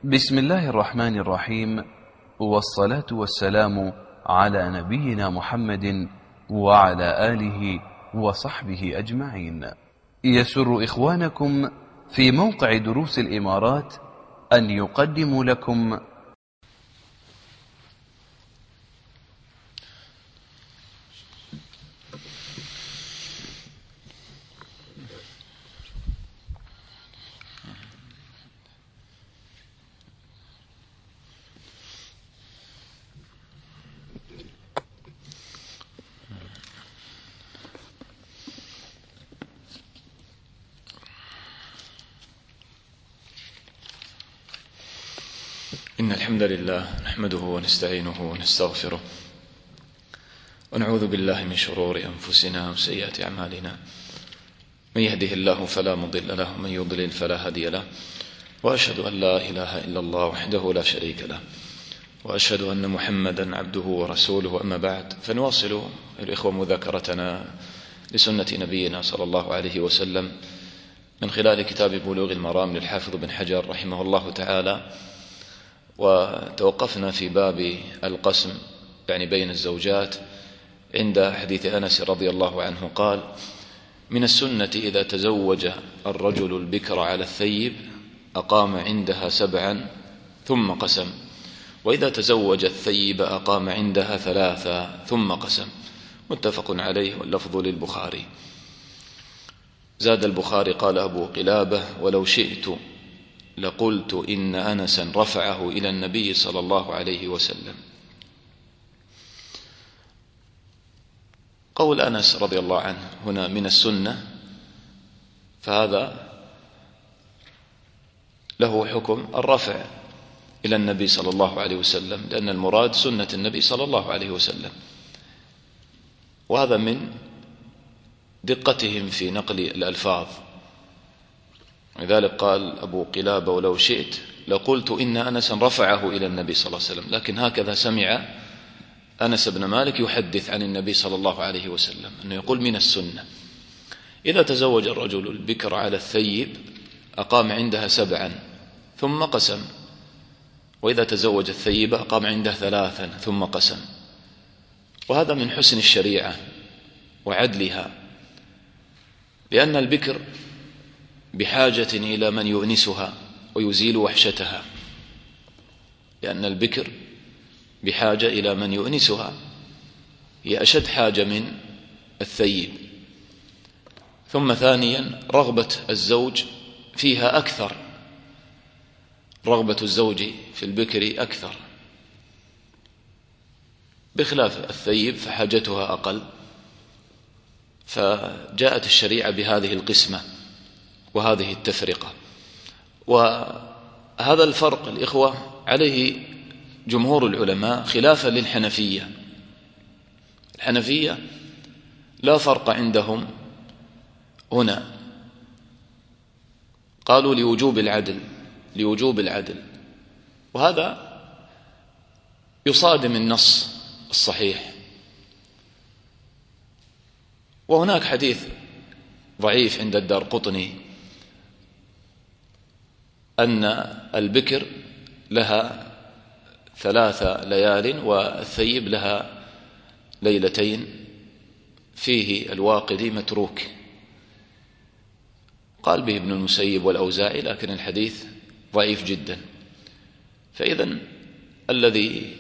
بسم الله الرحمن الرحيم، والصلاة والسلام على نبينا محمد وعلى آله وصحبه أجمعين. يسر إخوانكم في موقع دروس الإمارات أن يقدموا لكم إن الحمد لله نحمده ونستعينه ونستغفره ونعوذ بالله من شرور أنفسنا وسيئات أعمالنا. من يهده الله فلا مضل له ومن يضلل فلا هادي له، وأشهد أن لا إله إلا الله وحده لا شريك له، وأشهد أن محمدا عبده ورسوله. أما بعد، فنواصل الإخوة مذاكرتنا لسنة نبينا صلى الله عليه وسلم من خلال كتاب بلوغ المرام للحافظ بن حجر رحمه الله تعالى، وتوقفنا في باب القسم يعني بين الزوجات عند حديث أنس رضي الله عنه قال: من السنة إذا تزوج الرجل البكر على الثيب أقام عندها 7 ثم قسم، وإذا تزوج الثيب أقام عندها 3 ثم قسم. متفق عليه واللفظ للبخاري. زاد البخاري قال أبو قلابة: ولو شئت لقلت إن أنسا رفعه إلى النبي صلى الله عليه وسلم. قول أنس رضي الله عنه هنا من السنة، فهذا له حكم الرفع إلى النبي صلى الله عليه وسلم، لأن المراد سنة النبي صلى الله عليه وسلم، وهذا من دقتهم في نقل الألفاظ. لذلك قال أبو قلابة: ولو شئت لقلت إن أنسا رفعه إلى النبي صلى الله عليه وسلم، لكن هكذا سمع أنس بن مالك يحدث عن النبي صلى الله عليه وسلم أنه يقول من السنة إذا تزوج الرجل البكر على الثيب أقام عندها 7 ثم قسم، وإذا تزوج الثيب أقام عندها 3 ثم قسم. وهذا من حسن الشريعة وعدلها، لأن البكر بحاجة إلى من يؤنسها ويزيل وحشتها، لأن البكر بحاجة إلى من يؤنسها، هي أشد حاجة من الثيب. ثم ثانيا رغبة الزوج فيها أكثر، رغبة الزوج في البكر أكثر، بخلاف الثيب فحاجتها أقل. فجاءت الشريعة بهذه القسمة وهذه التفرقة. وهذا الفرق الإخوة عليه جمهور العلماء خلافا للحنفية. الحنفية لا فرق عندهم هنا، قالوا لوجوب العدل، وهذا يصادم النص الصحيح. وهناك حديث ضعيف عند الدارقطني أن البكر لها 3 ليال والثيب لها 2 ليلة، فيه الواقدي متروك، قال به ابن المسيب والأوزاعي، لكن الحديث ضعيف جدا. فإذن الذي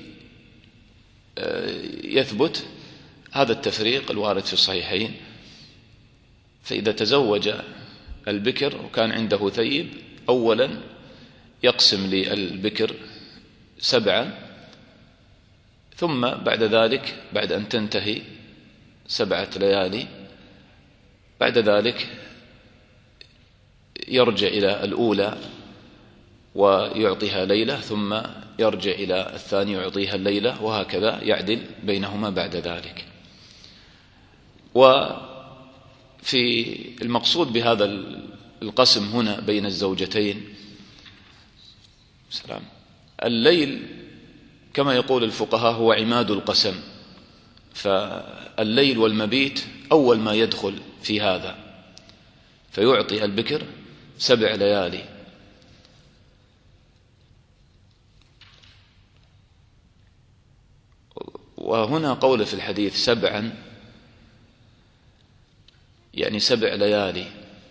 يثبت هذا التفريق الوارد في الصحيحين. فإذا تزوج البكر وكان عنده ثيب، أولا يقسم للبكر 7، ثم بعد ذلك بعد أن تنتهي 7 ليالي بعد ذلك يرجع إلى الأولى ويعطيها ليلة، ثم يرجع إلى الثانية ويعطيها الليلة، وهكذا يعدل بينهما بعد ذلك. وفي المقصود بهذا القسم هنا بين الزوجتين الليل كما يقول الفقهاء هو عماد القسم، فالليل والمبيت أول ما يدخل في هذا، فيعطي البكر 7 ليالي وهنا قول في الحديث 7 يعني 7 ليالي،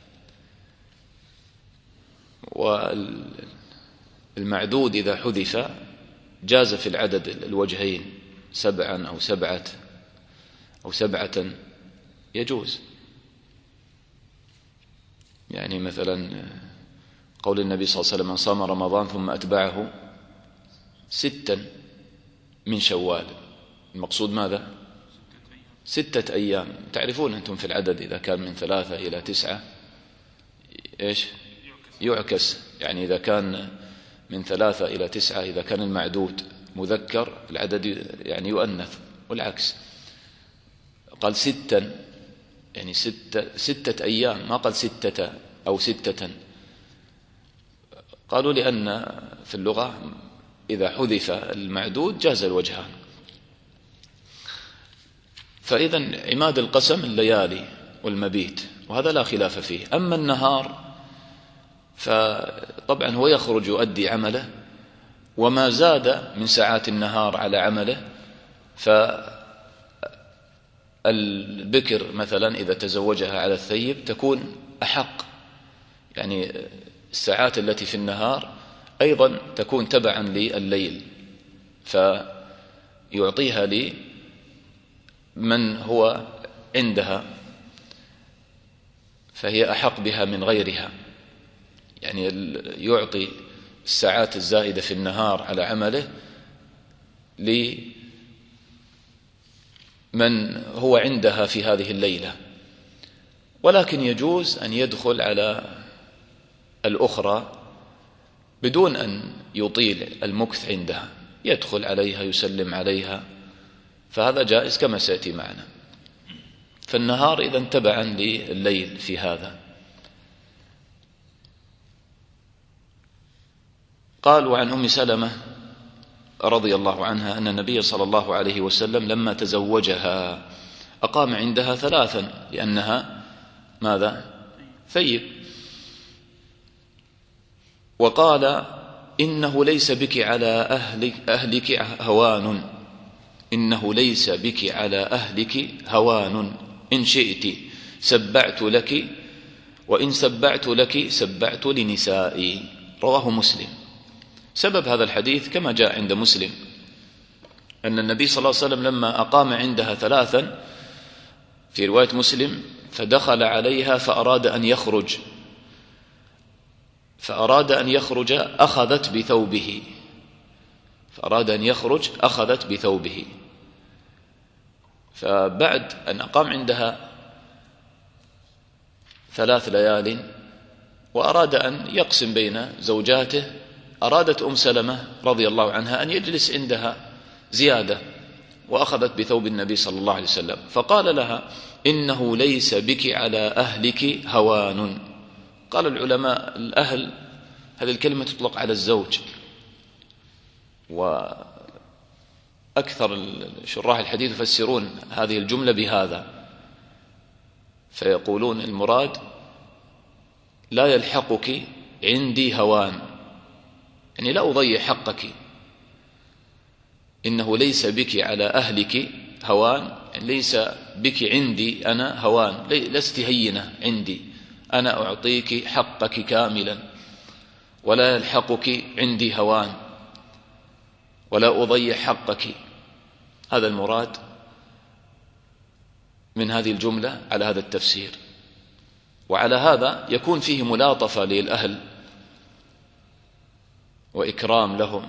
والمعدود إذا حذف جاز في العدد الوجهين 7 أو 7 أو 7 يجوز. يعني مثلا قول النبي صلى الله عليه وسلم: من صام رمضان ثم أتبعه 6 من شوال، المقصود ماذا؟ 6 أيام. تعرفون أنتم في العدد إذا كان من 3 إلى 9 إيش يعكس، يعني إذا كان من 3 إلى 9 إذا كان المعدود مذكر العدد يعني يؤنث، والعكس. قال 6 يعني 6 أيام، ما قال 6 أو 6. قالوا لأن في اللغة إذا حذف المعدود جاز الوجهان. فإذا عماد القسم الليالي والمبيت، وهذا لا خلاف فيه. أما النهار فطبعا هو يخرج يؤدي عمله، وما زاد من ساعات النهار على عمله، فالبكر مثلا إذا تزوجها على الثيب تكون أحق، يعني الساعات التي في النهار أيضا تكون تبعا لليل، فيعطيها لمن هو عندها، فهي أحق بها من غيرها. يعني يعطي الساعات الزائدة في النهار على عمله لمن هو عندها في هذه الليلة، ولكن يجوز أن يدخل على الأخرى بدون أن يطيل المكث عندها، يدخل عليها يسلم عليها، فهذا جائز كما سيأتي معنا. فالنهار إذن تبعا لليل في هذا. قال: وعن أم سلمة رضي الله عنها أن النبي صلى الله عليه وسلم لما تزوجها أقام عندها 3 لأنها ماذا؟ ثيب. وقال: إنه ليس بك على أهلك هوان، إنه ليس بك على أهلك هوان، إن شئت سبعت لك، وإن سبعت لك سبعت لنسائي. رواه مسلم. سبب هذا الحديث كما جاء عند مسلم أن النبي صلى الله عليه وسلم لما أقام عندها 3 في رواية مسلم فدخل عليها فأراد أن يخرج أخذت بثوبه، فبعد أن أقام عندها 3 ليال وأراد أن يقسم بين زوجاته، أرادت أم سلمة رضي الله عنها أن يجلس عندها زيادة، وأخذت بثوب النبي صلى الله عليه وسلم، فقال لها: إنه ليس بك على أهلك هوان. قال العلماء: الأهل هذه الكلمة تطلق على الزوج، وأكثر شراح الحديث يفسرون هذه الجملة بهذا، فيقولون المراد لا يلحقك عندي هوان، يعني لا أضيع حقك. إنه ليس بك على أهلك هوان، يعني ليس بك عندي أنا هوان، لست هينة عندي، أنا أعطيك حقك كاملا، ولا يلحقك عندي هوان، ولا أضيع حقك. هذا المراد من هذه الجملة على هذا التفسير. وعلى هذا يكون فيه ملاطفة للأهل وإكرام لهم،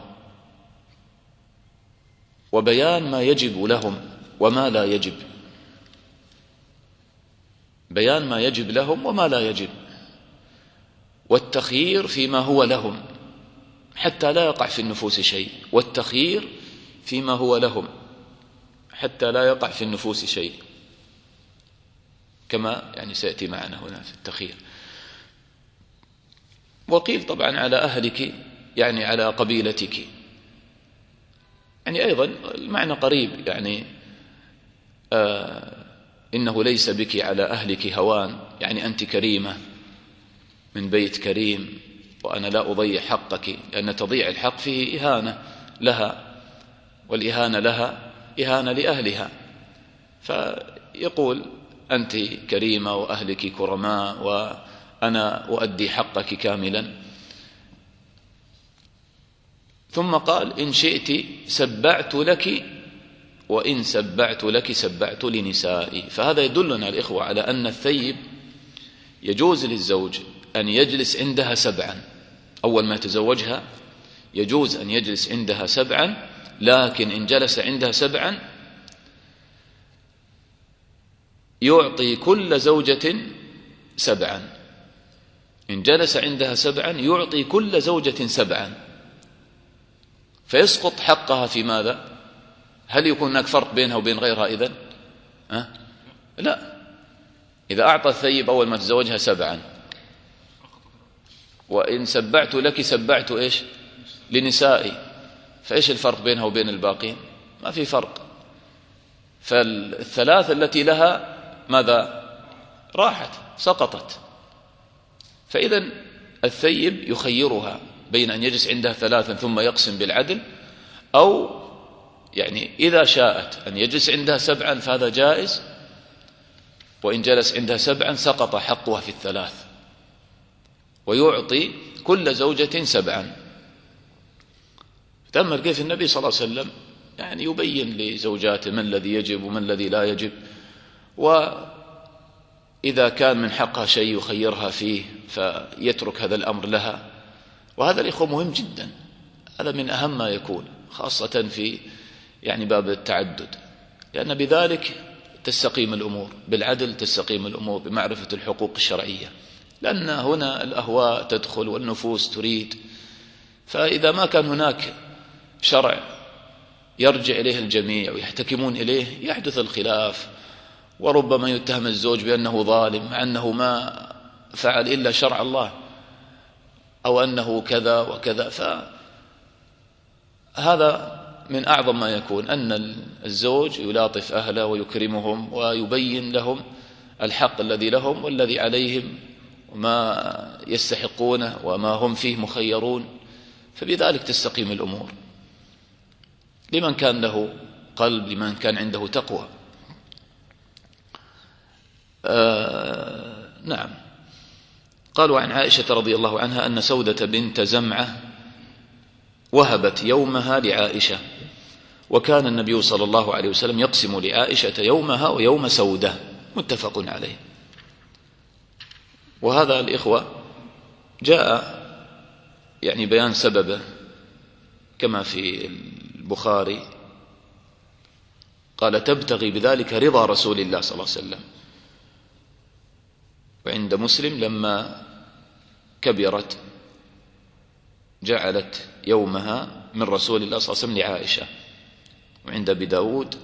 وبيان ما يجب لهم وما لا يجب، بيان ما يجب لهم وما لا يجب، والتخيير فيما هو لهم حتى لا يقع في النفوس شيء، والتخيير فيما هو لهم حتى لا يقع في النفوس شيء، كما يعني سيأتي معنا هنا في التخيير. وقيل طبعا على أهلك يعني على قبيلتك، يعني أيضا المعنى قريب، يعني إنه ليس بك على أهلك هوان، يعني أنت كريمة من بيت كريم، وأنا لا أضيع حقك، لأن تضيع الحق فيه إهانة لها، والإهانة لها إهانة لأهلها، فيقول أنت كريمة وأهلك كرماء وأنا أؤدي حقك كاملا. ثم قال إن شئت سبعت لك وإن سبعت لك سبعت لنسائي. فهذا يدلنا الإخوة على أن الثيب يجوز للزوج أن يجلس عندها 7، أول ما يتزوجها يجوز أن يجلس عندها 7، لكن إن جلس عندها 7 يعطي كل زوجة 7. إن جلس عندها 7 يعطي كل زوجة 7، فيسقط حقها في ماذا؟ هل يكون هناك فرق بينها وبين غيرها إذن؟ لا، إذا أعطى الثيب أول ما تزوجها 7 وإن سبعت لك سبعت إيش؟ لنسائي، فإيش الفرق بينها وبين الباقين؟ ما في فرق. فالثلاث التي لها ماذا؟ راحت، سقطت. فإذا الثيب يخيرها بين أن يجلس عندها 3 ثم يقسم بالعدل، أو يعني إذا شاءت أن يجلس عندها 7 فهذا جائز، وإن جلس عندها 7 سقط حقها في ال3، ويعطي كل زوجة 7. تأمل كيف النبي صلى الله عليه وسلم يعني يبين لزوجاته ما الذي يجب وما الذي لا يجب، وإذا كان من حقها شيء يخيرها فيه فيترك هذا الأمر لها. وهذا الإخوة مهم جدا، هذا من أهم ما يكون، خاصة في يعني باب التعدد، لأن بذلك تستقيم الأمور، بالعدل تستقيم الأمور، بمعرفة الحقوق الشرعية، لأن هنا الأهواء تدخل والنفوس تريد. فإذا ما كان هناك شرع يرجع إليه الجميع ويحتكمون إليه يحدث الخلاف، وربما يتهم الزوج بأنه ظالم مع أنه ما فعل إلا شرع الله، أو أنه كذا وكذا. فهذا من أعظم ما يكون، أن الزوج يلاطف أهله ويكرمهم ويبين لهم الحق الذي لهم والذي عليهم وما يستحقونه وما هم فيه مخيرون، فبذلك تستقيم الأمور لمن كان له قلب، لمن كان عنده تقوى. نعم. قالوا عن عائشة رضي الله عنها أن سودة بنت زمعة وهبت يومها لعائشة، وكان النبي صلى الله عليه وسلم يقسم لعائشة يومها ويوم سودة، متفق عليه. وهذا الإخوة جاء يعني بيان سببه كما في البخاري، قال تبتغي بذلك رضا رسول الله صلى الله عليه وسلم. وعند مسلم لما كبرت جعلت يومها من رسول الله صلى الله عليه وسلم لعائشة. وعند أبي داود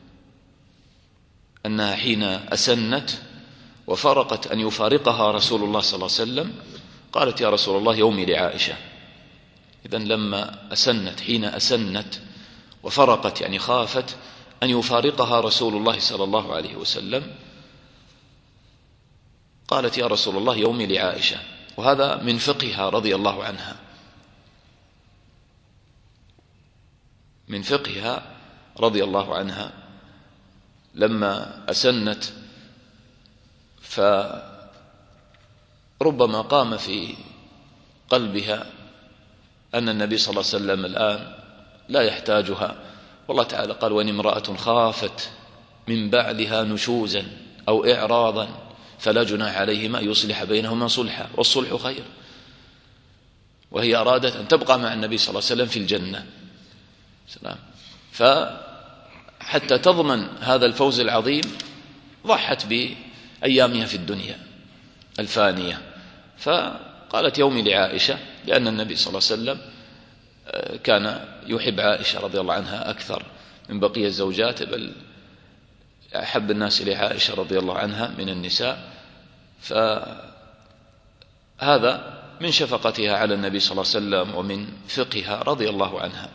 أنها حين أسنت وفرقت أن يفارقها رسول الله صلى الله عليه وسلم قالت يا رسول الله يومي لعائشة. إذن لما أسنت، حين أسنت وفرقت يعني خافت أن يفارقها رسول الله صلى الله عليه وسلم قالت يا رسول الله يومي لعائشة. وهذا من فقهها رضي الله عنها، من فقهها رضي الله عنها لما أسنت، فربما قام في قلبها أن النبي صلى الله عليه وسلم الآن لا يحتاجها. والله تعالى قال وإن امرأة خافت من بعلها نشوزا أو إعراضا فلا جناح عليهما يصلح بينهما صلحا والصلح خير. وهي أرادت أن تبقى مع النبي صلى الله عليه وسلم في الجنة. فحتى تضمن هذا الفوز العظيم ضحت بأيامها في الدنيا الفانية. فقالت يومي لعائشة، لأن النبي صلى الله عليه وسلم كان يحب عائشة رضي الله عنها أكثر من بقية الزوجات، بل أحب الناس إلى عائشة رضي الله عنها من النساء. فهذا من شفقتها على النبي صلى الله عليه وسلم ومن فقهها رضي الله عنها.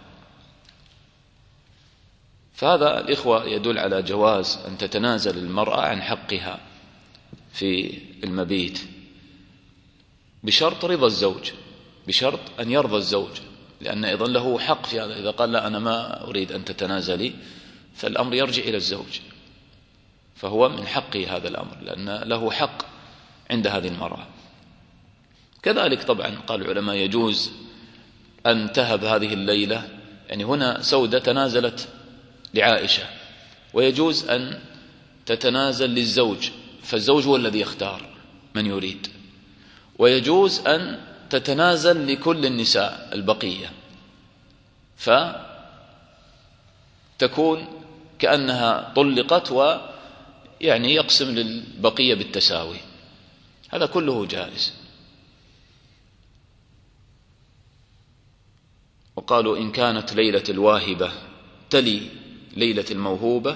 فهذا الإخوة يدل على جواز أن تتنازل المرأة عن حقها في المبيت بشرط رضا الزوج، بشرط أن يرضى الزوج، لأن أيضا له حق في هذا. إذا قال لا أنا ما أريد أن تتنازلي فالأمر يرجع إلى الزوج، فهو من حقه هذا الأمر لأن له حق عند هذه المرأة. كذلك طبعا قال العلماء يجوز أن تهب هذه الليلة، يعني هنا سودة تنازلت لعائشة، ويجوز أن تتنازل للزوج، فالزوج هو الذي يختار من يريد، ويجوز أن تتنازل لكل النساء البقية، فتكون كأنها طلقت ويعني يقسم للبقية بالتساوي، هذا كله جائز. وقالوا إن كانت ليلة الواهبة تلي ليلة الموهوبة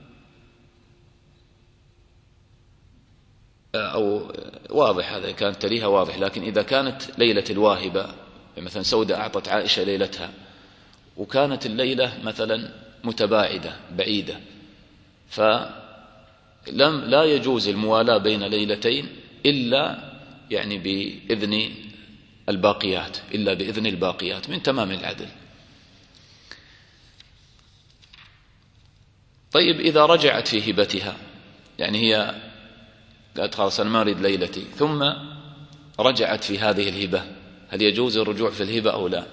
أو واضح، هذا كانت تليها واضح، لكن إذا كانت ليلة الواهبة مثلا سودة أعطت عائشة ليلتها وكانت الليلة مثلا متباعدة بعيدة، لا يجوز الموالاة بين ليلتين إلا يعني بإذن الباقيات، إلا بإذن الباقيات من تمام العدل. طيب إذا رجعت في هبتها، يعني هي قالت خلاص أنا ما أريد ليلتي، ثم رجعت في هذه الهبة، هل يجوز الرجوع في الهبة أو لا؟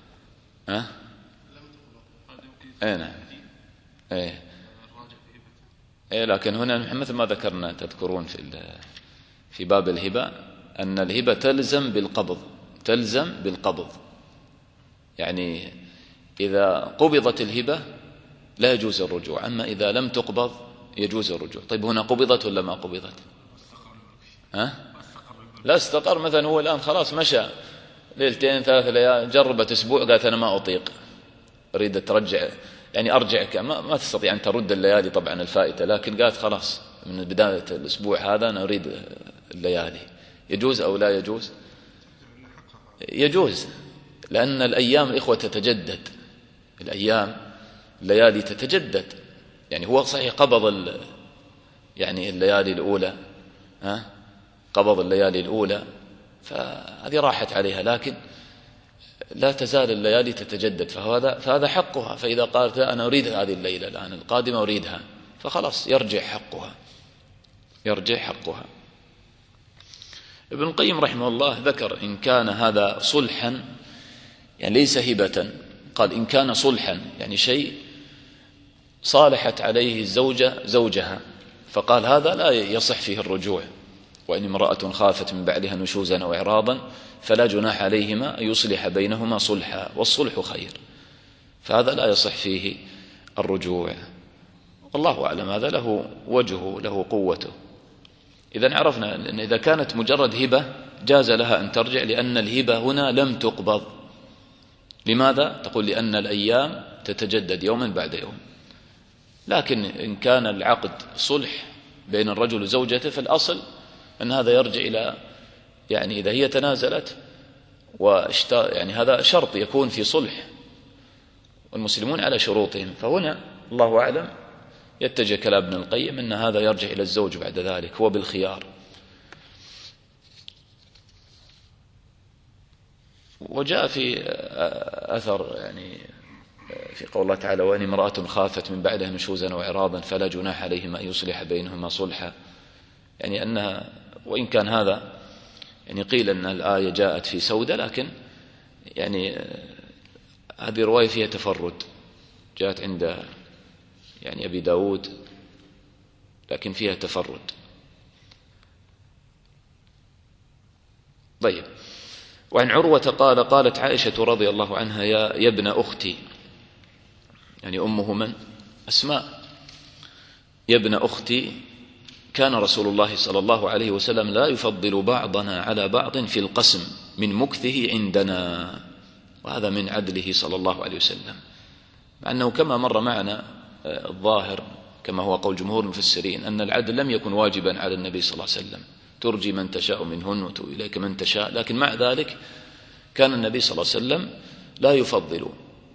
نعم. لكن هنا مثل ما ذكرنا تذكرون في باب الهبة أن الهبة تلزم بالقبض، يعني إذا قبضت الهبة لا يجوز الرجوع، أما إذا لم تقبض يجوز الرجوع. طيب هنا قبضت ولا ما قبضت؟ لا استقر، مثلا هو الآن خلاص مشى ليلتين 3 ليال، جربت أسبوع قالت أنا ما أطيق، أريد ترجع، يعني أرجعك، ما تستطيع أن ترد الليالي طبعا الفائتة، لكن قالت خلاص من بداية الأسبوع هذا أنا أريد الليالي، يجوز أو لا يجوز؟ يجوز، لأن الأيام الإخوة تتجدد، الليالي تتجدد، يعني هو صحيح قبض يعني الليالي الأولى، قبض الليالي الأولى فهذه راحت عليها، لكن لا تزال الليالي تتجدد، فهذا حقها. فإذا قالت لا أنا أريد هذه الليلة الآن القادمة أريدها، فخلاص يرجع حقها. ابن القيم رحمه الله ذكر إن كان هذا صلحا، يعني ليس هبة، قال إن كان صلحا يعني شيء صالحت عليه الزوجة زوجها، فقال هذا لا يصح فيه الرجوع، وإن امرأة خافت من بعدها نشوزا أو إعراضا فلا جناح عليهما أن يصلح بينهما صلحا والصلح خير، فهذا لا يصح فيه الرجوع. والله أعلم، هذا له وجهه له قوته. إذن عرفنا أن إذا كانت مجرد هبة جاز لها أن ترجع، لأن الهبة هنا لم تقبض. لماذا؟ تقول لأن الأيام تتجدد يوما بعد يوم. لكن إن كان العقد صلح بين الرجل وزوجته فالأصل أن هذا يرجع إلى، يعني إذا هي تنازلت يعني هذا شرط يكون في صلح، والمسلمون على شروطهم، فهنا الله أعلم يتجه كلام ابن القيم أن هذا يرجع إلى الزوج بعد ذلك، هو بالخيار. وجاء في أثر يعني في قول الله تعالى وإن امرأة خافت من بعدها نشوزا وإعراضا فلا جناح عليهما أن يصلح بينهما صلحا، يعني أنها وإن كان هذا يعني قيل أن الآية جاءت في سودة، لكن يعني هذه رواية فيها تفرد، جاءت عند يعني أبي داود لكن فيها تفرد. طيب، وعن عروة قال قالت عائشة رضي الله عنها يا ابن أختي، يعني أمه من؟ أسماء، يا ابن أختي كان رسول الله صلى الله عليه وسلم لا يفضل بعضنا على بعض في القسم من مكثه عندنا، وهذا من عدله صلى الله عليه وسلم، مع أنه كما مر معنا الظاهر كما هو قول جمهور المفسرين أن العدل لم يكن واجبا على النبي صلى الله عليه وسلم، ترجي من تشاء منهن وتؤوي إليك من تشاء، لكن مع ذلك كان النبي صلى الله عليه وسلم لا يفضل،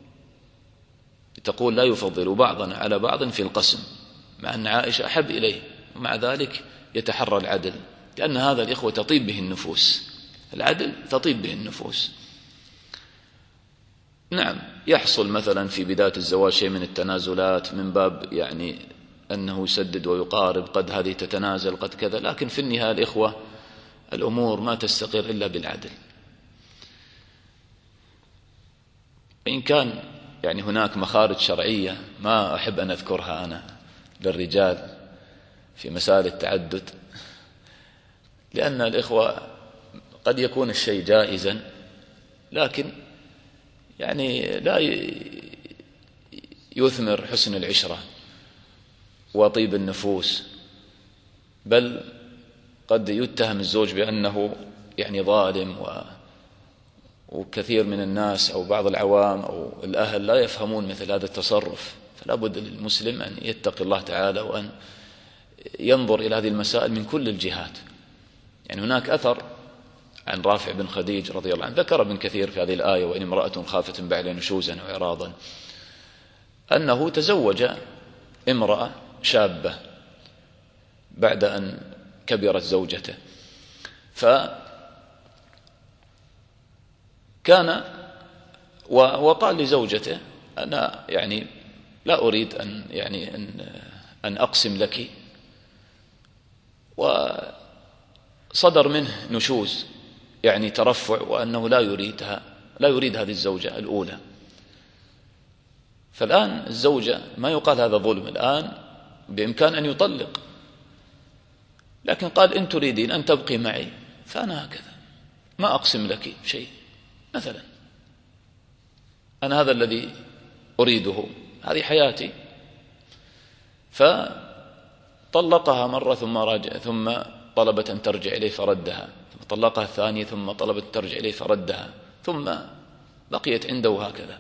تقول لا يفضل بعضنا على بعض في القسم، مع أن عائشة أحب إليه، ومع ذلك يتحرى العدل، لأن هذا الإخوة تطيب به النفوس، العدل تطيب به النفوس. نعم يحصل مثلا في بداية الزواج شيء من التنازلات من باب يعني أنه يسدد ويقارب، قد هذه تتنازل قد كذا، لكن في النهاية الإخوة الأمور ما تستقر إلا بالعدل. إن كان يعني هناك مخارج شرعية ما أحب أن أذكرها أنا للرجال في مسائل التعدد، لأن الإخوة قد يكون الشيء جائزا لكن يعني لا يثمر حسن العشرة وطيب النفوس، بل قد يتهم الزوج بأنه يعني ظالم، وكثير من الناس أو بعض العوام أو الأهل لا يفهمون مثل هذا التصرف. فلا بد للمسلم أن يتقي الله تعالى وأن ينظر إلى هذه المسائل من كل الجهات. يعني هناك أثر عن رافع بن خديج رضي الله عنه ذكر ابن كثير في هذه الآية: وإن امرأة خافت من بعلها نشوزا وإعراضا، أنه تزوج امرأة شابة بعد أن كبرت زوجته، فكان وقال لزوجته: أنا يعني لا أريد أن يعني أن أقسم لك، وصدر منه نشوز يعني ترفع، وأنه لا يريد هذه الزوجة الأولى. فالآن الزوجة ما يقال هذا ظلم، الآن بإمكان أن يطلق، لكن قال: إن تريدين أن تبقي معي فأنا هكذا، ما أقسم لك شيء، مثلا أنا هذا الذي أريده، هذه حياتي. فطلقها مرة ثم طلبت أن ترجع إليه فردها، ثم طلقها الثانية ثم طلبت أن ترجع إليه فردها، ثم بقيت عنده هكذا.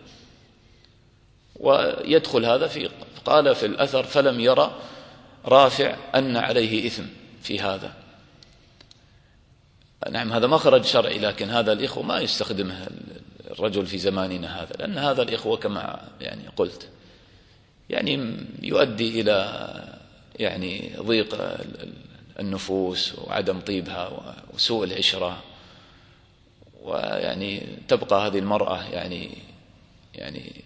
ويدخل هذا قال في الأثر: فلم يرى رافع أن عليه إثم في هذا. نعم هذا مخرج شرعي، لكن هذا الإخوة ما يستخدمه الرجل في زماننا هذا، لأن هذا الإخوة كما يعني قلت يعني يؤدي إلى يعني ضيق النفوس وعدم طيبها وسوء العشرة، ويعني تبقى هذه المرأة يعني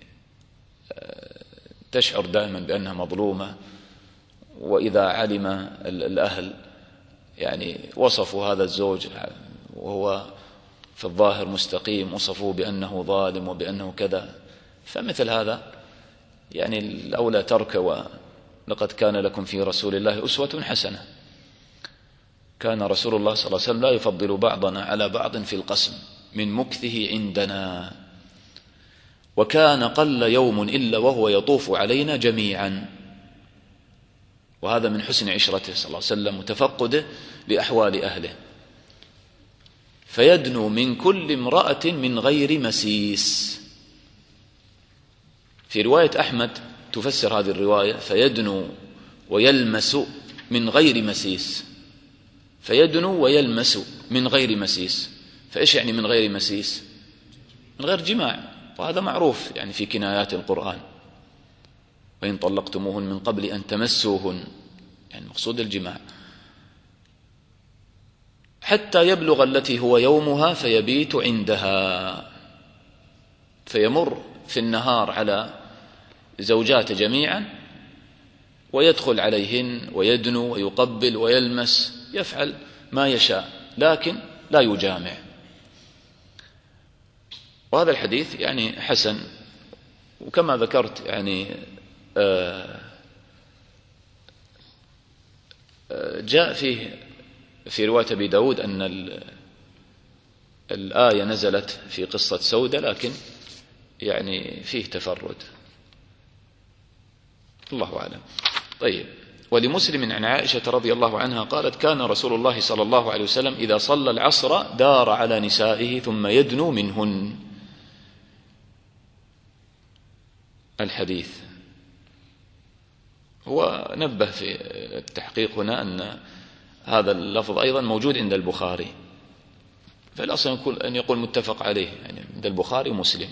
تشعر دائما بأنها مظلومة. وإذا علم الأهل يعني وصفوا هذا الزوج وهو في الظاهر مستقيم، وصفوه بأنه ظالم وبأنه كذا، فمثل هذا يعني الأولى ترك. ولقد كان لكم في رسول الله أسوة حسنة. كان رسول الله صلى الله عليه وسلم لا يفضل بعضنا على بعض في القسم من مكثه عندنا، وكان قل يوم إلا وهو يطوف علينا جميعا. وهذا من حسن عشرته صلى الله عليه وسلم وتفقده لأحوال أهله. فيدنو من كل امرأة من غير مسيس. في رواية أحمد تفسر هذه الرواية: فيدنو ويلمس من غير مسيس. فيدنو ويلمس من غير مسيس. فإيش يعني من غير مسيس؟ من غير جماع، وهذا معروف يعني في كنايات القرآن: وإن طلقتموهن من قبل أن تمسوهن، يعني مقصود الجماع، حتى يبلغ التي هو يومها فيبيت عندها. فيمر في النهار على زوجاته جميعا ويدخل عليهن ويدنو ويقبل ويلمس، يفعل ما يشاء لكن لا يجامع. وهذا الحديث يعني حسن. وكما ذكرت يعني جاء فيه في رواية أبي داود أن الآية نزلت في قصة سودة، لكن يعني فيه تفرد، الله أعلم. طيب. ولمسلم عن عائشة رضي الله عنها قالت: كان رسول الله صلى الله عليه وسلم إذا صلى العصر دار على نسائه ثم يدنو منهن. الحديث هو نبه في التحقيق هنا أن هذا اللفظ أيضا موجود عند البخاري، فالأصل أن يقول متفق عليه، يعني عند البخاري ومسلم.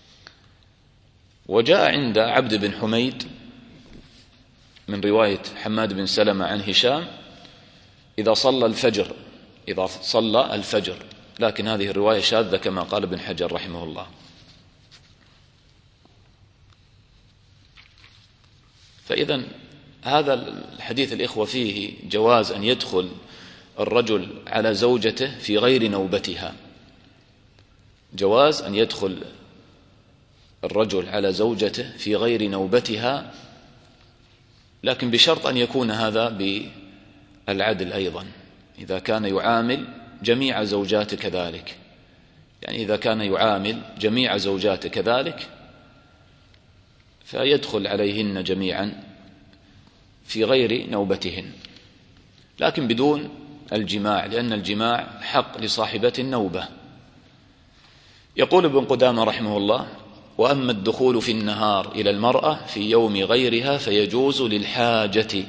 وجاء عند عبد بن حميد من رواية حماد بن سلمة عن هشام: إذا صلى الفجر، لكن هذه الرواية شاذة كما قال ابن حجر رحمه الله. فإذا هذا الحديث الإخوة فيه جواز أن يدخل الرجل على زوجته في غير نوبتها، جواز أن يدخل الرجل على زوجته في غير نوبتها، لكن بشرط أن يكون هذا بالعدل أيضا، إذا كان يعامل جميع زوجاته كذلك، يعني إذا كان يعامل جميع زوجاته كذلك فيدخل عليهن جميعا في غير نوبتهن، لكن بدون الجماع، لأن الجماع حق لصاحبة النوبة. يقول ابن قدامة رحمه الله: وأما الدخول في النهار إلى المرأة في يوم غيرها فيجوز للحاجة.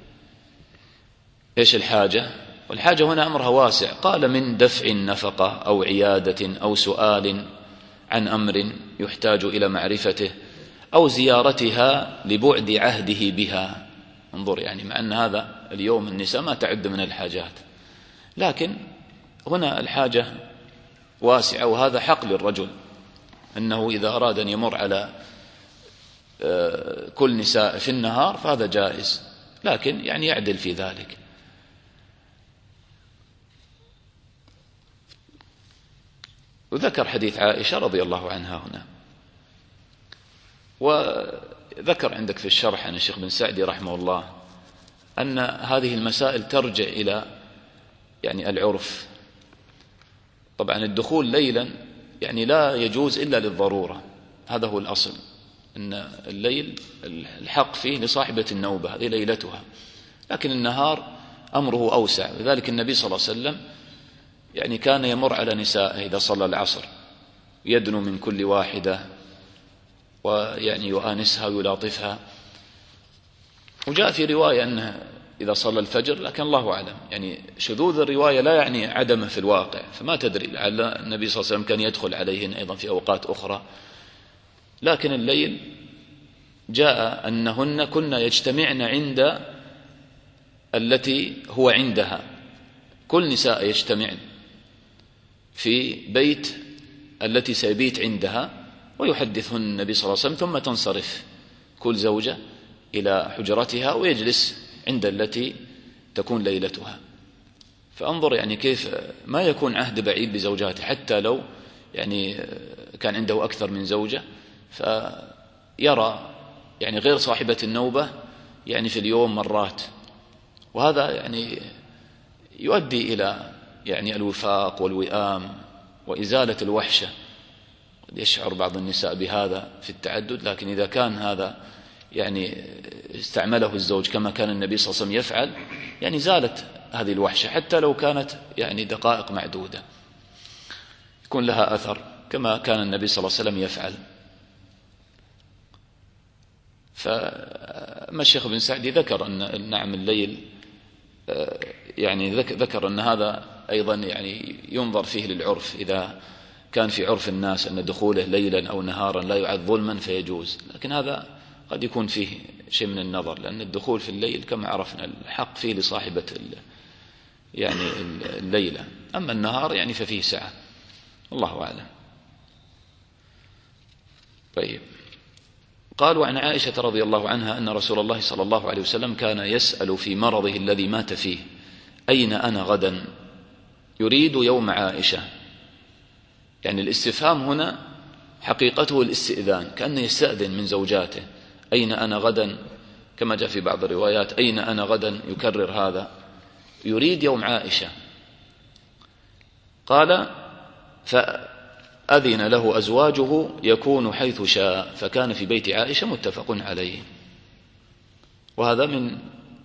إيش الحاجة؟ والحاجة هنا أمرها واسع، قال: من دفع النفقة أو عيادة أو سؤال عن أمر يحتاج إلى معرفته أو زيارتها لبعد عهده بها. انظر، يعني مع أن هذا اليوم النساء ما تعد من الحاجات، لكن هنا الحاجة واسعة، وهذا حق للرجل أنه إذا أراد أن يمر على كل نساء في النهار فهذا جائز، لكن يعني يعدل في ذلك. وذكر حديث عائشة رضي الله عنها هنا، وذكر عندك في الشرح عن الشيخ بن سعدي رحمه الله أن هذه المسائل ترجع إلى يعني العرف. طبعا الدخول ليلا يعني لا يجوز إلا للضرورة، هذا هو الأصل، أن الليل الحق فيه لصاحبة النوبة، هذه ليلتها، لكن النهار أمره أوسع. لذلك النبي صلى الله عليه وسلم يعني كان يمر على نسائه إذا صلى العصر، يدنو من كل واحدة ويعني يؤانسها ويلاطفها. وجاء في رواية أنه إذا صلى الفجر، لكن الله أعلم، يعني شذوذ الرواية لا يعني عدمه في الواقع، فما تدري، لعل النبي صلى الله عليه وسلم كان يدخل عليهن أيضا في أوقات أخرى. لكن الليل جاء أنهن كنا يجتمعن عند التي هو عندها، كل نساء يجتمعن في بيت التي سيبيت عندها ويحدثهن النبي صلى الله عليه وسلم، ثم تنصرف كل زوجة إلى حجرتها ويجلس عند التي تكون ليلتها. فانظر يعني كيف ما يكون عهد بعيد بزوجاته، حتى لو يعني كان عنده أكثر من زوجة، فيرى يعني غير صاحبة النوبة يعني في اليوم مرات، وهذا يعني يؤدي إلى يعني الوفاق والوئام وإزالة الوحشة. قد يشعر بعض النساء بهذا في التعدد، لكن إذا كان هذا يعني استعمله الزوج كما كان النبي صلى الله عليه وسلم يفعل، يعني زالت هذه الوحشة، حتى لو كانت يعني دقائق معدودة يكون لها أثر كما كان النبي صلى الله عليه وسلم يفعل. فما الشيخ بن سعدي ذكر أن نعم الليل يعني ذكر أن هذا أيضا يعني ينظر فيه للعرف، إذا كان في عرف الناس أن دخوله ليلا أو نهارا لا يعد ظلما فيجوز، لكن هذا قد يكون فيه شيء من النظر، لأن الدخول في الليل كما عرفنا الحق فيه لصاحبة يعني الليلة، أما النهار يعني ففيه سعة، الله أعلم. طيب، قال: وعن عائشة رضي الله عنها أن رسول الله صلى الله عليه وسلم كان يسأل في مرضه الذي مات فيه: أين أنا غدا؟ يريد يوم عائشة. يعني الاستفهام هنا حقيقته الاستئذان، كأنه يستأذن من زوجاته: أين أنا غدا؟ كما جاء في بعض الروايات: أين أنا غدا؟ يكرر هذا، يريد يوم عائشة. قال: فأذن له أزواجه يكون حيث شاء، فكان في بيت عائشة، متفق عليه. وهذا من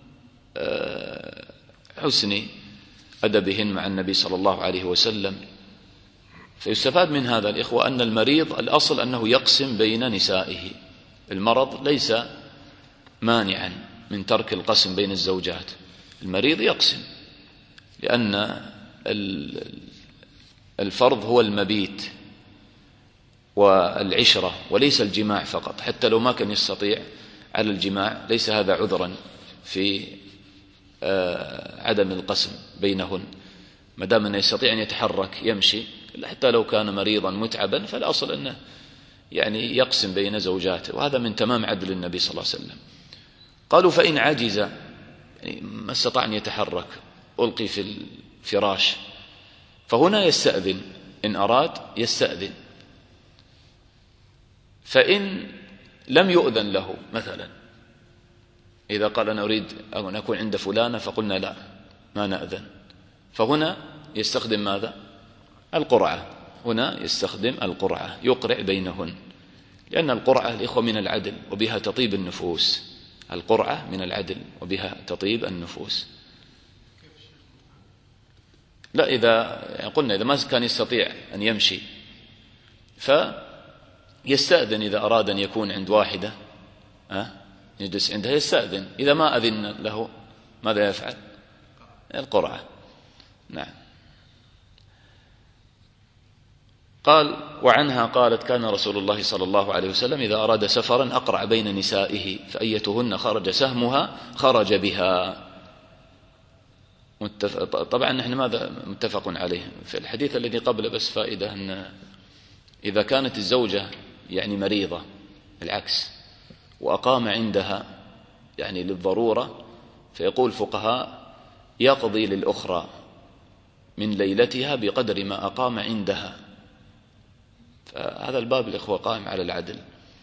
حسن أدبهن مع النبي صلى الله عليه وسلم. فيستفاد من هذا الإخوة أن المريض الأصل أنه يقسم بين نسائه، المرض ليس مانعا من ترك القسم بين الزوجات، المريض يقسم، لأن الفرض هو المبيت والعشرة وليس الجماع فقط، حتى لو ما كان يستطيع على الجماع ليس هذا عذرا في عدم القسم بينهن، ما دام أنه يستطيع أن يتحرك يمشي، حتى لو كان مريضا متعبا فالأصل أنه يعني يقسم بين زوجاته، وهذا من تمام عدل النبي صلى الله عليه وسلم. قالوا فإن عجز، يعني ما استطاع أن يتحرك، ألقي في الفراش، فهنا يستأذن، إن أراد يستأذن. فإن لم يؤذن له مثلا، إذا قال أنا أريد أن أكون عند فلانة فقلنا لا ما نأذن، فهنا يستخدم ماذا؟ القرعة. هنا يستخدم القرعة، يقرع بينهن، لأن القرعة الإخوة من العدل وبها تطيب النفوس. القرعة من العدل وبها تطيب النفوس. لا، إذا قلنا إذا ما كان يستطيع أن يمشي فيستأذن، إذا أراد أن يكون عند واحدة يجلس عندها يستأذن. إذا ما أذن له ماذا يفعل؟ القرعة. نعم. قال وعنها قالت كان رسول الله صلى الله عليه وسلم إذا أراد سفرا أقرع بين نسائه، فأيتهن خرج سهمها خرج بها. طبعا نحن ماذا متفق عليه في الحديث الذي قبل، بس فائدة أن إذا كانت الزوجة يعني مريضة العكس وأقام عندها يعني للضرورة، فيقول الفقهاء يقضي للأخرى من ليلتها بقدر ما أقام عندها. فهذا الباب الإخوة قائم على العدل.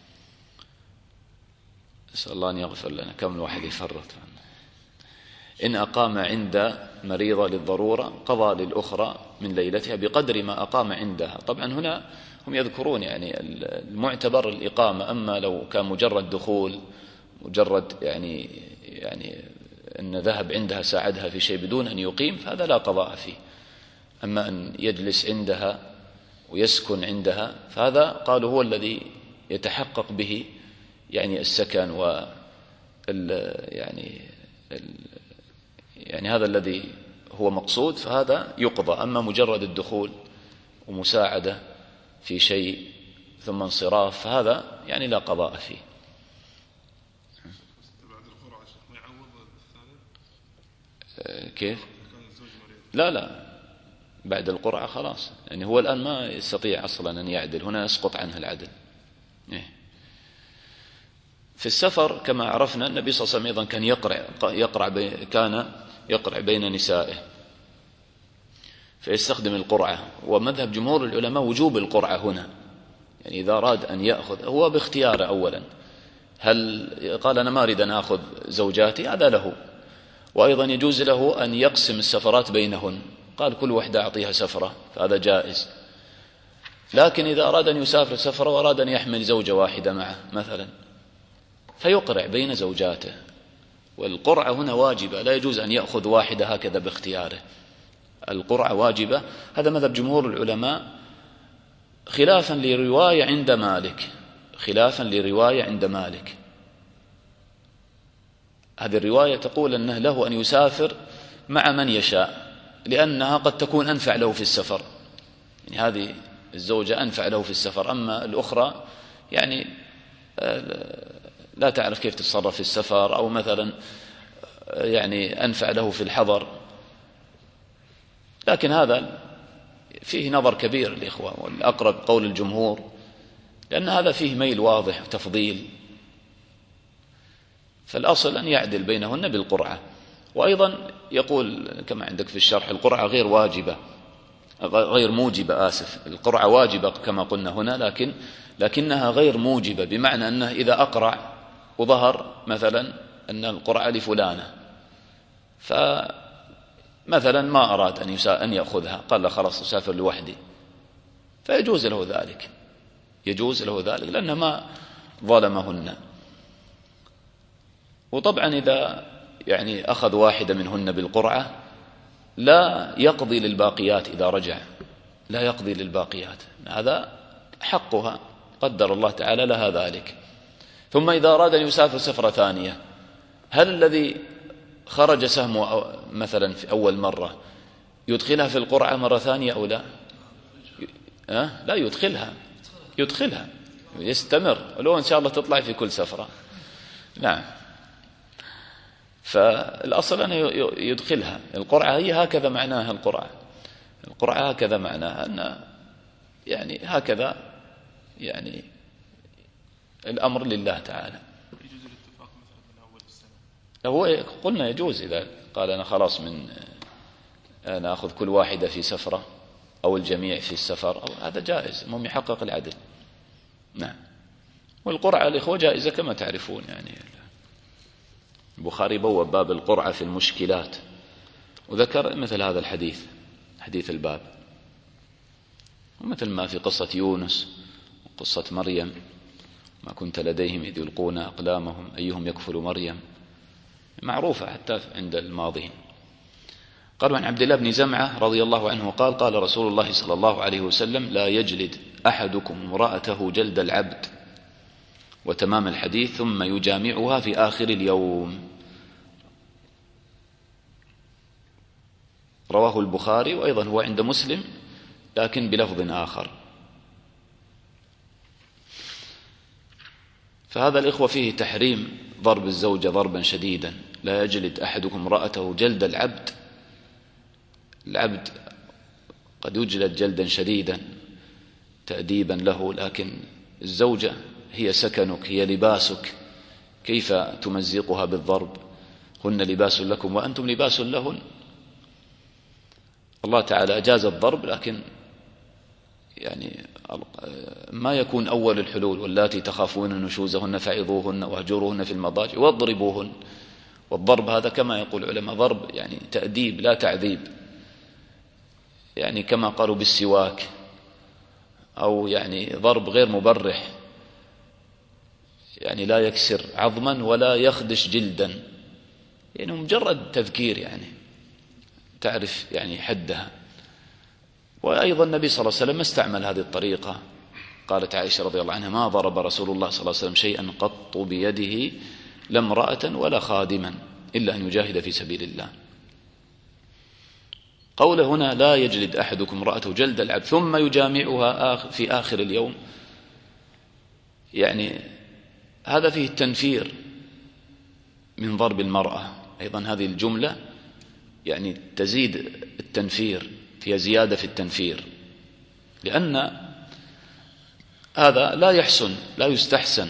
نسأل الله أن يغفر لنا، كم الواحد يفرط. إن أقام عند مريضة للضرورة قضى للأخرى من ليلتها بقدر ما أقام عندها. طبعا هنا هم يذكرون يعني المعتبر الإقامة، أما لو كان مجرد دخول، مجرد يعني أن ذهب عندها ساعدها في شيء بدون أن يقيم، فهذا لا قضاء فيه. أما أن يجلس عندها ويسكن عندها فهذا قالوا هو الذي يتحقق به يعني السكن يعني هذا الذي هو مقصود، فهذا يقضى. أما مجرد الدخول ومساعدة في شيء ثم انصراف فهذا يعني لا قضاء فيه. كيف؟ لا بعد القرعة خلاص، يعني هو الآن ما يستطيع أصلا أن يعدل، هنا يسقط عنه العدل. في السفر كما عرفنا النبي صلى الله عليه وسلم أيضا كان يقرع بين نسائه، فيستخدم القرعة. ومذهب جمهور العلماء وجوب القرعة هنا، يعني إذا أراد أن يأخذ هو باختياره أولا، هل قال أنا ما أريد أن أخذ زوجاتي هذا له، وأيضا يجوز له أن يقسم السفرات بينهن، قال كل واحدة أعطيها سفرة، فهذا جائز. لكن إذا أراد أن يسافر سفرة وأراد أن يحمل زوجة واحدة معه مثلا فيقرع بين زوجاته، والقرعة هنا واجبة، لا يجوز أن يأخذ واحدة هكذا باختياره، القرعة واجبة. هذا مذهب جمهور العلماء خلافا لرواية عند مالك. هذه الرواية تقول أنه له أن يسافر مع من يشاء، لأنها قد تكون أنفع له في السفر، يعني هذه الزوجة أنفع له في السفر، أما الأخرى يعني لا تعرف كيف تتصرف في السفر، أو مثلا يعني أنفع له في الحضر. لكن هذا فيه نظر كبير الإخوة، والأقرب قول الجمهور، لأن هذا فيه ميل واضح وتفضيل، فالأصل أن يعدل بينهن بالقرعة. وأيضا يقول كما عندك في الشرح القرعة غير موجبة، القرعة واجبة كما قلنا هنا، لكنها غير موجبة، بمعنى أنه إذا أقرع وظهر مثلا أن القرعة لفلانة، فمثلا ما أراد أن يأخذها، قال له خلاص أسافر لوحدي، فيجوز له ذلك لأنه ما ظلمهن. وطبعا إذا يعني أخذ واحدة منهن بالقرعة لا يقضي للباقيات، إذا رجع لا يقضي للباقيات، هذا حقها، قدر الله تعالى لها ذلك. ثم إذا أراد أن يسافر سفرة ثانية، هل الذي خرج سهمه مثلا في أول مرة يدخلها في القرعة مرة ثانية أو لا؟ لا يدخلها يستمر، ولو إن شاء الله تطلع في كل سفرة. نعم. فالأصل أن يدخلها. القرعة هي هكذا معناها، القرعة هكذا معناها، أن يعني هكذا يعني الأمر لله تعالى. يجوز الاتفاق مثلا من أول السنة هو قلنا يجوز إذا قال أنا خلاص أنا أخذ كل واحدة في سفرة أو الجميع في السفر، أو هذا جائز، المهم يحقق العدل. نعم. والقرعة الإخوة جائزة كما تعرفون، يعني البخاري بوب باب القرعة في المشكلات وذكر مثل هذا الحديث، حديث الباب، ومثل ما في قصة يونس وقصة مريم، ما كنت لديهم إذ يلقون أقلامهم أيهم يكفل مريم، معروفة حتى عند الماضين. قالوا عن عبد الله بن زمعة رضي الله عنه قال قال رسول الله صلى الله عليه وسلم لا يجلد أحدكم امرأته جلد العبد، وتمام الحديث ثم يجامعها في آخر اليوم. رواه البخاري، وأيضا هو عند مسلم لكن بلفظ آخر. فهذا الإخوة فيه تحريم ضرب الزوجة ضربا شديدا. لا يجلد أحدكم امرأته جلد العبد، العبد قد يجلد جلدا شديدا تأديبا له، لكن الزوجة هي سكنك، هي لباسك، كيف تمزقها بالضرب؟ هن لباس لكم وأنتم لباس لهن. الله تعالى أجاز الضرب، لكن يعني ما يكون أول الحلول. واللاتي تخافون نشوزهن فعظوهن واهجروهن في المضاجع واضربوهن. والضرب هذا كما يقول العلماء ضرب يعني تأديب لا تعذيب، يعني كما قالوا بالسواك، أو يعني ضرب غير مبرح، يعني لا يكسر عظما ولا يخدش جلدا، يعني مجرد تذكير، يعني تعرف يعني حدها. وأيضا النبي صلى الله عليه وسلم استعمل هذه الطريقة. قالت عائشة رضي الله عنها ما ضرب رسول الله صلى الله عليه وسلم شيئا قط بيده لا امرأة ولا خادما إلا أن يجاهد في سبيل الله. قول هنا لا يجلد أحدكم امرأته جلد العبد ثم يجامعها في آخر اليوم، يعني هذا فيه التنفير من ضرب المرأة. أيضا هذه الجملة يعني تزيد التنفير، فيها زيادة في التنفير، لأن هذا لا يحسن، لا يستحسن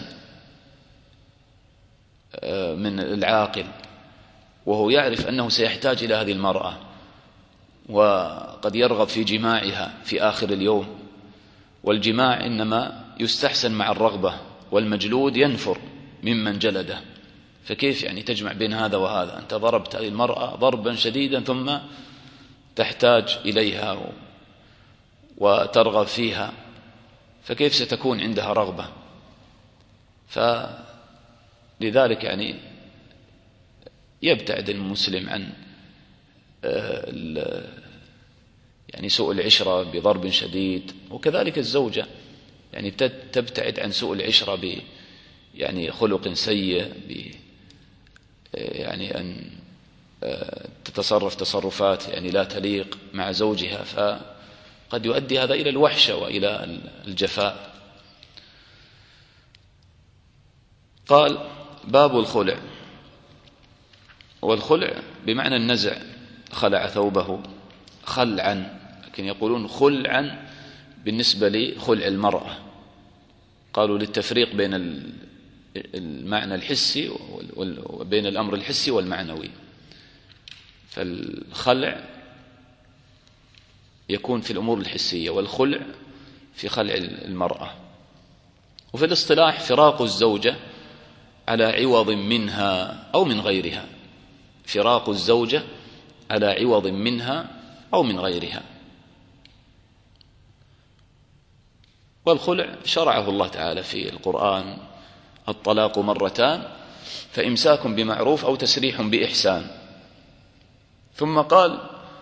من العاقل، وهو يعرف أنه سيحتاج إلى هذه المرأة وقد يرغب في جماعها في آخر اليوم. والجماع إنما يستحسن مع الرغبة، والمجلود ينفر ممن جلده، فكيف يعني تجمع بين هذا وهذا؟ أنت ضربت هذه المرأة ضربا شديدا ثم تحتاج إليها وترغب فيها، فكيف ستكون عندها رغبة؟ فلذلك يعني يبتعد المسلم عن يعني سوء العشرة بضرب شديد، وكذلك الزوجة يعني تبتعد عن سوء العشرة يعني خلق سيء، يعني أن تتصرف تصرفات يعني لا تليق مع زوجها، فقد يؤدي هذا إلى الوحشة وإلى الجفاء. قال باب الخلع. والخلع بمعنى النزع، خلع ثوبه خلعا، لكن يقولون خلعا بالنسبة لخلع المرأة، قالوا للتفريق بين المعنى الحسي وبين الأمر الحسي والمعنوي. فالخلع يكون في الأمور الحسية، والخلع في خلع المرأة. وفي الاصطلاح فراق الزوجة على عوض منها أو من غيرها، فراق الزوجة على عوض منها أو من غيرها. والخلع شرعه الله تعالى في القرآن: الطلاق مرتان فإمساك بمعروف أو تسريح بإحسان. ثم قال: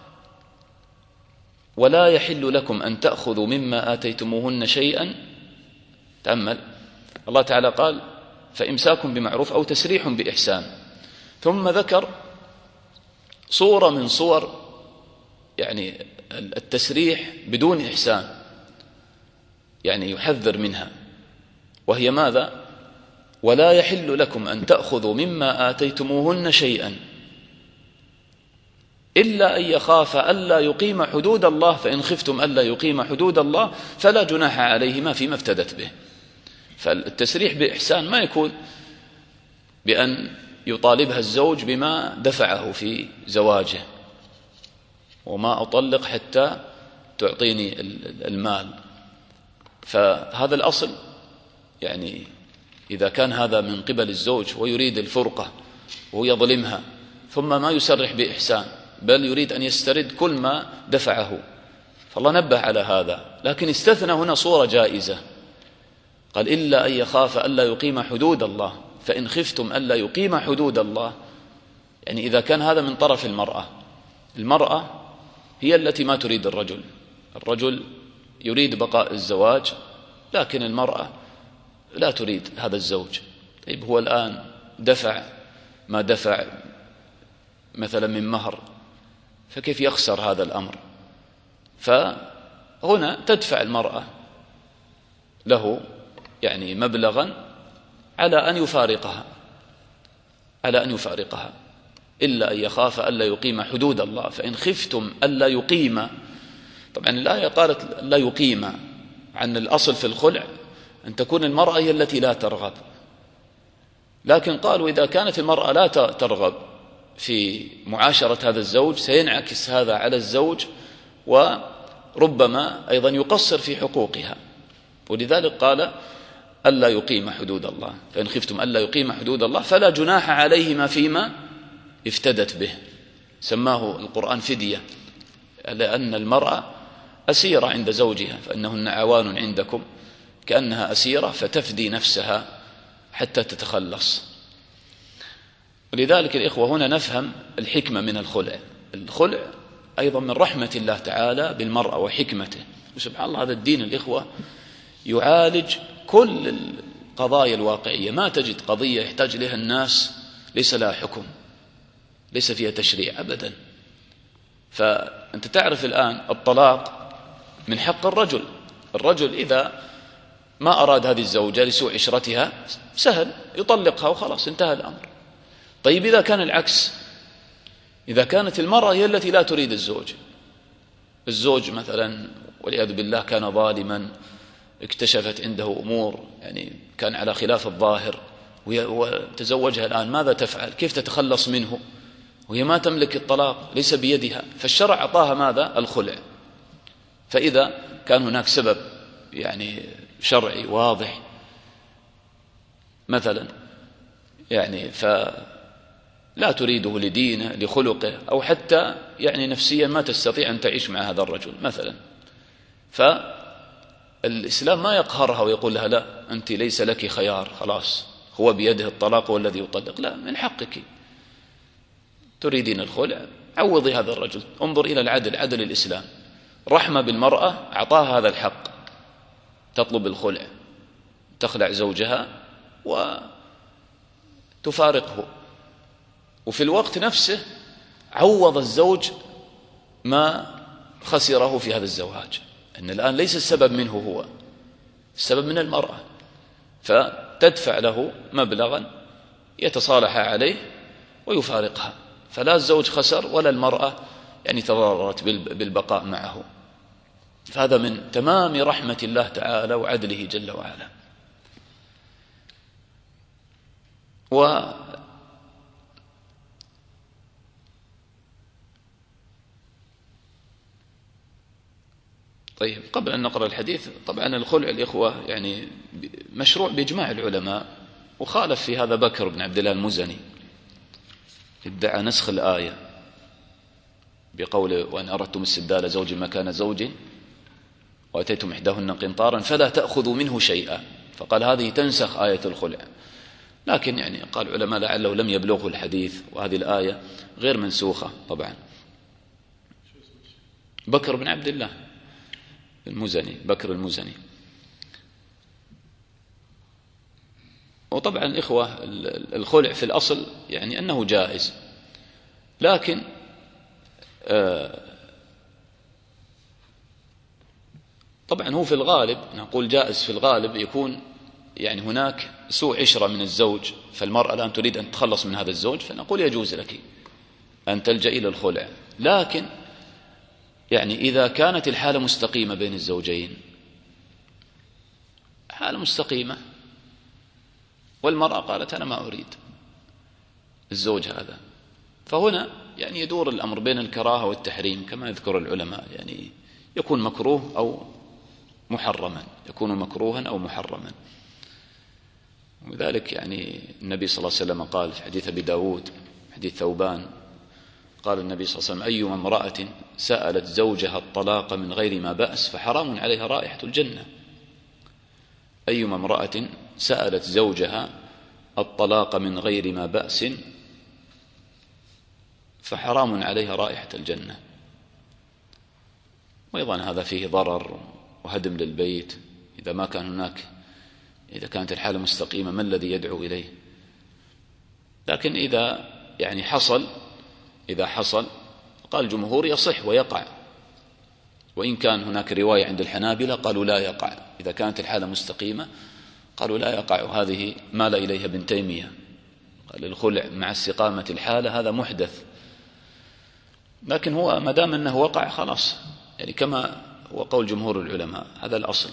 ولا يحل لكم أن تأخذوا مما آتيتموهن شيئا. تأمل، الله تعالى قال: فإمساك بمعروف أو تسريح بإحسان، ثم ذكر صورة من صور يعني التسريح بدون إحسان، يعني يحذر منها، وهي ماذا؟ ولا يحل لكم أن تأخذوا مما آتيتموهن شيئا إلا أن يخاف ألا يقيم حدود الله، فإن خفتم ألا يقيم حدود الله فلا جناح عليهما فيما افتدت به. فالتسريح بإحسان ما يكون بأن يطالبها الزوج بما دفعه في زواجه، وما أطلق حتى تعطيني المال. فهذا الأصل، يعني إذا كان هذا من قبل الزوج ويريد الفرقة ويظلمها، ثم ما يسرح بإحسان بل يريد أن يسترد كل ما دفعه، فالله نبه على هذا. لكن استثنى هنا صورة جائزة، قال إلا أن يخاف ألا يقيم حدود الله، فإن خفتم ألا يقيم حدود الله، يعني إذا كان هذا من طرف المرأة هي التي ما تريد الرجل يريد بقاء الزواج، لكن المرأة لا تريد هذا الزوج. طيب هو الآن دفع ما دفع مثلا من مهر، فكيف يخسر هذا الأمر؟ فهنا تدفع المرأة له يعني مبلغا على أن يفارقها إلا أن يخاف ألا يقيم حدود الله، فإن خفتم ألا يقيم. طبعا الآية قالت لا يقيم، عن الأصل في الخلع أن تكون المرأة هي التي لا ترغب، لكن قالوا إذا كانت المرأة لا ترغب في معاشرة هذا الزوج سينعكس هذا على الزوج، وربما أيضا يقصر في حقوقها، ولذلك قال ألا يقيم حدود الله، فإن خفتم ألا يقيم حدود الله فلا جناح عليهما فيما افتدت به. سماه القرآن فدية، لأن المرأة أسيرة عند زوجها، فإنهن عوان عندكم، كأنها أسيرة فتفدي نفسها حتى تتخلص. ولذلك الإخوة هنا نفهم الحكمة من الخلع أيضا من رحمة الله تعالى بالمرأة وحكمته. وسبحان الله هذا الدين الإخوة يعالج كل القضايا الواقعية، ما تجد قضية يحتاج لها الناس ليس لها حكم، ليس فيها تشريع أبدا. فأنت تعرف الآن الطلاق من حق الرجل إذا ما أراد هذه الزوجة لسوء عشرتها سهل يطلقها وخلاص انتهى الأمر. طيب إذا كان العكس، إذا كانت المرأة هي التي لا تريد الزوج مثلا والعياذ بالله كان ظالما، اكتشفت عنده أمور يعني كان على خلاف الظاهر وتزوجها الآن، ماذا تفعل؟ كيف تتخلص منه وهي ما تملك الطلاق، ليس بيدها؟ فالشرع أعطاها ماذا؟ الخلع. فإذا كان هناك سبب يعني شرعي واضح مثلا يعني فلا تريده لدينه لخلقه، أو حتى يعني نفسيا ما تستطيع أن تعيش مع هذا الرجل مثلا، فالإسلام ما يقهرها ويقول لها لا أنت ليس لك خيار، خلاص هو بيده الطلاق والذي يطلق، لا، من حقك تريدين الخلع عوضي هذا الرجل. انظر إلى عدل الإسلام، رحمة بالمرأة أعطاها هذا الحق، تطلب الخلع، تخلع زوجها وتفارقه، وفي الوقت نفسه عوض الزوج ما خسره في هذا الزواج، أن الآن ليس السبب منه هو، السبب من المرأة، فتدفع له مبلغا يتصالح عليه ويفارقها، فلا الزوج خسر ولا المرأة يعني تضررت بالبقاء معه. فهذا من تمام رحمة الله تعالى وعدله جل وعلا. طيب قبل أن نقرأ الحديث، طبعا الخلع الإخوة يعني مشروع بإجماع العلماء، وخالف في هذا بكر بن عبد الله المزني، ادعى نسخ الآية بقوله وأن أردتم استبدال زوج مكان زوج وأتيتم إحداهن قنطارا فلا تأخذوا منه شيئا، فقال هذه تنسخ آية الخلع. لكن يعني قال علماء لعله لم يبلغه الحديث، وهذه الآية غير منسوخة طبعا. بكر بن عبد الله المزني، بكر المزني. وطبعا الإخوة الخلع في الأصل يعني أنه جائز، لكن طبعا هو في الغالب نقول جائز، في الغالب يكون يعني هناك سوء عشرة من الزوج، فالمرأة الآن تريد أن تتخلص من هذا الزوج، فنقول يجوز لك أن تلجأ إلى الخلع. لكن يعني إذا كانت الحالة مستقيمة بين الزوجين، حالة مستقيمة والمرأة قالت أنا ما أريد، الزوج هذا. فهنا يعني يدور الأمر بين الكراهة والتحريم كما يذكر العلماء، يعني يكون مكروه أو محرما، يكون مكروها أو محرما. ولذلك يعني النبي صلى الله عليه وسلم قال في حديث أبي داود حديث ثوبان، قال النبي صلى الله عليه وسلم: أيما امرأة سألت زوجها الطلاق من غير ما بأس فحرام عليها رائحة الجنة. أيما امرأة سألت زوجها الطلاق من غير ما بأس فحرام عليها رائحة الجنة. وأيضا هذا فيه ضرر وهدم للبيت إذا ما كان هناك، إذا كانت الحالة مستقيمة ما الذي يدعو إليه؟ لكن إذا يعني إذا حصل قال الجمهور يصح ويقع، وإن كان هناك رواية عند الحنابلة قالوا لا يقع، إذا كانت الحالة مستقيمة قالوا لا يقع. وهذه مال إليها ابن تيمية، قال الخلع مع استقامة الحالة هذا محدث. لكن هو ما دام أنه وقع خلاص، يعني كما هو قول جمهور العلماء هذا الأصل،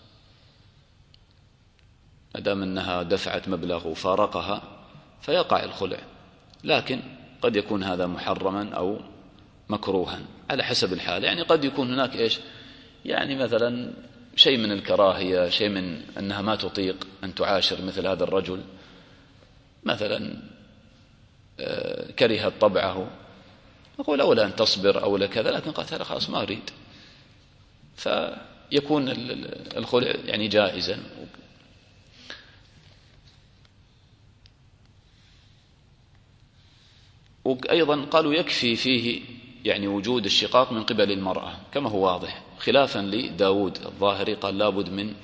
ما دام أنها دفعت مبلغ وفارقها فيقع الخلع. لكن قد يكون هذا محرما أو مكروها على حسب الحال. يعني قد يكون هناك يعني مثلا شيء من الكراهية، شيء من أنها ما تطيق أن تعاشر مثل هذا الرجل، مثلا كرهت طبعه، نقول أولى أن تصبر أولى كذا، لكن قالت هذا خلاص ما أريد، فيكون الخلع يعني جائزا. وأيضا قالوا يكفي فيه يعني وجود الشقاق من قبل المرأة كما هو واضح، خلافا لداود الظاهري قال لابد من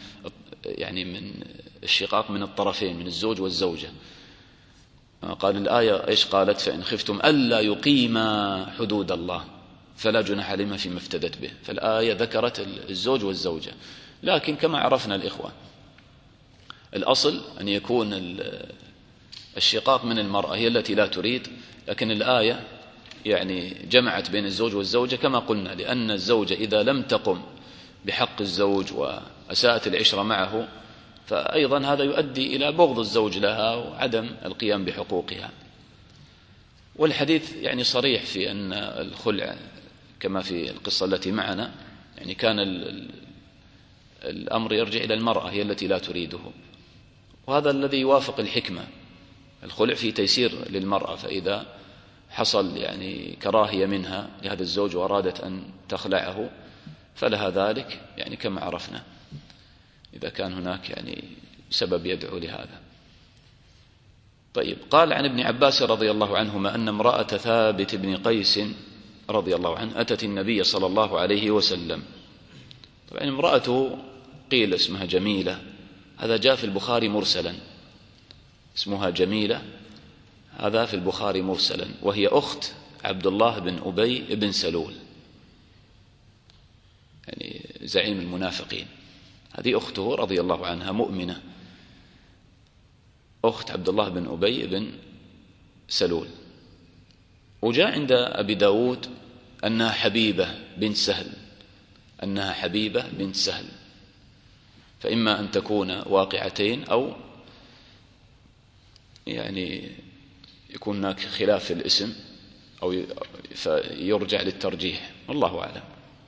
الشقاق من الطرفين، من الزوج والزوجة. قال الآية إيش قالت؟ فإن خفتم ألا يقيما حدود الله فلا جناح عليهما فيما افتدت به. فالآية ذكرت الزوج والزوجة، لكن كما عرفنا الإخوة الأصل أن يكون الشقاق من المرأة هي التي لا تريد، لكن الآية يعني جمعت بين الزوج والزوجة كما قلنا، لأن الزوجة إذا لم تقم بحق الزوج وأساءت العشرة معه فأيضا هذا يؤدي إلى بغض الزوج لها وعدم القيام بحقوقها. والحديث يعني صريح في أن الخلع كما في القصة التي معنا، يعني كان الأمر يرجع إلى المرأة هي التي لا تريده، وهذا الذي يوافق الحكمة. الخلع في تيسير للمرأة، فإذا حصل يعني كراهية منها لهذا الزوج وأرادت أن تخلعه فلها ذلك، يعني كما عرفنا إذا كان هناك يعني سبب يدعو لهذا. طيب، قال عن ابن عباس رضي الله عنهما أن امرأة ثابت بن قيس رضي الله عنه أتت النبي صلى الله عليه وسلم. طبعا امرأته قيل اسمها جميلة، هذا جاء في البخاري مرسلا، اسمها جميلة، هذا في البخاري مرسلا، وهي أخت عبد الله بن أبي بن سلول، يعني زعيم المنافقين. هذه أخته رضي الله عنها مؤمنة، أخت عبد الله بن أبي بن سلول. وجاء عند أبي داود أنها حبيبة بنت سهل، أنها حبيبة بنت سهل، فإما أن تكون واقعتين أو يعني يكون هناك خلاف في الاسم أو فيرجع للترجيح، والله أعلم.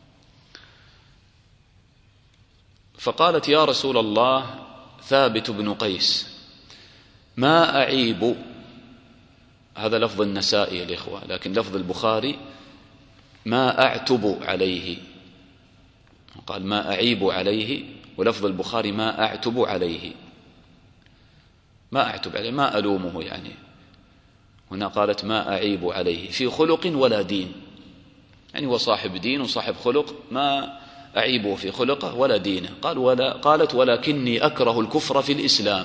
فقالت: يا رسول الله، ثابت بن قيس ما أعيب، هذا لفظ النسائي الإخوة، لكن لفظ البخاري ما أعتب عليه، قال ما أعيب عليه، ولفظ البخاري ما أعتب عليه، ما أعتب عليه ما ألومه، يعني هنا قالت ما أعيب عليه في خلق ولا دين، يعني هو صاحب دين وصاحب خلق، ما أعيبه في خلقه ولا دينه. قالت ولكني أكره الكفر في الإسلام،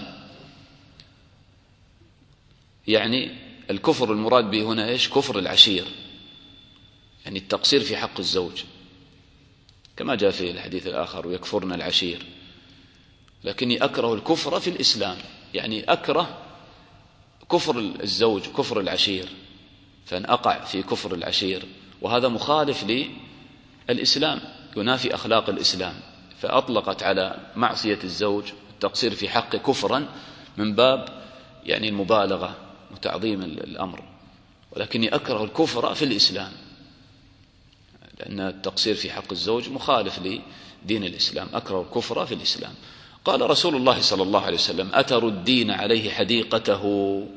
يعني الكفر المراد به هنا إيش؟ كفر العشير، يعني التقصير في حق الزوج، كما جاء في الحديث الآخر ويكفرن العشير. لكني أكره الكفر في الإسلام، يعني أكره كفر الزوج كفر العشير، فأن أقع في كفر العشير، وهذا مخالف للإسلام، ينافي أخلاق الإسلام، فأطلقت على معصية الزوج التقصير في حقه كفرا من باب يعني المبالغة وتعظيم الأمر، ولكني أكره الكفر في الإسلام، لأن التقصير في حق الزوج مخالف لدين الإسلام، أكره الكفر في الإسلام. قال رسول الله صلى الله عليه وسلم: أتردين عليه حديقته؟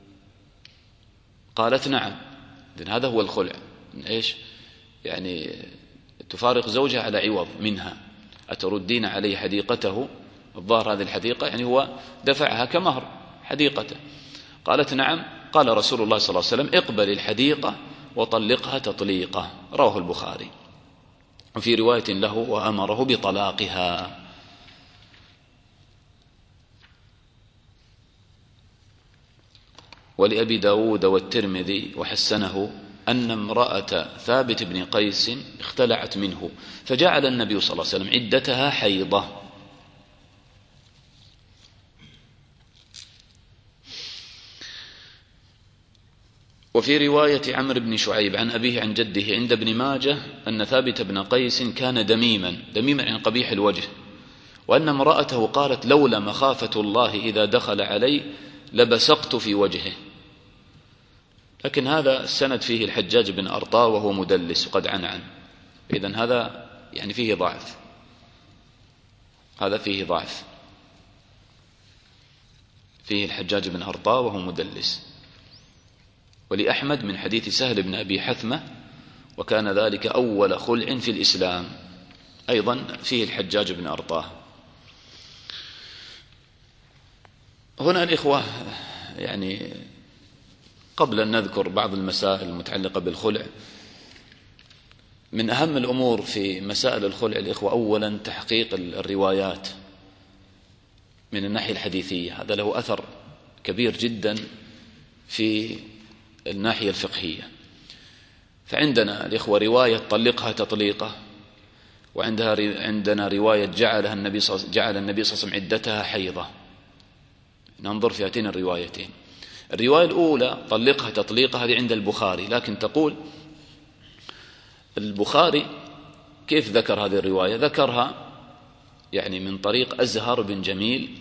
قالت: نعم. إذن هذا هو الخلع، من إيش؟ يعني تفارق زوجها على عوض منها. أتردين عليه حديقته، الظاهر هذه الحديقة يعني هو دفعها كمهر حديقته. قالت: نعم. قال رسول الله صلى الله عليه وسلم: اقبل الحديقة وطلقها تطليقة. رواه البخاري. وفي رواية له: وأمره بطلاقها. ولأبي داود والترمذي وحسنه أن امرأة ثابت بن قيس اختلعت منه، فجعل النبي صلى الله عليه وسلم عدتها حيضة. وفي رواية عمرو بن شعيب عن أبيه عن جده عند ابن ماجه أن ثابت بن قيس كان دميما يعني قبيح الوجه، وأن امرأته قالت: لولا مخافة الله إذا دخل علي لبسقت في وجهه. لكن هذا السند فيه الحجاج بن أرطاة وهو مدلس وقد عنعن، إذن هذا يعني فيه ضعف، هذا فيه ضعف، فيه الحجاج بن أرطاة وهو مدلس. ولأحمد من حديث سهل بن أبي حثمة: وكان ذلك أول خلع في الإسلام، أيضا فيه الحجاج بن أرطاة. هنا الإخوة يعني قبل أن نذكر بعض المسائل المتعلقة بالخلع، من أهم الأمور في مسائل الخلع الإخوة أولا تحقيق الروايات من الناحية الحديثية، هذا له أثر كبير جدا في الناحية الفقهية. فعندنا الإخوة رواية طلقها تطليقة، عندنا رواية جعل النبي صلى الله عليه وسلم عدتها حيضة. ننظر في هاتين الروايتين. الرواية الأولى طلقها تطليقة هذه عند البخاري، لكن تقول البخاري كيف ذكر هذه الرواية؟ ذكرها يعني من طريق أزهر بن جميل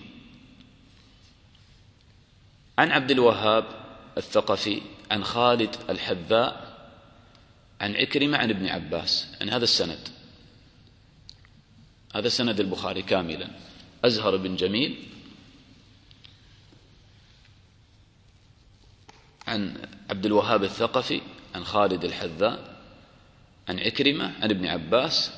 عن عبد الوهاب الثقفي عن خالد الحذاء عن عكرمة عن ابن عباس. يعني هذا السند، هذا سند البخاري كاملا، أزهر بن جميل عن عبد الوهاب الثقفي عن خالد الحذاء عن عكرمة عن ابن عباس.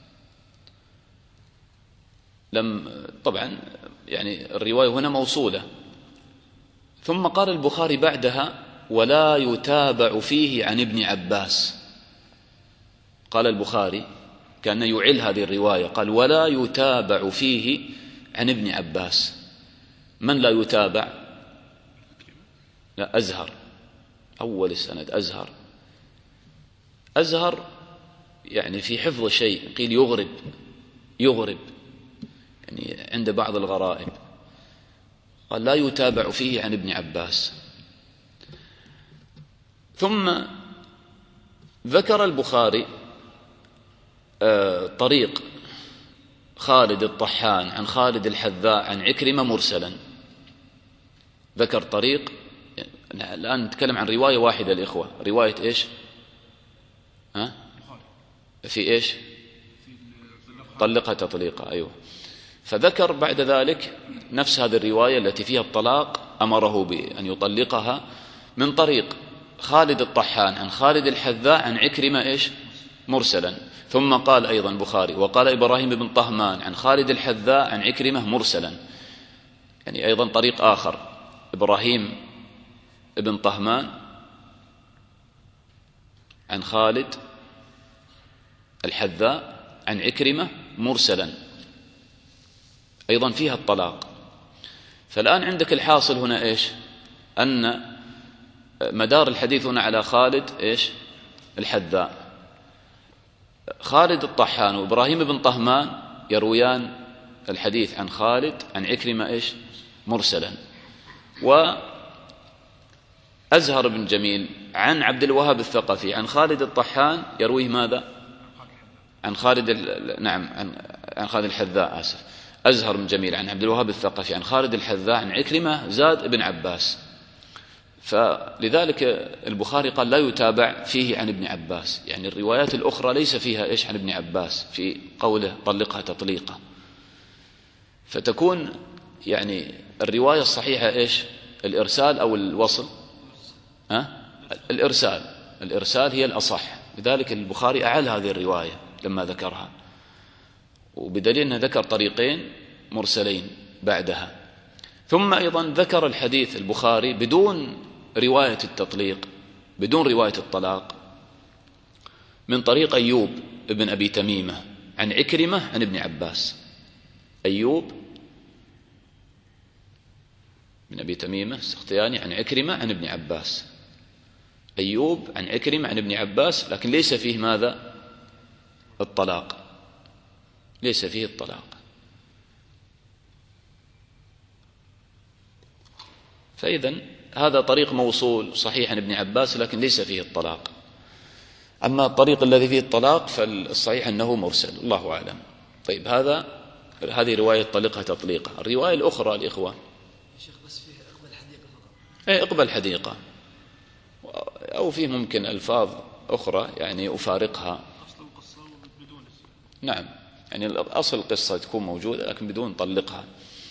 طبعا يعني الرواية هنا موصولة. ثم قال البخاري بعدها: ولا يتابع فيه عن ابن عباس. قال البخاري كان يعل هذه الرواية، قال: ولا يتابع فيه عن ابن عباس. من لا يتابع؟ لا، أزهر، أول السند أزهر يعني في حفظ شيء، قيل يغرب يعني عند بعض الغرائب. قال: لا يتابع فيه عن ابن عباس. ثم ذكر البخاري طريق خالد الطحان عن خالد الحذاء عن عكرمة مرسلا. ذكر طريق، الآن نتكلم عن رواية واحدة الإخوة، رواية إيش؟ في إيش؟ طلقها تطليقة، أيوه. فذكر بعد ذلك نفس هذه الرواية التي فيها الطلاق، أمره بأن يطلقها من طريق خالد الطحان عن خالد الحذاء عن عكرمة إيش؟ مرسلا. ثم قال أيضا البخاري: وقال إبراهيم بن طهمان عن خالد الحذاء عن عكرمة مرسلا. يعني أيضا طريق آخر، إبراهيم بن طهمان عن خالد الحذاء عن عكرمة مرسلا، أيضا فيها الطلاق. فالآن عندك الحاصل هنا إيش؟ أن مدار الحديث هنا على خالد إيش؟ الحذاء. خالد الطحان وإبراهيم بن طهمان يرويان الحديث عن خالد عن عكرمة إيش؟ مرسلا. وأزهر بن جميل عن عبد الوهاب الثقفي عن خالد الطحان يرويه ماذا؟ عن خالد عن خالد الحذاء، آسف. أزهر بن جميل عن عبد الوهاب الثقفي عن خالد الحذاء عن عكرمة زاد ابن عباس. فلذلك البخاري قال لا يتابع فيه عن ابن عباس، يعني الروايات الأخرى ليس فيها إيش عن ابن عباس في قوله طلقها تطليقة، فتكون يعني الرواية الصحيحة إيش؟ الإرسال أو الوصل؟ الإرسال هي الأصح، لذلك البخاري أعل هذه الرواية لما ذكرها، وبدليل أنه ذكر طريقين مرسلين بعدها. ثم أيضا ذكر الحديث البخاري بدون رواية التطليق، بدون رواية الطلاق، من طريق أيوب ابن أبي تميمة عن عكرمة عن ابن عباس. أيوب بن أبي تميمة السختياني عن عكرمة عن ابن عباس. أيوب عن عكرمة عن ابن عباس، لكن ليس فيه ماذا؟ الطلاق، ليس فيه الطلاق. فإذن هذا طريق موصول صحيح عن ابن عباس لكن ليس فيه الطلاق. أما الطريق الذي فيه الطلاق فالصحيح أنه مرسل، الله أعلم. طيب هذه رواية طلقها تطليقة. الرواية الأخرى الإخوة شيخ بس فيه اقبل حديقة فقط. اقبل حديقة، أو فيه ممكن ألفاظ أخرى يعني أفارقها. أصل القصة بدون اسم. نعم، يعني أصل القصة تكون موجودة لكن بدون طلقها.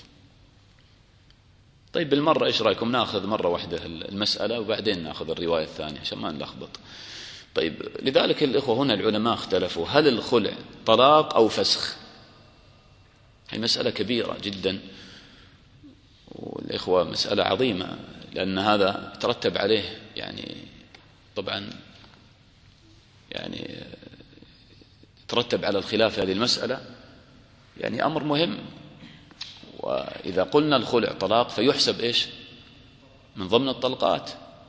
طيب بالمرة إيش رأيكم نأخذ مرة واحدة المسألة وبعدين نأخذ الرواية الثانية عشان ما نلخبط. طيب لذلك الإخوة هنا العلماء اختلفوا هل الخلع طلاق أو فسخ؟ هي مسألة كبيرة جدا، والإخوة مسألة عظيمة، لأن هذا ترتب عليه يعني طبعا يعني ترتب على الخلاف هذه المسألة يعني أمر مهم. وإذا قلنا الخلع طلاق فيحسب إيش؟ من ضمن الطلقات.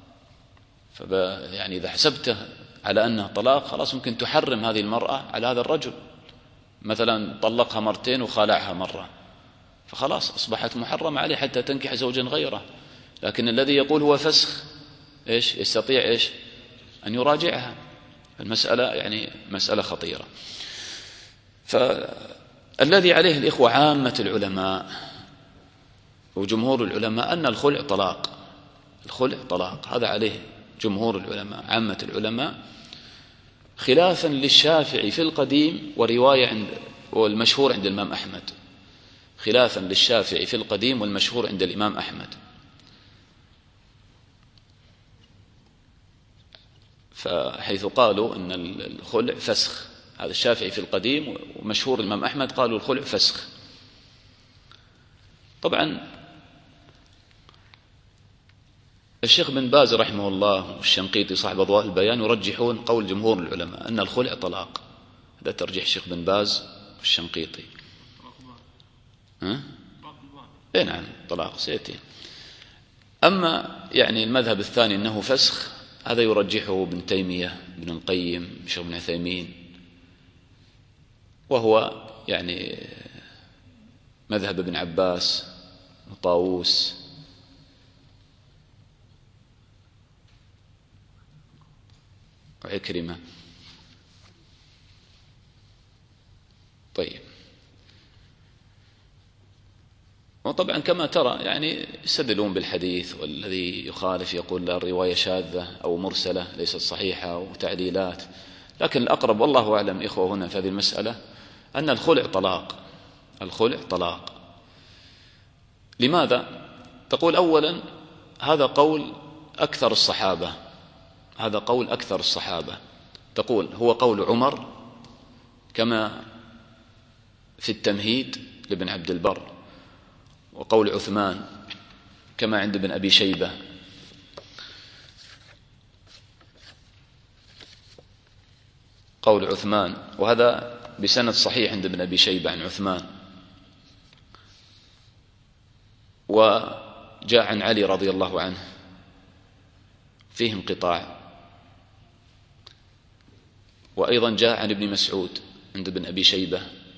يعني إذا حسبته على أنه طلاق خلاص ممكن تحرم هذه المرأة على هذا الرجل، مثلا طلقها مرتين وخالعها مرة، فخلاص أصبحت محرمة عليه حتى تنكح زوجا غيره. لكن الذي يقول هو فسخ إيش؟ يستطيع إيش؟ أن يراجعها. المسألة يعني مسألة خطيرة. فالذي عليه الإخوة عامة العلماء وجمهور العلماء أن الخلع طلاق، الخلع طلاق، هذا عليه جمهور العلماء عامة العلماء، خلافا للشافعي في القديم ورواية والمشهور عند الإمام أحمد، خلافا للشافعي في القديم والمشهور عند الإمام أحمد. فحيث قالوا أن الخلع فسخ، هذا الشافعي في القديم ومشهور الإمام أحمد قالوا الخلع فسخ. طبعا الشيخ بن باز رحمه الله والشنقيطي صاحب أضواء البيان يرجحون قول جمهور العلماء أن الخلع طلاق. هذا ترجيح الشيخ بن باز والشنقيطي. إيه نعم طلاق سيأتي. أما يعني المذهب الثاني أنه فسخ، هذا يرجحه ابن تيمية، ابن القيم، الشيخ ابن عثيمين، وهو يعني مذهب ابن عباس وطاووس وعكرمة. طيب، وطبعا كما ترى يعني يستدلون بالحديث، والذي يخالف يقول لا الرواية شاذة أو مرسلة ليست صحيحة وتعديلات. لكن الأقرب والله أعلم إخوة هنا في هذه المسألة أن الخلع طلاق، الخلع طلاق. لماذا؟ تقول أولا هذا قول أكثر الصحابة، هذا قول أكثر الصحابة. تقول هو قول عمر كما في التمهيد لابن عبد البر، وقول عثمان كما عند ابن أبي شيبة، قول عثمان، وهذا بسند صحيح عند ابن أبي شيبة عن عثمان. وجاء عن علي رضي الله عنه فيه انقطاع. وأيضا جاء عن ابن مسعود عند ابن أبي شيبة.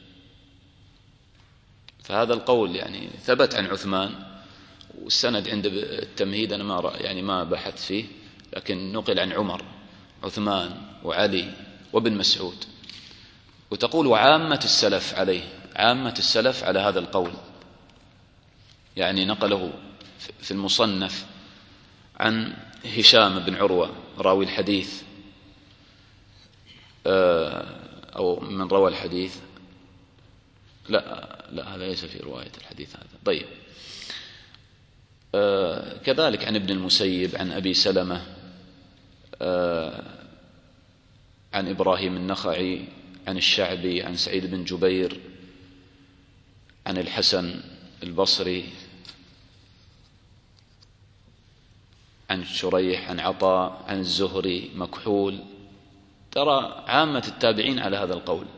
فهذا القول يعني ثبت عن عثمان، والسند عند التمهيد أنا ما بحث فيه، لكن نقل عن عمر، عثمان وعلي وابن مسعود. وتقول وعامة السلف عليه، عامة السلف على هذا القول، يعني نقله في المصنف عن هشام بن عروة راوي الحديث أو من روى الحديث، لا هذا ليس في رواية الحديث هذا. طيب، كذلك عن ابن المسيب، عن أبي سلمة، عن إبراهيم النخعي، عن الشعبي، عن سعيد بن جبير، عن الحسن البصري، عن شريح، عن عطاء، عن الزهري، مكحول. ترى عامة التابعين على هذا القول،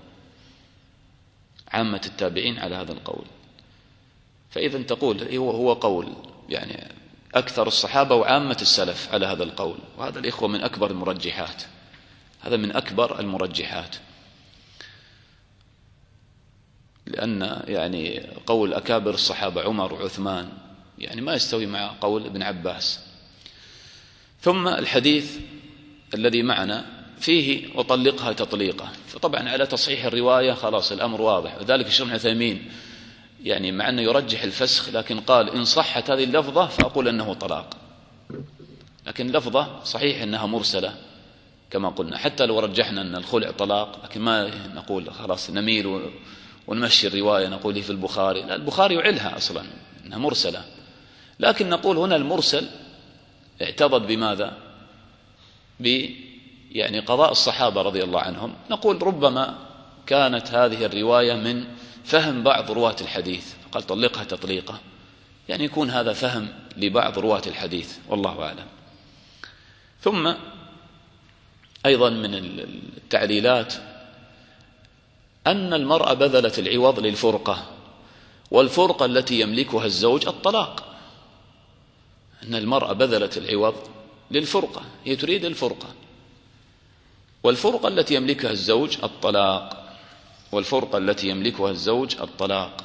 عامة التابعين على هذا القول. فإذا تقول هو قول يعني أكثر الصحابة وعامة السلف على هذا القول، وهذا الإخوة من أكبر المرجحات، هذا من أكبر المرجحات، لأن يعني قول أكابر الصحابة عمر وعثمان يعني ما يستوي مع قول ابن عباس. ثم الحديث الذي معنا فيه وطلقها تطليقة، فطبعا على تصحيح الرواية خلاص الأمر واضح. وذلك الشيخ ابن عثيمين يعني مع أنه يرجح الفسخ، لكن قال إن صحت هذه اللفظة فأقول أنه طلاق، لكن اللفظة صحيح أنها مرسلة كما قلنا، حتى لو رجحنا أن الخلع طلاق، لكن ما نقول خلاص نميل ونمشي الرواية نقول هي في البخاري، لا، البخاري يعلها أصلا أنها مرسلة، لكن نقول هنا المرسل اعتضد بماذا؟ يعني قضاء الصحابة رضي الله عنهم. نقول ربما كانت هذه الرواية من فهم بعض رواة الحديث، قال طلقها تطليقة، يعني يكون هذا فهم لبعض رواة الحديث، والله أعلم. ثم أيضا من التعليلات أن المرأة بذلت العوض للفرقة، والفرقة التي يملكها الزوج الطلاق، أن المرأة بذلت العوض للفرقة، هي تريد الفرقة، والفرقة التي يملكها الزوج الطلاق، والفرقة التي يملكها الزوج الطلاق.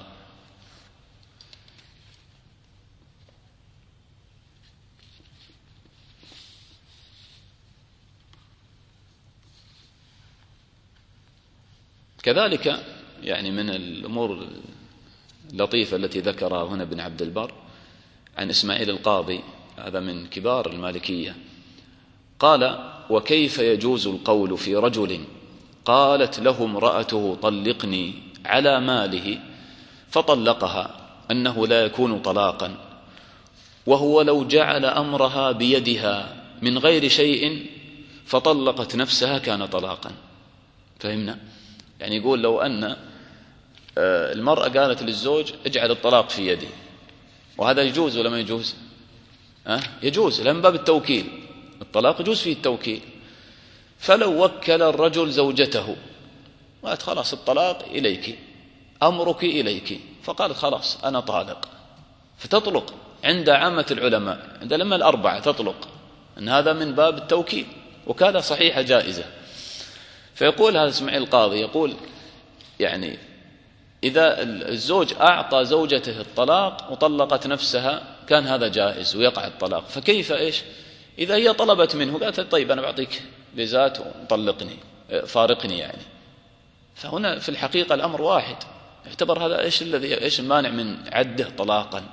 كذلك يعني من الأمور اللطيفة التي ذكرها هنا ابن عبد البر عن إسماعيل القاضي، هذا من كبار المالكية، قال: وكيف يجوز القول في رجل قالت له امرأته طلقني على ماله فطلقها أنه لا يكون طلاقا، وهو لو جعل أمرها بيدها من غير شيء فطلقت نفسها كان طلاقا. فهمنا؟ يعني يقول لو أن المرأة قالت للزوج اجعل الطلاق في يدي، وهذا يجوز ولا ما يجوز؟ يجوز، لأن باب التوكيل، الطلاق يجوز فيه التوكيل. فلو وكل الرجل زوجته وقالت خلاص الطلاق إليك، أمرك إليك، فقالت خلاص أنا طالق، فتطلق عند عامة العلماء، عند لما الأربعة تطلق، أن هذا من باب التوكيل، وكذا صحيحة جائزة. فيقول هذا اسماعيل القاضي، يقول يعني إذا الزوج أعطى زوجته الطلاق وطلقت نفسها كان هذا جائز ويقع الطلاق، فكيف إذا هي طلبت منه قالت طيب أنا بعطيك بزات وطلقني فارقني يعني، فهنا في الحقيقة الأمر واحد، يعتبر هذا إيش المانع من عده طلاقا.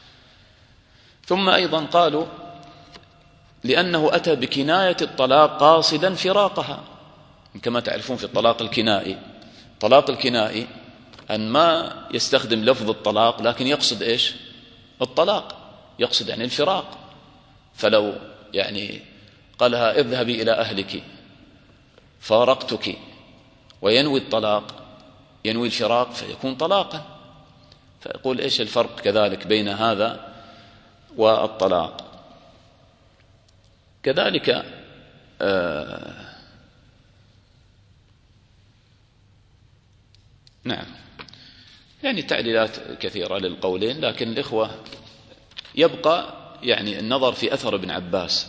ثم أيضا قالوا لأنه أتى بكناية الطلاق قاصدا فراقها، كما تعرفون في الطلاق الكنائي، طلاق الكنائي أن ما يستخدم لفظ الطلاق لكن يقصد الطلاق، يقصد يعني الفراق. فلو يعني قالها اذهبي إلى أهلك فارقتك وينوي الطلاق، ينوي الفراق، فيكون طلاقا. فيقول الفرق كذلك بين هذا والطلاق. كذلك نعم، يعني تعليلات كثيرة للقولين، لكن الإخوة يبقى يعني النظر في أثر ابن عباس.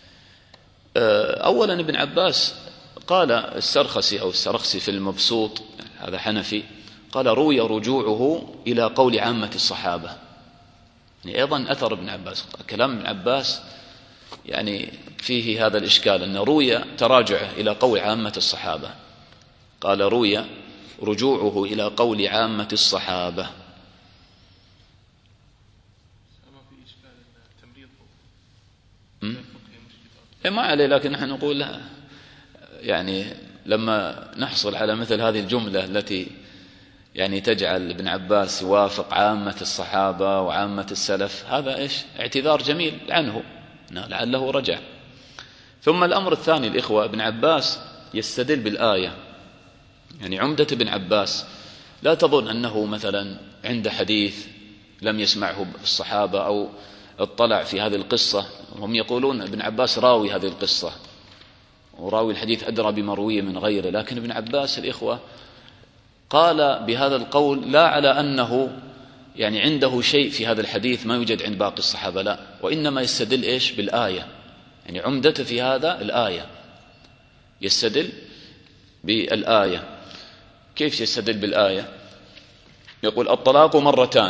أولا ابن عباس قال السرخسي أو السرخسي في المبسوط، هذا حنفي، قال روي رجوعه إلى قول عامة الصحابة، يعني أيضا أثر ابن عباس، كلام ابن عباس يعني فيه هذا الإشكال أن روي تراجعه إلى قول عامة الصحابة، قال روي رجوعه إلى قول عامة الصحابة. ما في إشكال أن تمريضه ما عليه، لكن نحن نقول لا، يعني لما نحصل على مثل هذه الجملة التي يعني تجعل ابن عباس يوافق عامة الصحابة وعامة السلف، هذا إيش اعتذار جميل عنه لعله رجع. ثم الأمر الثاني الإخوة، ابن عباس يستدل بالآية. يعني عمدة ابن عباس لا تظن أنه مثلا عند حديث لم يسمعه الصحابة أو اطلع في هذه القصة. هم يقولون ابن عباس راوي هذه القصة وراوي الحديث أدرى بمرويه من غيره، لكن ابن عباس الإخوة قال بهذا القول لا على أنه يعني عنده شيء في هذا الحديث ما يوجد عند باقي الصحابة، لا، وإنما يستدل إيش بالآية. يعني عمدته في هذا الآية، يستدل بالآية. كيف يستدل بالآية؟ يقول الطلاق مرتان،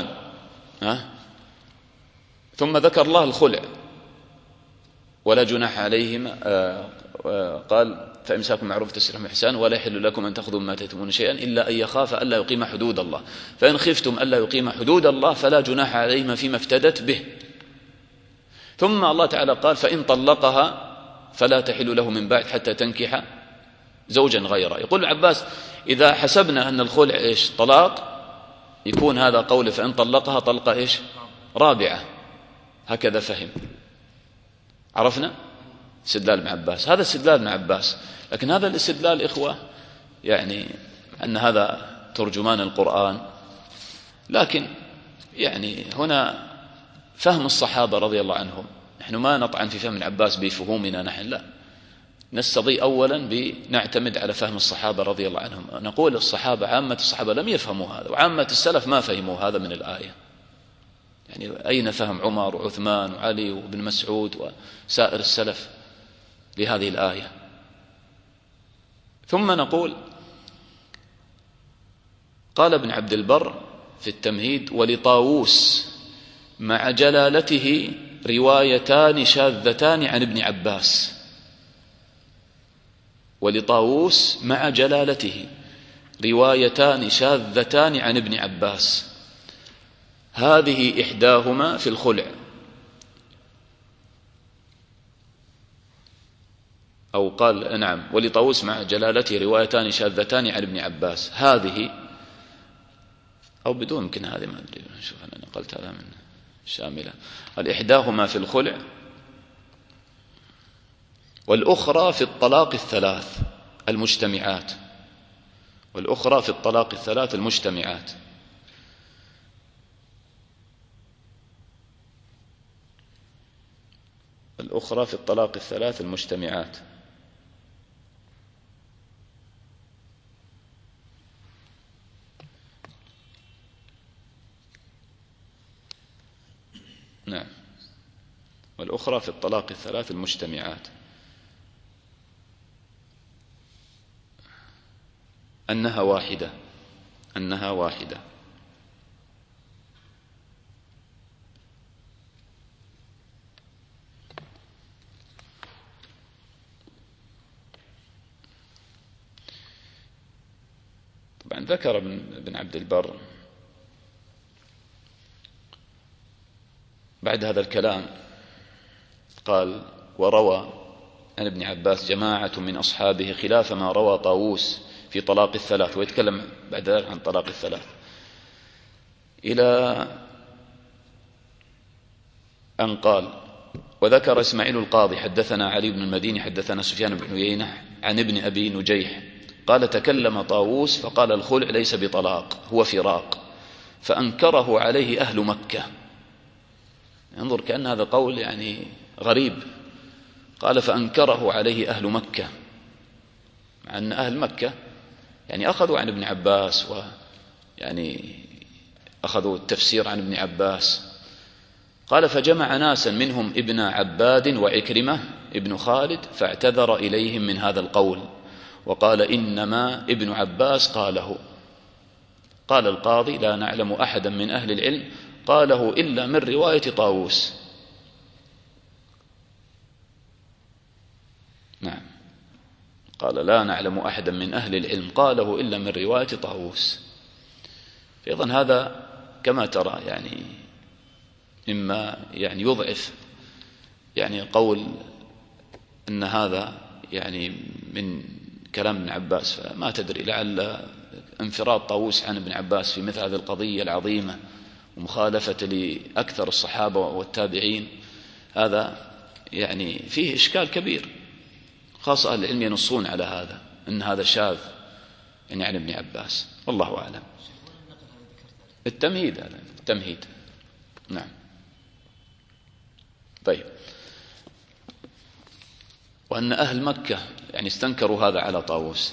ثم ذكر الله الخلع ولا جناح عليهم، قال فإمساك معروف تسريح بإحسان ولا يحل لكم أن تأخذوا مما آتيتموهن شيئا إلا أن يخاف ألا يقيم حدود الله، فإن خفتم ألا يقيم حدود الله فلا جناح عليهما فيما افتدت به. ثم الله تعالى قال فإن طلقها فلا تحل له من بعد حتى تنكح زوجا غيره. يقول العباس إذا حسبنا أن الخلع إيش طلاق، يكون هذا قوله فإن طلقها طلقة إيش رابعة، هكذا فهم. عرفنا استدلال ابن عباس، هذا استدلال ابن عباس. لكن هذا الاستدلال إخوة يعني أن هذا ترجمان القرآن، لكن يعني هنا فهم الصحابة رضي الله عنهم. نحن ما نطعن في فهم ابن عباس بفهومنا نحن، لا، نستضيء أولا بنعتمد على فهم الصحابة رضي الله عنهم. نقول الصحابة عامة الصحابة لم يفهموا هذا، وعامة السلف ما فهموا هذا من الآية. يعني أين فهم عمر وعثمان وعلي وابن مسعود وسائر السلف لهذه الآية؟ ثم نقول قال ابن عبد البر في التمهيد ولطاووس مع جلالته روايتان شاذتان عن ابن عباس. ولطاووس مع جلالته روايتان شاذتان عن ابن عباس، هذه إحداهما في الخلع، أو قال نعم ولطاووس مع جلالته روايتان شاذتان عن ابن عباس، هذه أو بدون يمكن هذه ما أدري، شوف أنا نقلت هذا من شاملة. الإحداهما في الخلع والأخرى في الطلاق الثلاث المجتمعات، والأخرى في الطلاق الثلاث المجتمعات. الأخرى في الطلاق الثلاث المجتمعات. نعم، والأخرى في الطلاق الثلاث المجتمعات أنها واحدة، أنها واحدة. طبعا ذكر ابن عبد البر بعد هذا الكلام قال وروى عن ابن عباس جماعة من أصحابه خلاف ما روى طاووس في طلاق الثلاث، ويتكلم بعد ذلك عن طلاق الثلاث، إلى أن قال وذكر إسماعيل القاضي حدثنا علي بن المديني حدثنا سفيان بن عيينة عن ابن أبي نجيح قال تكلم طاووس فقال الخلع ليس بطلاق هو فراق، فأنكره عليه أهل مكة. انظر كأن هذا قول يعني غريب، قال فأنكره عليه أهل مكة، مع أن أهل مكة يعني أخذوا عن ابن عباس ويعني أخذوا التفسير عن ابن عباس. قال فجمع ناسا منهم ابن عباد وعكرمة ابن خالد فاعتذر إليهم من هذا القول وقال إنما ابن عباس قاله. قال القاضي لا نعلم أحدا من أهل العلم قاله إلا من رواية طاووس. نعم، قال لا نعلم أحدا من أهل العلم قاله إلا من رواية طاووس. أيضا هذا كما ترى يعني مما يعني يضعف يعني قول أن هذا يعني من كلام ابن عباس، فما تدري، لعل انفراد طاووس عن ابن عباس في مثل هذه القضية العظيمة ومخالفة لأكثر الصحابة والتابعين، هذا يعني فيه إشكال كبير، خاصة أهل العلم ينصون على هذا أن هذا شاذ يعني عن ابن عباس، والله أعلم. التمهيد، هذا التمهيد. نعم. طيب. وأن أهل مكة يعني استنكروا هذا على طاووس.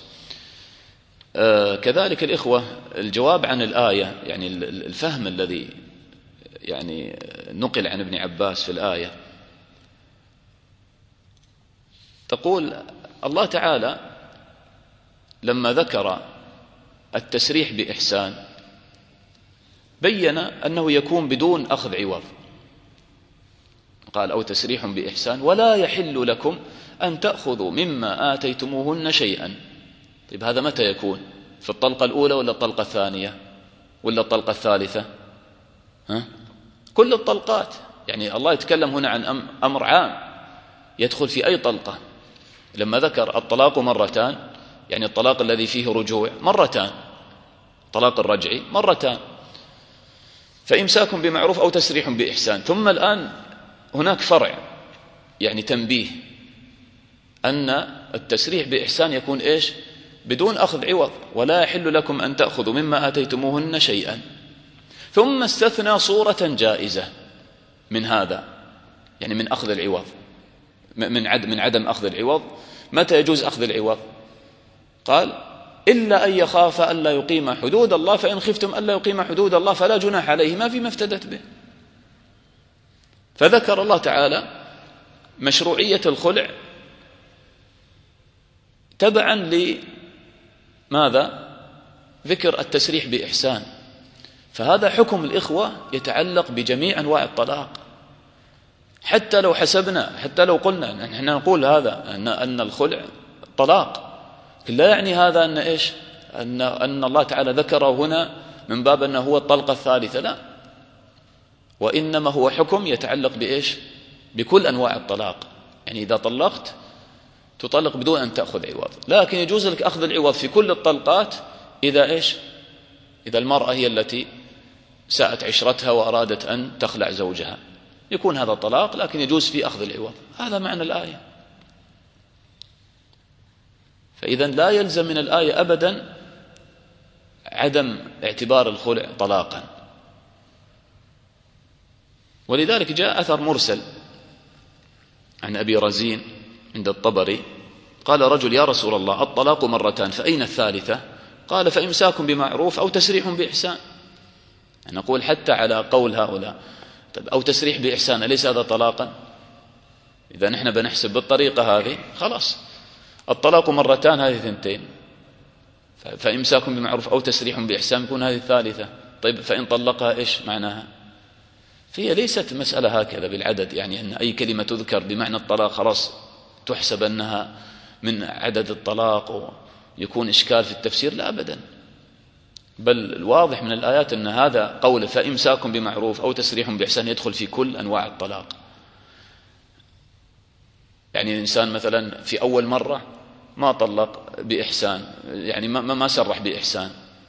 كذلك الإخوة الجواب عن الآية، يعني الفهم الذي يعني نقل عن ابن عباس في الآية، تقول الله تعالى لما ذكر التسريح بإحسان بين أنه يكون بدون أخذ عوض، قال أو تسريح بإحسان ولا يحل لكم أن تأخذوا مما آتيتموهن شيئا. طيب هذا متى يكون؟ في الطلقة الأولى ولا الطلقة الثانية ولا الطلقة الثالثة؟ كل الطلقات، يعني الله يتكلم هنا عن أمر عام يدخل في أي طلقة. لما ذكر الطلاق مرتان، يعني الطلاق الذي فيه رجوع مرتان، طلاق الرجعي مرتان، فإمساك بمعروف أو تسريح بإحسان. ثم الآن هناك فرع يعني تنبيه أن التسريح بإحسان يكون إيش؟ بدون أخذ عوض، ولا يحل لكم أن تأخذوا مما آتيتموهن شيئا. ثم استثنى صورة جائزة من هذا، يعني من أخذ العوض، من عدم أخذ العوض. متى يجوز أخذ العوض؟ قال إلا أن يخاف ألا يقيم حدود الله، فإن خفتم ألا يقيم حدود الله فلا جناح عليهما فيما افتدت به. فذكر الله تعالى مشروعية الخلع تبعا لماذا؟ ذكر التسريح بإحسان. فهذا حكم الإخوة يتعلق بجميع أنواع الطلاق، حتى لو حسبنا، حتى لو قلنا نحن نقول هذا أن الخلع طلاق، لا يعني هذا أن إيش؟ أن الله تعالى ذكره هنا من باب أنه هو الطلقة الثالثة، لا، وإنما هو حكم يتعلق بإيش؟ بكل أنواع الطلاق. يعني إذا طلقت تطلق بدون أن تأخذ عوض، لكن يجوز لك أخذ العوض في كل الطلقات إذا إيش؟ إذا المرأة هي التي ساءت عشرتها وأرادت أن تخلع زوجها، يكون هذا طلاق، لكن يجوز في أخذ العوض. هذا معنى الآية. فإذا لا يلزم من الآية أبدا عدم اعتبار الخلع طلاقا. ولذلك جاء أثر مرسل عن أبي رزين عند الطبري، قال رجل يا رسول الله الطلاق مرتان فأين الثالثة؟ قال فإمساك بمعروف أو تسريح بإحسان. نقول حتى على قول هؤلاء أو تسريح بإحسان أليس هذا طلاقا؟ إذا نحن بنحسب بالطريقة هذه خلاص الطلاق مرتان، هذه ثنتين، فإمساك بمعروف أو تسريح بإحسان يكون هذه الثالثة. طيب فإن طلقها إيش معناها؟ فهي ليست مسألة هكذا بالعدد، يعني أن أي كلمة تذكر بمعنى الطلاق خلاص تحسب أنها من عدد الطلاق ويكون إشكال في التفسير، لا أبدا، بل الواضح من الآيات أن هذا قول فإمساك بمعروف أو تسريح بإحسان يدخل في كل أنواع الطلاق. يعني الإنسان مثلا في أول مرة ما طلق بإحسان، يعني ما سرح بإحسان،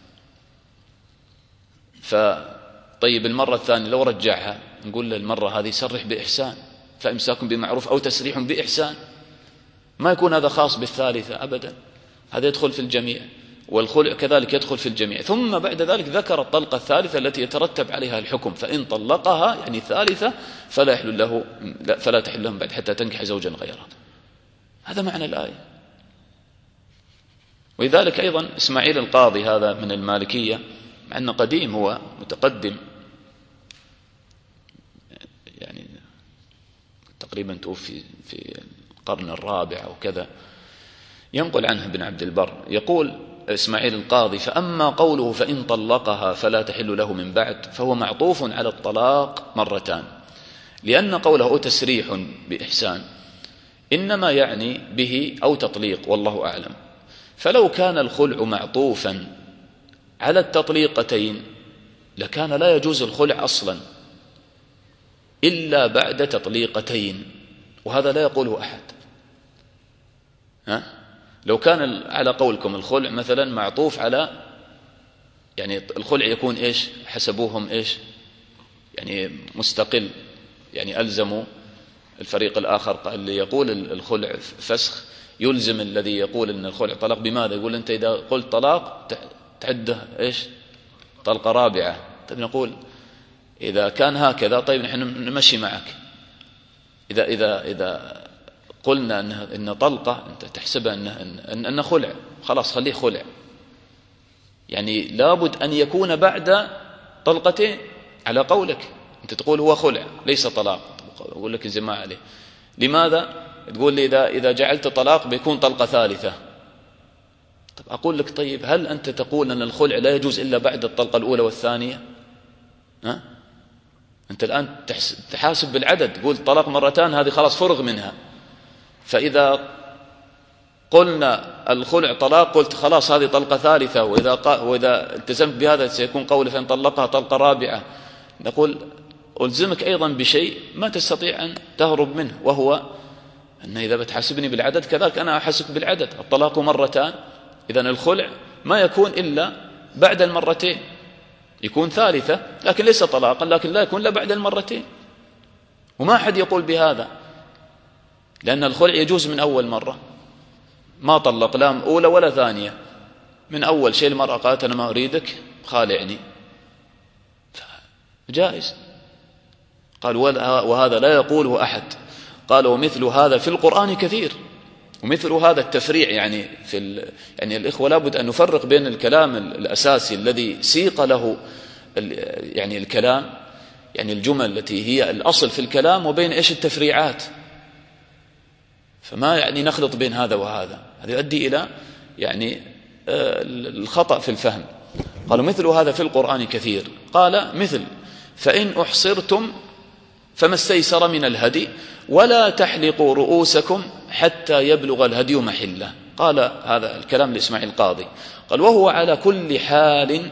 طيب المرة الثانية لو رجعها نقول له المرة هذه سرح بإحسان، فإمساك بمعروف أو تسريح بإحسان، ما يكون هذا خاص بالثالثة أبدا، هذا يدخل في الجميع، والخلع كذلك يدخل في الجميع. ثم بعد ذلك ذكر الطلقة الثالثة التي يترتب عليها الحكم، فإن طلقها يعني الثالثة فلا تحل لهم بعد حتى تنكح زوجا غيره. هذا معنى الآية. ولذلك أيضا إسماعيل القاضي هذا من المالكية، مع أنه قديم هو متقدم، يعني تقريبا توفي في القرن الرابع أو كذا، ينقل عنه ابن عبد البر يقول إسماعيل القاضي فأما قوله فإن طلقها فلا تحل له من بعد فهو معطوف على الطلاق مرتان، لأن قوله تسريح بإحسان إنما يعني به أو تطليق والله أعلم. فلو كان الخلع معطوفا على التطليقتين لكان لا يجوز الخلع أصلا إلا بعد تطليقتين، وهذا لا يقوله أحد. لو كان على قولكم الخلع مثلا معطوف على، يعني الخلع يكون إيش حسبوهم إيش، يعني مستقل، يعني ألزموا الفريق الآخر اللي يقول الخلع فسخ يلزم الذي يقول أن الخلع طلاق. بماذا؟ يقول أنت إذا قلت طلاق تعده إيش طلقة رابعة. طيب نقول إذا كان هكذا طيب نحن نمشي معك. إذا قلنا إن طلقة أنت تحسبها أن خلع، خلاص خليه خلع، يعني لابد أن يكون بعد طلقتين على قولك. أنت تقول هو خلع ليس طلاق، أقول لك إنزين ما عليه. لماذا؟ تقول لي إذا جعلت طلاق بيكون طلقة ثالثة. طب أقول لك طيب هل أنت تقول أن الخلع لا يجوز إلا بعد الطلقة الأولى والثانية؟ أنت الآن تحاسب بالعدد، تقول طلاق مرتان هذه خلاص فرغ منها. فإذا قلنا الخلع طلاق قلت خلاص هذه طلقة ثالثة، وإذا التزمت بهذا سيكون قولي فإن طلقها طلقة رابعة. نقول ألزمك أيضا بشيء ما تستطيع أن تهرب منه، وهو أن إذا بتحاسبني بالعدد كذلك أنا أحاسب بالعدد. الطلاق مرتان، إذن الخلع ما يكون إلا بعد المرتين، يكون ثالثة لكن ليس طلاقا، لكن لا يكون إلا بعد المرتين. وما أحد يقول بهذا، لأن الخلع يجوز من أول مرة، ما طلق لا أولى ولا ثانية، من أول شيء المرأة قالت أنا ما أريدك خالعني، جائز. قال وهذا لا يقوله أحد. قال ومثل هذا في القرآن كثير، ومثل هذا التفريع يعني يعني الإخوة لابد أن نفرق بين الكلام الأساسي الذي سيق له يعني الكلام، يعني الجمل التي هي الأصل في الكلام، وبين إيش التفريعات. فما يعني نخلط بين هذا وهذا، هذا يؤدي إلى يعني الخطأ في الفهم. قالوا مثل هذا في القرآن كثير. قال مثل فإن أحصرتم فما استيسر من الهدي ولا تحلقوا رؤوسكم حتى يبلغ الهدي محله. قال هذا الكلام لإسماعيل القاضي، قال وهو على كل حال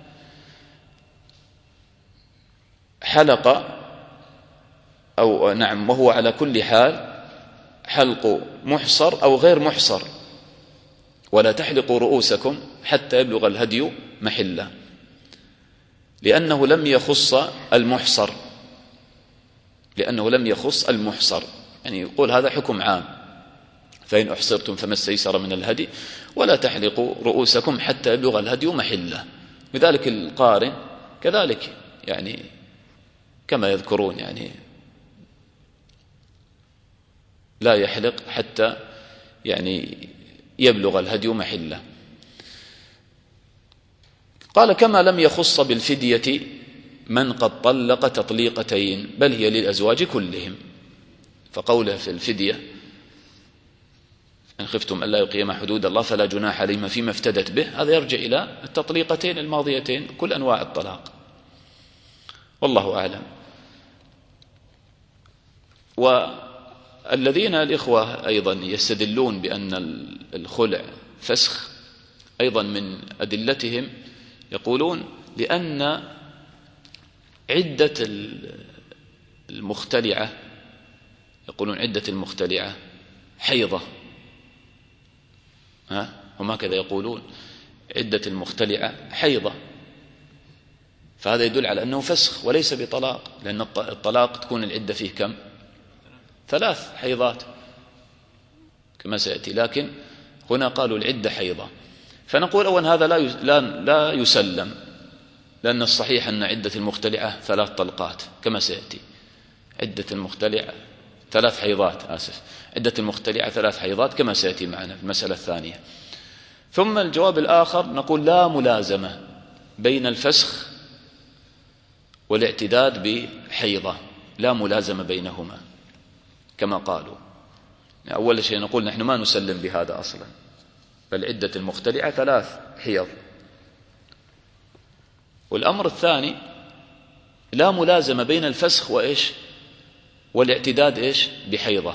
حلق، أو نعم وهو على كل حال حلق محصر أو غير محصر، ولا تحلقوا رؤوسكم حتى يبلغ الهدي محله، لأنه لم يخص المحصر، لأنه لم يخص المحصر، يعني يقول هذا حكم عام. فإن أحصرتم فما استيسر من الهدي ولا تحلقوا رؤوسكم حتى يبلغ الهدي محله. لذلك القارن كذلك يعني كما يذكرون يعني لا يحلق حتى يعني يبلغ الهدي محله. قال كما لم يخص بالفدية من قد طلق تطليقتين بل هي للأزواج كلهم. فقوله في الفدية إن خفتم ألا يقيم حدود الله فلا جناح عليهما فيما افتدت به، هذا يرجع إلى التطليقتين الماضيتين، كل أنواع الطلاق، والله أعلم. والذين الإخوة أيضا يستدلون بأن الخلع فسخ أيضا من أدلتهم يقولون لأن عدة المختلعة، يقولون عدة المختلعة حيضة، هم هكذا يقولون عدة المختلعة حيضة، فهذا يدل على أنه فسخ وليس بطلاق، لأن الطلاق تكون العدة فيه كم؟ 3 حيضات كما سيأتي، لكن هنا قالوا العدة حيضة. فنقول أولا هذا لا يسلم، لأن الصحيح أن عدة المختلعة 3 طلقات كما سيأتي. عدة المختلعة 3 حيضات، عدة المختلعة 3 حيضات كما سيأتي معنا في المسألة الثانية. ثم الجواب الآخر نقول لا ملازمة بين الفسخ والاعتداد بحيضة، لا ملازمة بينهما كما قالوا. أول شيء نقول نحن ما نسلم بهذا أصلا، بل عدة المختلعة 3 حيض. والأمر الثاني لا ملازمة بين الفسخ وإيش والاعتداد إيش بحيضة،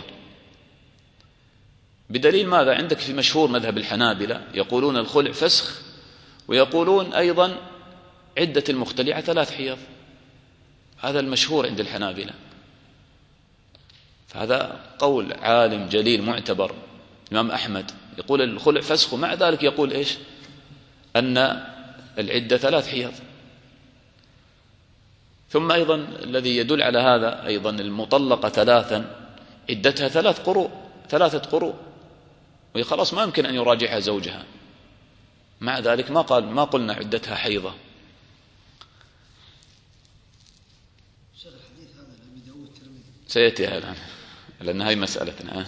بدليل ماذا؟ عندك في مشهور مذهب الحنابلة يقولون الخلع فسخ، ويقولون أيضا عدة المختلعة 3 حيض، هذا المشهور عند الحنابلة. فهذا قول عالم جليل معتبر الإمام أحمد يقول الخلع فسخ، مع ذلك يقول إيش؟ أن العدة 3 حيض. ثم أيضا الذي يدل على هذا أيضا المطلقة 3 عدتها 3 قروء، وهي خلاص ما يمكن أن يراجعها زوجها، مع ذلك ما قلنا عدتها حيضة. سيأتي الآن لأن هاي مسألتنا.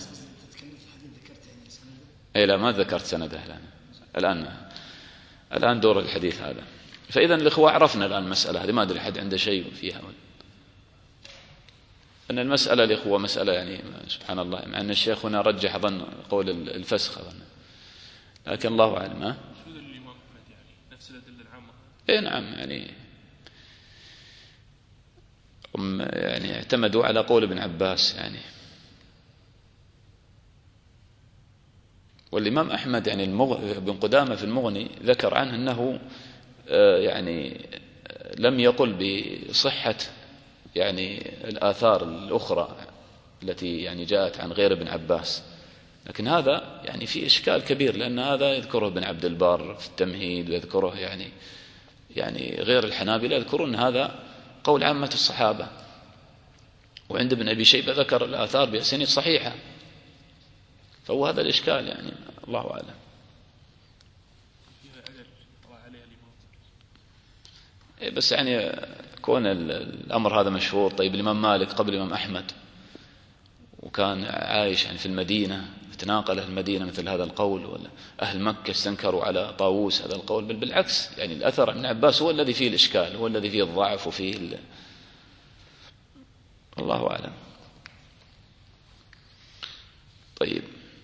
أي لا، ما ذكرت سنده الآن دور الحديث هذا. فإذا الإخوة عرفنا الآن المسألة هذه، ما أدري أحد عنده شيء فيها. أن المسألة الإخوة مسألة يعني سبحان الله، مع أن الشيخ هنا رجح ظن قول الفسخ لكن الله أعلم. شو الإمام أحمد يعني نفس الأدلة العامة؟ إيه نعم، يعني اعتمدوا على قول ابن عباس يعني. والإمام أحمد يعني ابن قدامة في المغني ذكر عنه أنه يعني لم يقل بصحة يعني الآثار الأخرى التي يعني جاءت عن غير ابن عباس، لكن هذا يعني في إشكال كبير، لأن هذا يذكره ابن عبد البر في التمهيد، ويذكره يعني غير الحنابلة يذكرون هذا قول عامة الصحابة، وعند ابن أبي شيبة ذكر الآثار بأسانيد صحيحة، فهو هذا الإشكال يعني الله أعلم. بس يعني كون الأمر هذا مشهور. طيب الإمام مالك قبل الإمام أحمد وكان عايش يعني في المدينة، تناقل أهل المدينة مثل هذا القول، ولا أهل مكة استنكروا على طاووس هذا القول، بل بالعكس يعني الأثر عن ابن عباس هو الذي فيه الإشكال، هو الذي فيه الضعف وفيه الله أعلم. طيب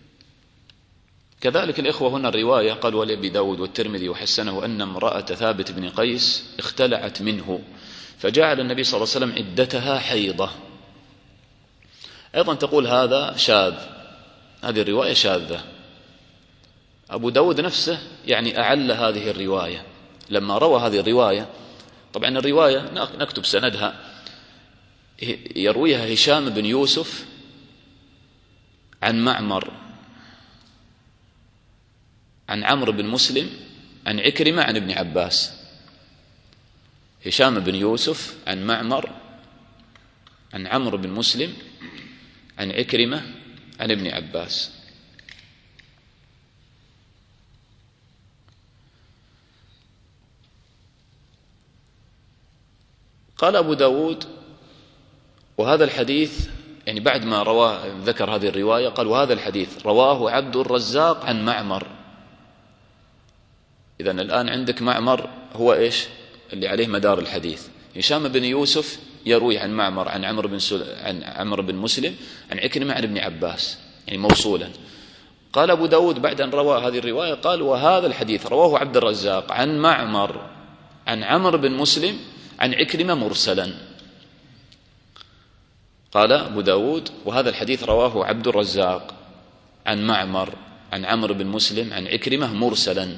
كذلك الإخوة هنا الرواية قال ولأبي داود والترمذي وحسنه أن امرأة ثابت بن قيس اختلعت منه فجعل النبي صلى الله عليه وسلم عدتها حيضة. أيضا تقول هذا شاذ، هذه الرواية شاذة. أبو داود نفسه يعني أعل هذه الرواية لما روى هذه الرواية. طبعا الرواية نكتب سندها، يرويها هشام بن يوسف عن معمر عن عمرو بن مسلم عن عكرمة عن ابن عباس. هشام بن يوسف عن معمر عن عمرو بن مسلم عن عكرمة عن ابن عباس. قال أبو داود وهذا الحديث يعني بعد ما رواه ذكر هذه الرواية قال وهذا الحديث رواه عبد الرزاق عن معمر. إذن الآن عندك معمر هو إيش اللي عليه مدار الحديث. هشام بن يوسف يروي عن معمر عن عمرو بن مسلم عن عكرمة عن ابن عباس يعني موصولا. قال أبو داود بعد أن روى هذه الرواية قال وهذا الحديث رواه عبد الرزاق عن معمر عن عمرو بن مسلم عن عكرمة مرسلا. قال أبو داود وهذا الحديث رواه عبد الرزاق عن معمر عن عمرو بن مسلم عن عكرمة مرسلا.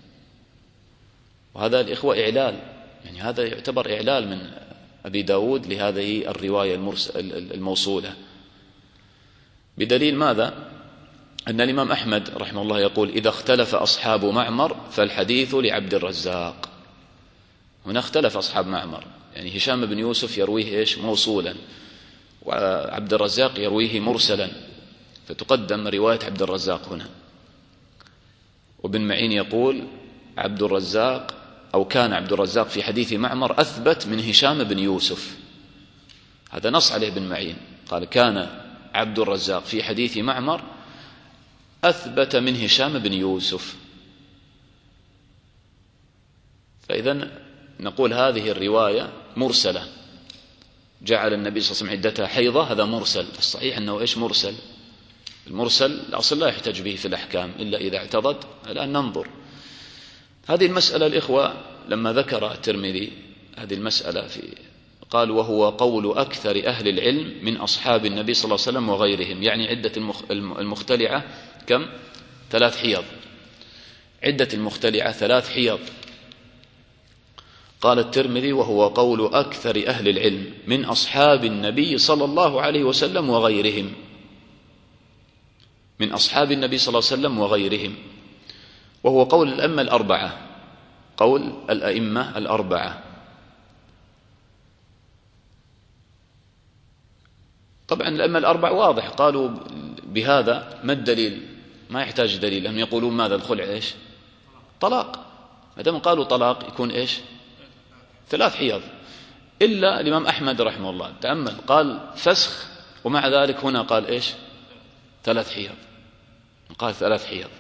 وهذا الإخوة إعلال، يعني هذا يعتبر إعلال من أبي داود لهذه الرواية الموصولة. بدليل ماذا؟ أن الإمام أحمد رحمه الله يقول إذا اختلف أصحاب معمر فالحديث لعبد الرزاق. هنا اختلف أصحاب معمر، يعني هشام بن يوسف يرويه إيش موصولا وعبد الرزاق يرويه مرسلا، فتقدم رواية عبد الرزاق هنا. وابن معين يقول عبد الرزاق أو كان عبد الرزاق في حديث معمر أثبت من هشام بن يوسف. هذا نص عليه ابن معين، قال كان عبد الرزاق في حديث معمر أثبت من هشام بن يوسف. فإذا نقول هذه الرواية مرسلة، جعل النبي صلى الله عليه وسلم عدتها حيضة، هذا مرسل. الصحيح أنه إيش مرسل؟ المرسل الأصل لا يحتج به في الأحكام إلا إذا اعتضد. الآن ننظر هذه المسألة. الإخوة لما ذكر الترمذي هذه المسألة قال وهو قول أكثر أهل العلم من أصحاب النبي صلى الله عليه وسلم وغيرهم، يعني عدة المختلعة كم؟ 3 حيض. عدة المختلعة 3 حيض. قال الترمذي: وهو قول أكثر أهل العلم من أصحاب النبي صلى الله عليه وسلم وغيرهم، من أصحاب النبي صلى الله عليه وسلم وغيرهم، وهو قول الأئمة الأربعة، قول الأئمة الأربعة. طبعا الأئمة الأربعة واضح قالوا بهذا. ما الدليل؟ ما يحتاج دليل، هم يقولون ماذا؟ الخلع إيش؟ طلاق. ما دام قالوا طلاق يكون إيش؟ 3 حيض. إلا الإمام أحمد رحمه الله تأمل، قال فسخ، ومع ذلك هنا قال إيش؟ 3 حيض. قال 3 حيض.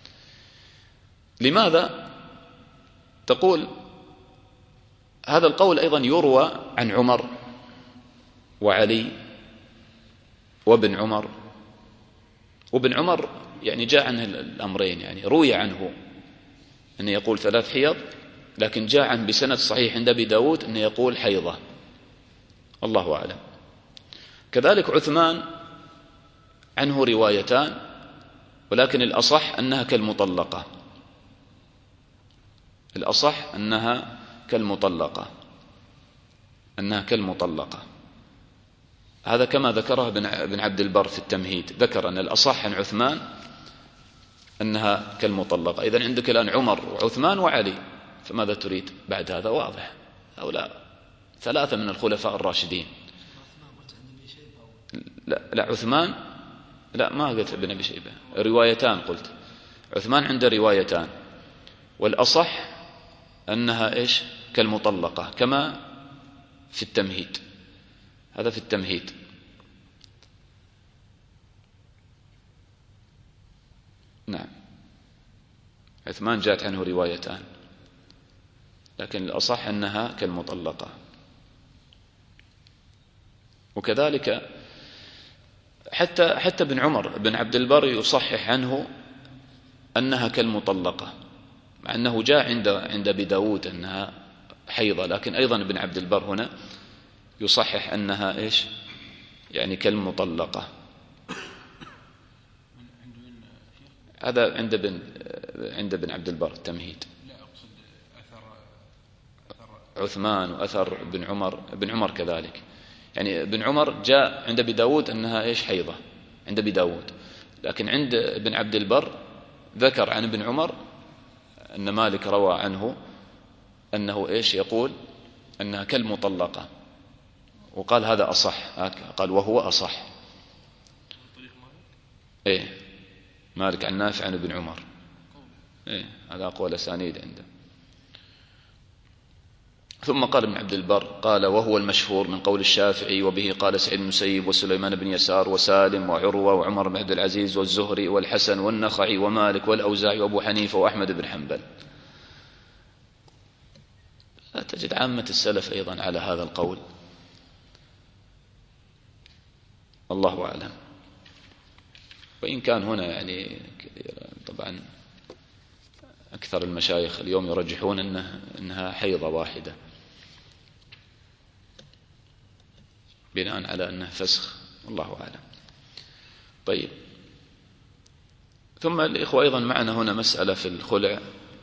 لماذا؟ تقول هذا القول أيضا يروى عن عمر وعلي وابن عمر. وابن عمر يعني جاء عنه الأمرين، يعني روي عنه أنه يقول 3 حيض، لكن جاء عنه بسند صحيح عند أبي داود أنه يقول حيضة، الله أعلم. كذلك عثمان عنه روايتان، ولكن الأصح أنها كالمطلقة، الأصح أنها كالمطلقة، أنها كالمطلقة. هذا كما ذكره ابن عبد البر في التمهيد، ذكر أن الأصح عن عثمان أنها كالمطلقة. إذن عندك الآن عمر وعثمان وعلي، فماذا تريد بعد هذا؟ واضح. هؤلاء 3 من الخلفاء الراشدين. لا عثمان، لا ما قلت ابن أبي شيبة، روايتان قلت. عثمان عنده روايتان، والأصح أنها إيش؟ كالمطلقة، كما في التمهيد. هذا في التمهيد. نعم، عثمان جاءت عنه روايتان، لكن الأصح أنها كالمطلقة. وكذلك حتى ابن عمر بن عبد البر يصحح عنه أنها كالمطلقة، مع أنه جاء عند أبي داود أنها حيضة، لكن أيضا ابن عبد البر هنا يصحح أنها إيش؟ يعني كالمطلقة. هذا عند ابن عبد البر التمهيد. لا أقصد أثر عثمان وأثر ابن عمر كذلك. يعني ابن عمر جاء عند أبي داود أنها إيش؟ حيضة عند أبي داود، لكن عند ابن عبد البر ذكر عن ابن عمر أن مالك روى عنه أنه إيش؟ يقول أنها كالمطلقة، وقال هذا أصح، قال وهو أصح. إيه، مالك عن نافع عن ابن عمر، إيه هذا أقوى الأسانيد عنده. ثم قال ابن عبد البر قال وهو المشهور من قول الشافعي، وبه قال سعيد بن المسيب وسليمان بن يسار وسالم وعروة وعمر بن عبد العزيز والزهري والحسن والنخعي ومالك والأوزاعي وأبو حنيفة وأحمد بن حنبل. تجد عامة السلف أيضا على هذا القول، الله أعلم. وإن كان هنا يعني طبعا أكثر المشايخ اليوم يرجحون أنها حيضة واحدة بناء على أنها فسخ، الله أعلم. طيب، ثم الإخوة أيضا معنا هنا مسألة في الخلع.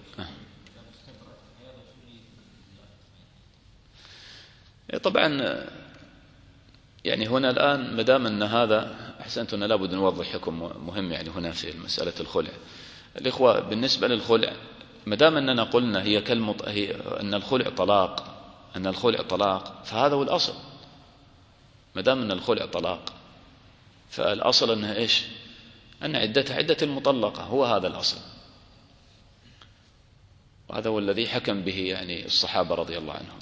طبعا يعني هنا الآن مدام أن هذا، أحسنت، أن لابد نوضح حكم مهم يعني هنا في مسألة الخلع. الإخوة بالنسبة للخلع، مدام أننا قلنا هي أن الخلع طلاق، أن الخلع طلاق، فهذا هو الأصل. مدام أن الخلع طلاق، فالأصل أنها إيش؟ أن عدتها عدة المطلقة، هو هذا الأصل، وهذا هو الذي حكم به يعني الصحابة رضي الله عنهم.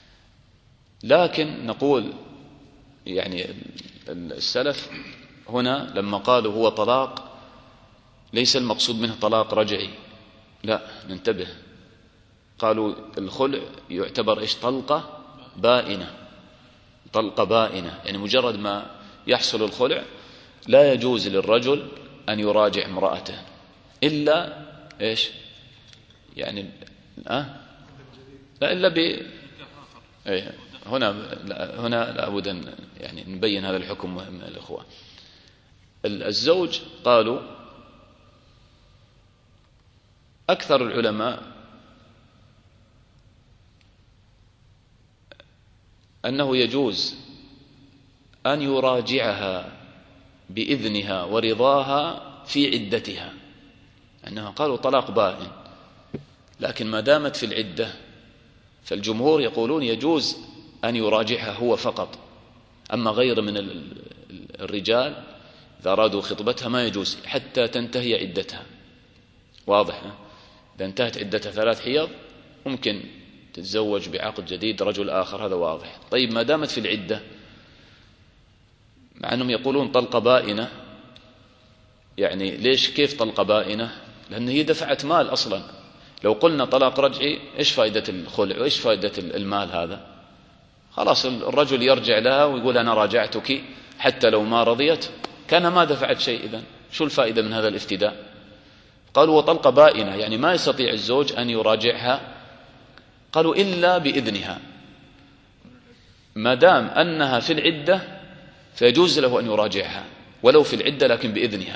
لكن نقول يعني السلف هنا لما قالوا هو طلاق ليس المقصود منه طلاق رجعي، لا، ننتبه. قالوا الخلع يعتبر إيش؟ طلقة بائنة، طلقة بائنة، يعني مجرد ما يحصل الخلع لا يجوز للرجل أن يراجع امرأته إلا إيش؟ يعني لا إلا إيه. هنا لابد أن يعني نبين هذا الحكم مهم للإخوة. الزوج قالوا أكثر العلماء أنه يجوز أن يراجعها بإذنها ورضاها في عدتها، أنها قالوا طلاق بائن، لكن ما دامت في العدة فالجمهور يقولون يجوز أن يراجعها هو فقط، أما غير من الرجال إذا أرادوا خطبتها ما يجوز حتى تنتهي عدتها. واضح؟ إذا انتهت عدتها 3 حيض ممكن تتزوج بعقد جديد رجل آخر، هذا واضح. طيب ما دامت في العدة، مع أنهم يقولون طلقة بائنة، يعني ليش كيف طلقة بائنة؟ لأن هي دفعت مال أصلا. لو قلنا طلاق رجعي إيش فائدة الخلع وإيش فائدة المال هذا؟ خلاص الرجل يرجع لها ويقول أنا راجعتك حتى لو ما رضيت، كان ما دفعت شيء. إذن شو الفائدة من هذا الافتداء؟ قالوا وطلقة بائنة يعني ما يستطيع الزوج أن يراجعها، قالوا إلا بإذنها. ما دام أنها في العدة فيجوز له أن يراجعها ولو في العدة، لكن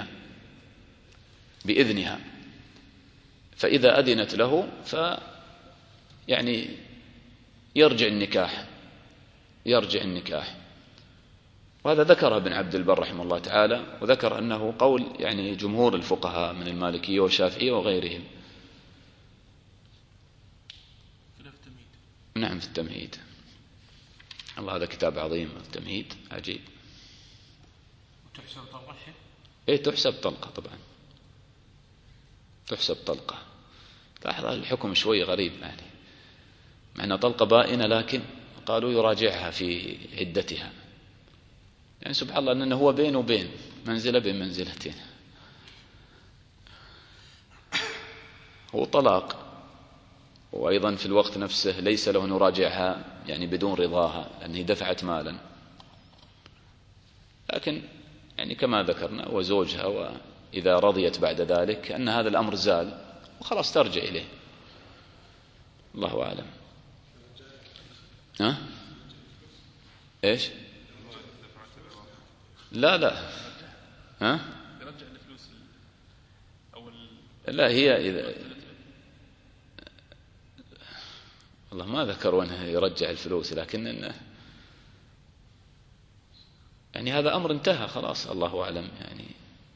بإذنها. فإذا أذنت له يعني يرجع النكاح. وهذا ذكر ابن عبد البر رحمه الله تعالى، وذكر أنه قول يعني جمهور الفقهاء من المالكية والشافعية وغيرهم. نعم في التمهيد. الله هذا كتاب عظيم التمهيد عجيب. وتحسب طلقة؟ إيه تحسب طلقة طبعا، تحسب طلقة. لاحظ الحكم شوي غريب، يعني معنى طلقة بائنة لكن قالوا يراجعها في عدتها. يعني سبحان الله أنه هو بين وبين منزلة بين منزلتين. هو طلاق، وأيضا في الوقت نفسه ليس له أن يراجعها يعني بدون رضاها لأنه دفعت مالا، لكن يعني كما ذكرنا وزوجها، وإذا رضيت بعد ذلك أن هذا الأمر زال وخلاص ترجع إليه. الله أعلم. ها؟ إيش؟ لا ها؟ لا هي إذا والله ما ذكروا أنه يرجع الفلوس، لكن يعني هذا أمر انتهى خلاص. الله أعلم، يعني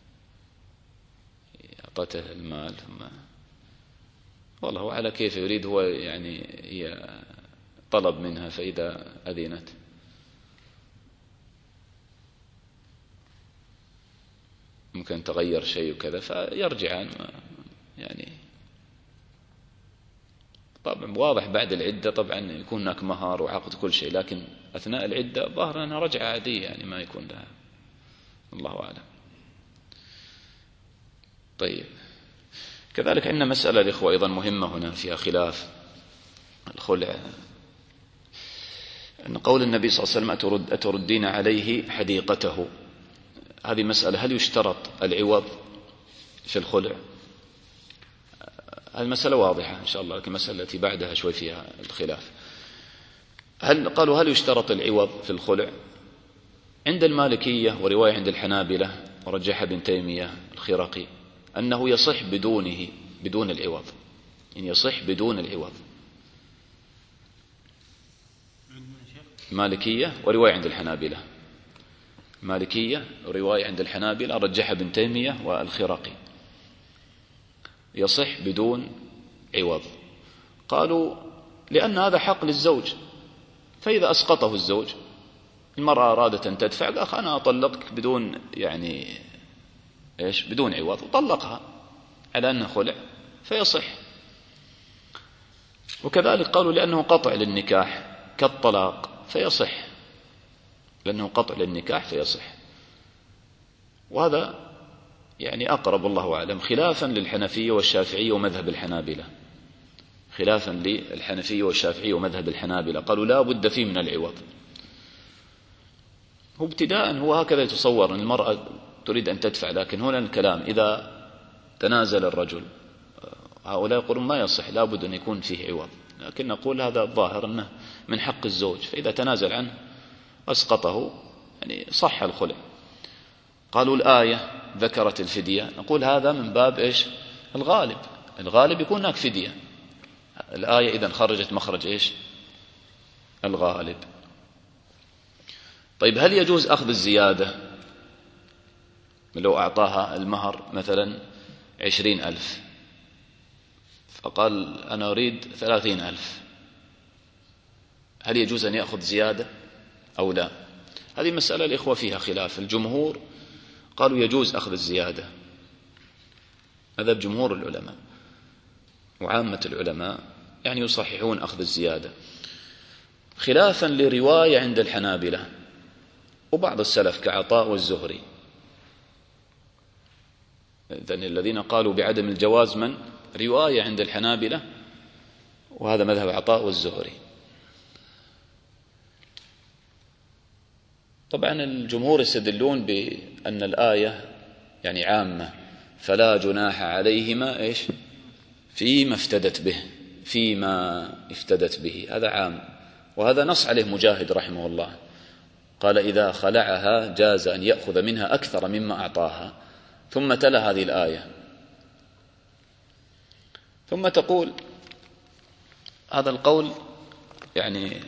أعطته المال ثم والله على كيف يريد هو، يعني هي طلب منها فإذا أذنت. ممكن تغير شيء وكذا فيرجعان، يعني طبعا واضح بعد العدة طبعا يكون هناك مهر وعقد كل شيء، لكن أثناء العدة ظاهر أنها رجعة عادية، يعني ما يكون لها. الله أعلم. طيب كذلك عندنا مسألة الإخوة أيضا مهمة هنا فيها خلاف الخلع، أن قول النبي صلى الله عليه وسلم أتردين عليه حديقته، هذه مسألة هل يشترط العوض في الخلع؟ المسألة واضحة إن شاء الله، لكن المسألة التي بعدها شوي فيها الخلاف. قالوا هل يشترط العوض في الخلع؟ عند المالكية ورواية عند الحنابلة ورجحها ابن تيمية الخرقي أنه يصح بدون العوض، يعني يصح بدون العوض. مالكية ورواية عند الحنابلة، مالكية ورواية عند الحنابلة رجحها ابن تيمية والخرقي، يصح بدون عوض. قالوا لأن هذا حق للزوج، فإذا أسقطه الزوج، المرأة أرادت أن تدفع قال أنا أطلقك بدون يعني إيش بدون عوض، وطلقها على أنه خلع فيصح. وكذلك قالوا لأنه قطع للنكاح كالطلاق فيصح، لأنه قطع للنكاح فيصح. وهذا يعني أقرب الله أعلم، خلافا للحنفية والشافعية ومذهب الحنابلة، خلافا للحنفية والشافعية ومذهب الحنابلة، قالوا لا بد فيه من العوض. هو ابتداء هو هكذا يتصور أن المرأة تريد أن تدفع، لكن هنا الكلام إذا تنازل الرجل، هؤلاء يقولون ما يصح، لا بد أن يكون فيه عوض، لكن نقول هذا الظاهر أنه من حق الزوج، فإذا تنازل عنه أسقطه يعني صح الخلع. قالوا الآية ذكرت الفدية، نقول هذا من باب إيش الغالب يكون هناك فدية. الآية إذن خرجت مخرج إيش الغالب. طيب هل يجوز أخذ الزيادة؟ لو أعطاها المهر مثلا 20,000 فقال أنا أريد 30,000، هل يجوز أن يأخذ زيادة أو لا؟ هذه مسألة الإخوة فيها خلاف. الجمهور قالوا يجوز أخذ الزيادة، هذا بجمهور العلماء، وعامة العلماء يعني يصححون أخذ الزيادة، خلافا لرواية عند الحنابلة وبعض السلف كعطاء والزهري. إذن الذين قالوا بعدم الجواز من؟ رواية عند الحنابلة، وهذا مذهب عطاء والزهري. طبعا الجمهور يستدلون بأن الآية يعني عامة، فلا جناح عليهما إيش؟ فيما افتدت به، فيما افتدت به، هذا عام، وهذا نص عليه مجاهد رحمه الله، قال إذا خلعها جاز أن يأخذ منها أكثر مما أعطاها، ثم تلا هذه الآية، ثم تقول هذا القول يعني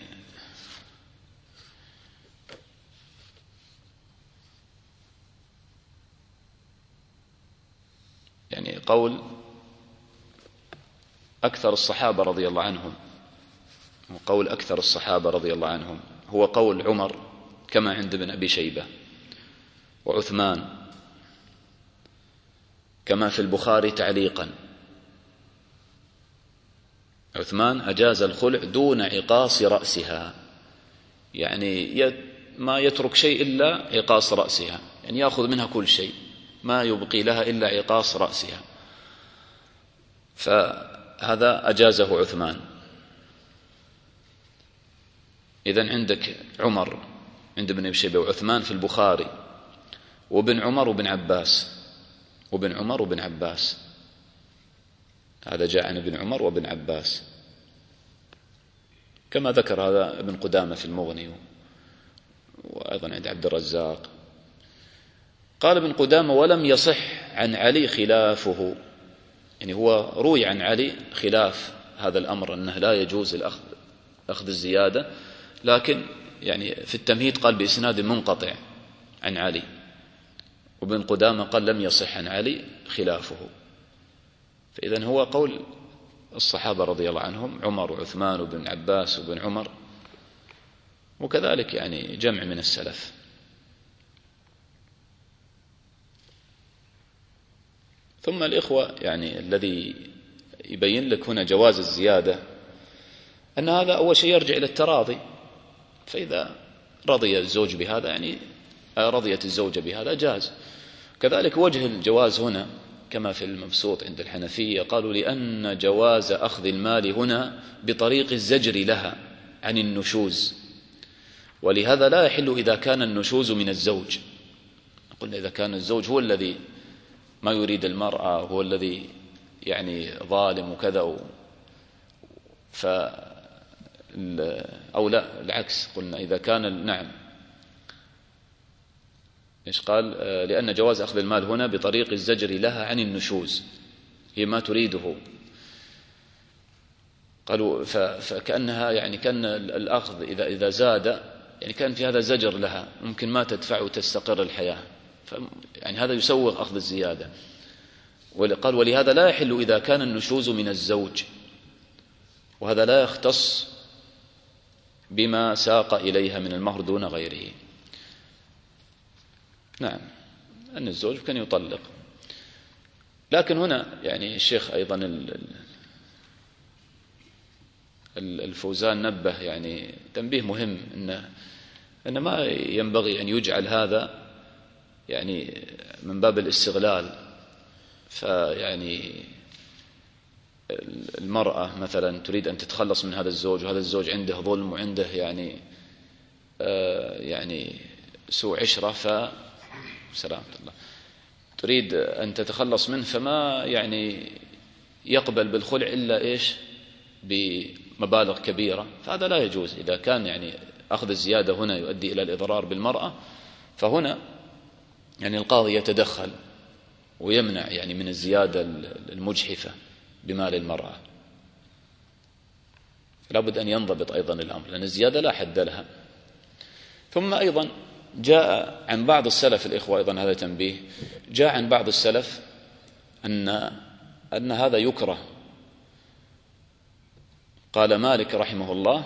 قول أكثر الصحابة رضي الله عنهم، وقول أكثر الصحابة رضي الله عنهم هو قول عمر كما عند ابن أبي شيبة، وعثمان كما في البخاري تعليقا. عثمان أجاز الخلع دون عقاص رأسها، يعني ما يترك شيء إلا عقاص رأسها، يعني يأخذ منها كل شيء، ما يبقي لها إلا عقاص رأسها، فهذا أجازه عثمان. إذن عندك عمر عند ابن أبي شيبة وعثمان في البخاري، وابن عمر وابن عباس، وابن عمر وابن عباس، هذا جاء عن ابن عمر وابن عباس، كما ذكر هذا ابن قدامة في المغني، وأيضا عند عبد الرزاق. قال ابن قدامة ولم يصح عن علي خلافه، يعني هو روي عن علي خلاف هذا الأمر أنه لا يجوز أخذ الزيادة، لكن يعني في التمهيد قال بإسناد منقطع عن علي، وابن قدامة قال لم يصح عن علي خلافه. فإذن هو قول الصحابة رضي الله عنهم، عمر وعثمان وابن عباس وابن عمر، وكذلك يعني جمع من السلف. ثم الإخوة يعني الذي يبين لك هنا جواز الزيادة أن هذا أول شيء يرجع إلى التراضي، فإذا رضي الزوج بهذا يعني رضيت الزوجة بهذا جاز. كذلك وجه الجواز هنا كما في المبسوط عند الحنفية، قالوا لأن جواز أخذ المال هنا بطريق الزجر لها عن النشوز، ولهذا لا يحل إذا كان النشوز من الزوج. قلنا إذا كان الزوج هو الذي ما يريد المرأة، هو الذي يعني ظالم وكذا أو لا العكس، قلنا إذا كان نعم إيش قال؟ لأن جواز أخذ المال هنا بطريق الزجر لها عن النشوز، هي ما تريده. قالوا فكأنها يعني كان الأخذ إذا زاد يعني كان في هذا زجر لها، ممكن ما تدفع وتستقر الحياة، يعني هذا يسوغ أخذ الزيادة. قال ولهذا لا يحل إذا كان النشوز من الزوج، وهذا لا يختص بما ساق إليها من المهر دون غيره. نعم أن الزوج كان يطلق، لكن هنا يعني الشيخ أيضا الفوزان نبه يعني تنبيه مهم أن ما ينبغي أن يجعل هذا يعني من باب الاستغلال. فيعني المرأة مثلا تريد أن تتخلص من هذا الزوج، وهذا الزوج عنده ظلم وعنده يعني سوء عشرة، سلامة الله، تريد أن تتخلص منه، فما يعني يقبل بالخلع إلا إيش بمبالغ كبيرة، فهذا لا يجوز. إذا كان يعني أخذ الزيادة هنا يؤدي إلى الإضرار بالمرأة، فهنا يعني القاضي يتدخل ويمنع يعني من الزيادة المجحفة بمال المرأة. لابد أن ينضبط أيضا الأمر، لأن الزيادة لا حد لها. ثم أيضا جاء عن بعض السلف الإخوة، أيضا هذا تنبيه، جاء عن بعض السلف أن هذا يكره. قال مالك رحمه الله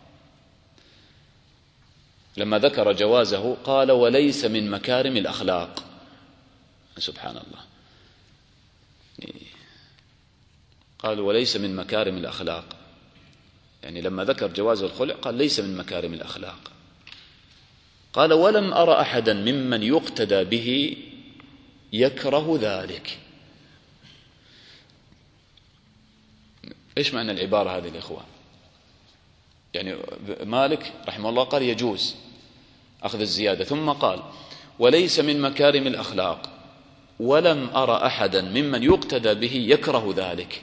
لما ذكر جوازه قال وليس من مكارم الأخلاق. سبحان الله، قال وليس من مكارم الأخلاق، يعني لما ذكر جواز الخلع قال ليس من مكارم الأخلاق. قال ولم أرى أحدا ممن يقتدى به يكره ذلك. إيش معنى العبارة هذه الإخوة؟ يعني مالك رحمه الله قال يجوز أخذ الزيادة، ثم قال وليس من مكارم الأخلاق، ولم أرى أحدا ممن يقتدى به يكره ذلك.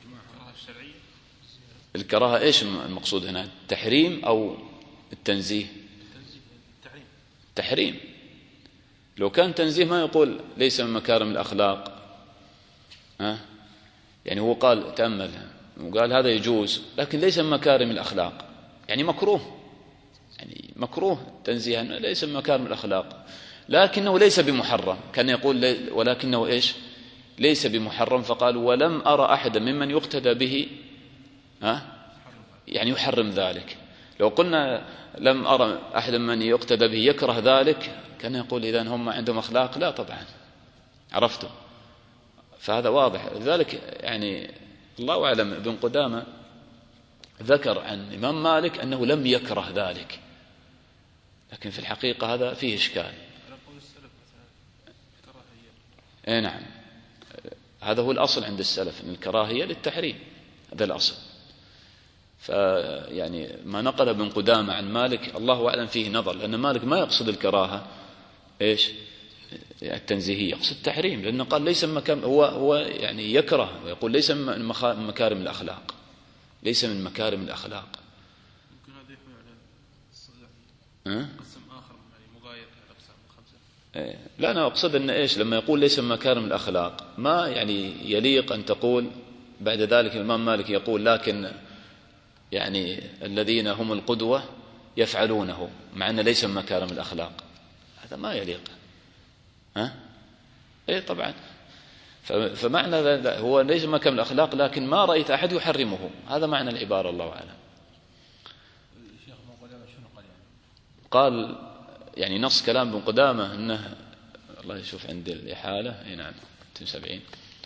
الكراهة إيش المقصود هنا؟ التحريم أو التنزيه؟ تحريم. لو كان تنزيه ما يقول ليس من مكارم الأخلاق. يعني هو قال تأمل وقال هذا يجوز لكن ليس من مكارم الأخلاق، يعني مكروه، يعني مكروه تنزيها ليس من مكارم الأخلاق، لكنه ليس بمحرم. كان يقول ولكنه إيش؟ ليس بمحرم. فقال ولم أرى أحدا ممن يقتدى به يعني يحرم ذلك. لو قلنا لم أرى أحدا من يقتدى به يكره ذلك كان يقول إذن هم عندهم أخلاق. لا طبعا، عرفتم؟ فهذا واضح. لذلك يعني الله أعلم ابن قدامة ذكر عن إمام مالك أنه لم يكره ذلك، لكن في الحقيقة هذا فيه إشكال. نعم، هذا هو الأصل عند السلف، أن الكراهية للتحريم، هذا الأصل. فيعني ما نقل ابن قدامة عن مالك الله أعلم فيه نظر، لأن مالك ما يقصد الكراهة إيش التنزيهية، يقصد التحريم، لأنه قال ليس مكان، هو يعني يكره ويقول ليس من مكارم الأخلاق، ليس من مكارم الأخلاق. ممكن هذا يحمل على قسم آخر يعني مغاير الأقسام الخمسة. لا أنا أقصد أن إيش لما يقول ليس من مكارم الأخلاق ما يعني يليق أن تقول بعد ذلك الإمام مالك يقول لكن يعني الذين هم القدوة يفعلونه، مع أنه ليس من مكارم الأخلاق. هذا ما يليق. إيه طبعا. فمعنى هو ليس من مكارم الأخلاق لكن ما رأيت أحد يحرمه، هذا معنى العبارة الله أعلم. قال يعني نص كلام ابن قدامة أنه الله يشوف عندي الإحالة. نعم 70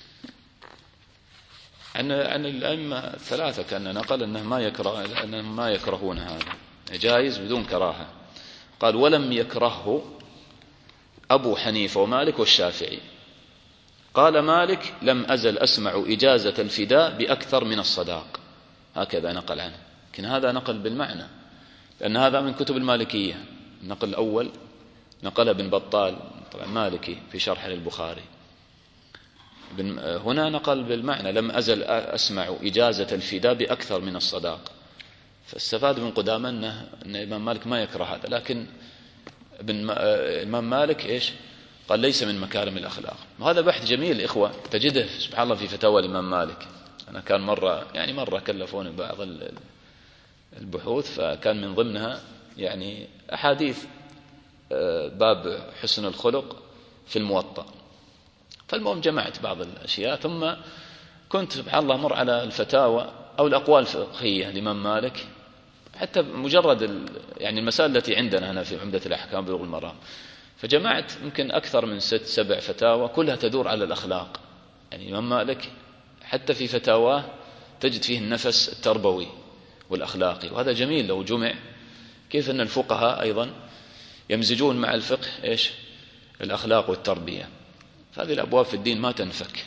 عن الأئمة الثلاثة كان نقل أنهم ما يكرهون هذا، جائز بدون كراهة. قال ولم يكرهه أبو حنيفة ومالك والشافعي. قال مالك لم أزل أسمع إجازة الفداء بأكثر من الصداق، هكذا نقل عنه، لكن هذا نقل بالمعنى لأن هذا من كتب المالكية. النقل الأول نقل ابن بطال طبعا مالكي في شرح للبخاري، هنا نقل بالمعنى لم أزل أسمع إجازة الفداء بأكثر من الصداق. فاستفاد من قدامة أن الإمام مالك ما يكره هذا، لكن الإمام مالك إيش قال ليس من مكارم الأخلاق. وهذا بحث جميل إخوة، تجده سبحان الله في فتاوى الإمام مالك. أنا كان مرة كلفوني بعض البحوث، فكان من ضمنها يعني أحاديث باب حسن الخلق في الموطأ. فالمهم جمعت بعض الأشياء، ثم كنت سبحان الله مر على الفتاوى أو الأقوال الفقهية الإمام مالك، حتى مجرد يعني المسائل التي عندنا هنا في عمدة الأحكام بلوغ المرام، فجمعت يمكن أكثر من 6-7 فتاوى كلها تدور على الأخلاق. يعني الإمام مالك حتى في فتاواه تجد فيه النفس التربوي والأخلاقي، وهذا جميل لو جمع. كيف أن الفقهاء أيضا يمزجون مع الفقه إيش الأخلاق والتربية، فهذه الأبواب في الدين ما تنفك.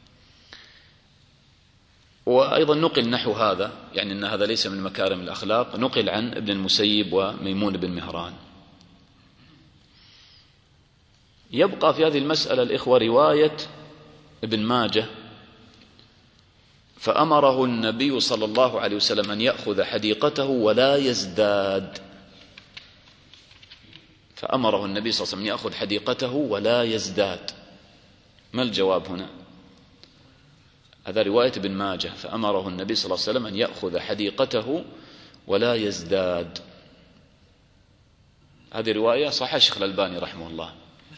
وأيضا نقل نحو هذا، يعني أن هذا ليس من مكارم الأخلاق، نقل عن ابن المسيب وميمون بن مهران. يبقى في هذه المسألة الإخوة رواية ابن ماجه: فأمره النبي صلى الله عليه وسلم أن يأخذ حديقته ولا يزداد. فأمره النبي صلى الله عليه وسلم أن يأخذ حديقته ولا يزداد. ما الجواب هنا؟ هذا رواية ابن ماجه: فأمره النبي صلى الله عليه وسلم أن يأخذ حديقته ولا يزداد. هذه رواية صحيح الشيخ الألباني رحمه الله.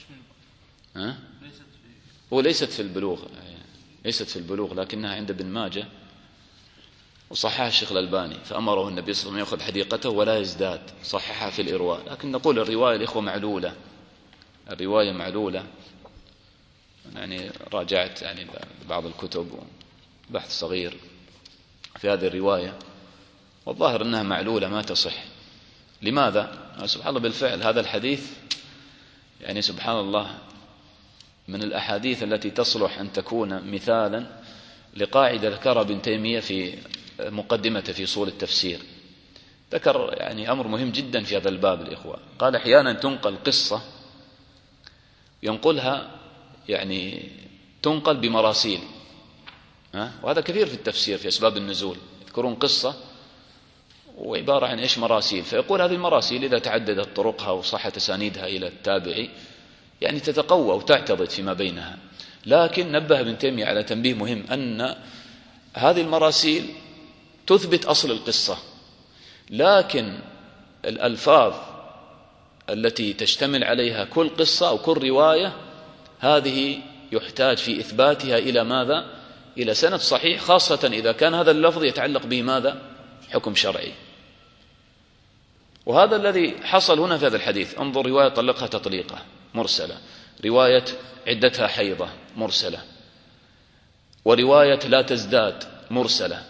هو ليست في البلوغ، ليست في البلوغ، لكنها عند ابن ماجه وصححها الشيخ الألباني، فأمره النبي صلى الله عليه وسلم يأخذ حديقته ولا يزداد، صححها في الإرواء. لكن نقول الرواية الإخوة معلولة، الرواية معلولة. يعني راجعت يعني بعض الكتب وبحث صغير في هذه الرواية، والظاهر أنها معلولة ما تصح. لماذا؟ سبحان الله، بالفعل هذا الحديث يعني سبحان الله من الأحاديث التي تصلح أن تكون مثالا لقاعدة ذكرها ابن تيمية في مقدمته في أصول التفسير. ذكر يعني أمر مهم جدا في هذا الباب الإخوة. قال أحيانا تنقل قصة ينقلها يعني تنقل بمراسيل، وهذا كثير في التفسير في أسباب النزول، يذكرون قصة وعبارة عن إيش مراسيل، فيقول هذه المراسيل إذا تعددت طرقها وصحت أسانيدها إلى التابعي يعني تتقوى وتعتضد فيما بينها. لكن نبه ابن تيمية على تنبيه مهم، أن هذه المراسيل تثبت أصل القصة، لكن الألفاظ التي تشتمل عليها كل قصة أو كل رواية هذه يحتاج في إثباتها إلى ماذا؟ إلى سند صحيح، خاصة إذا كان هذا اللفظ يتعلق به ماذا؟ حكم شرعي. وهذا الذي حصل هنا في هذا الحديث. انظر، رواية طلقها تطليقة مرسلة، رواية عدتها حيضة مرسلة، ورواية لا تزداد مرسلة،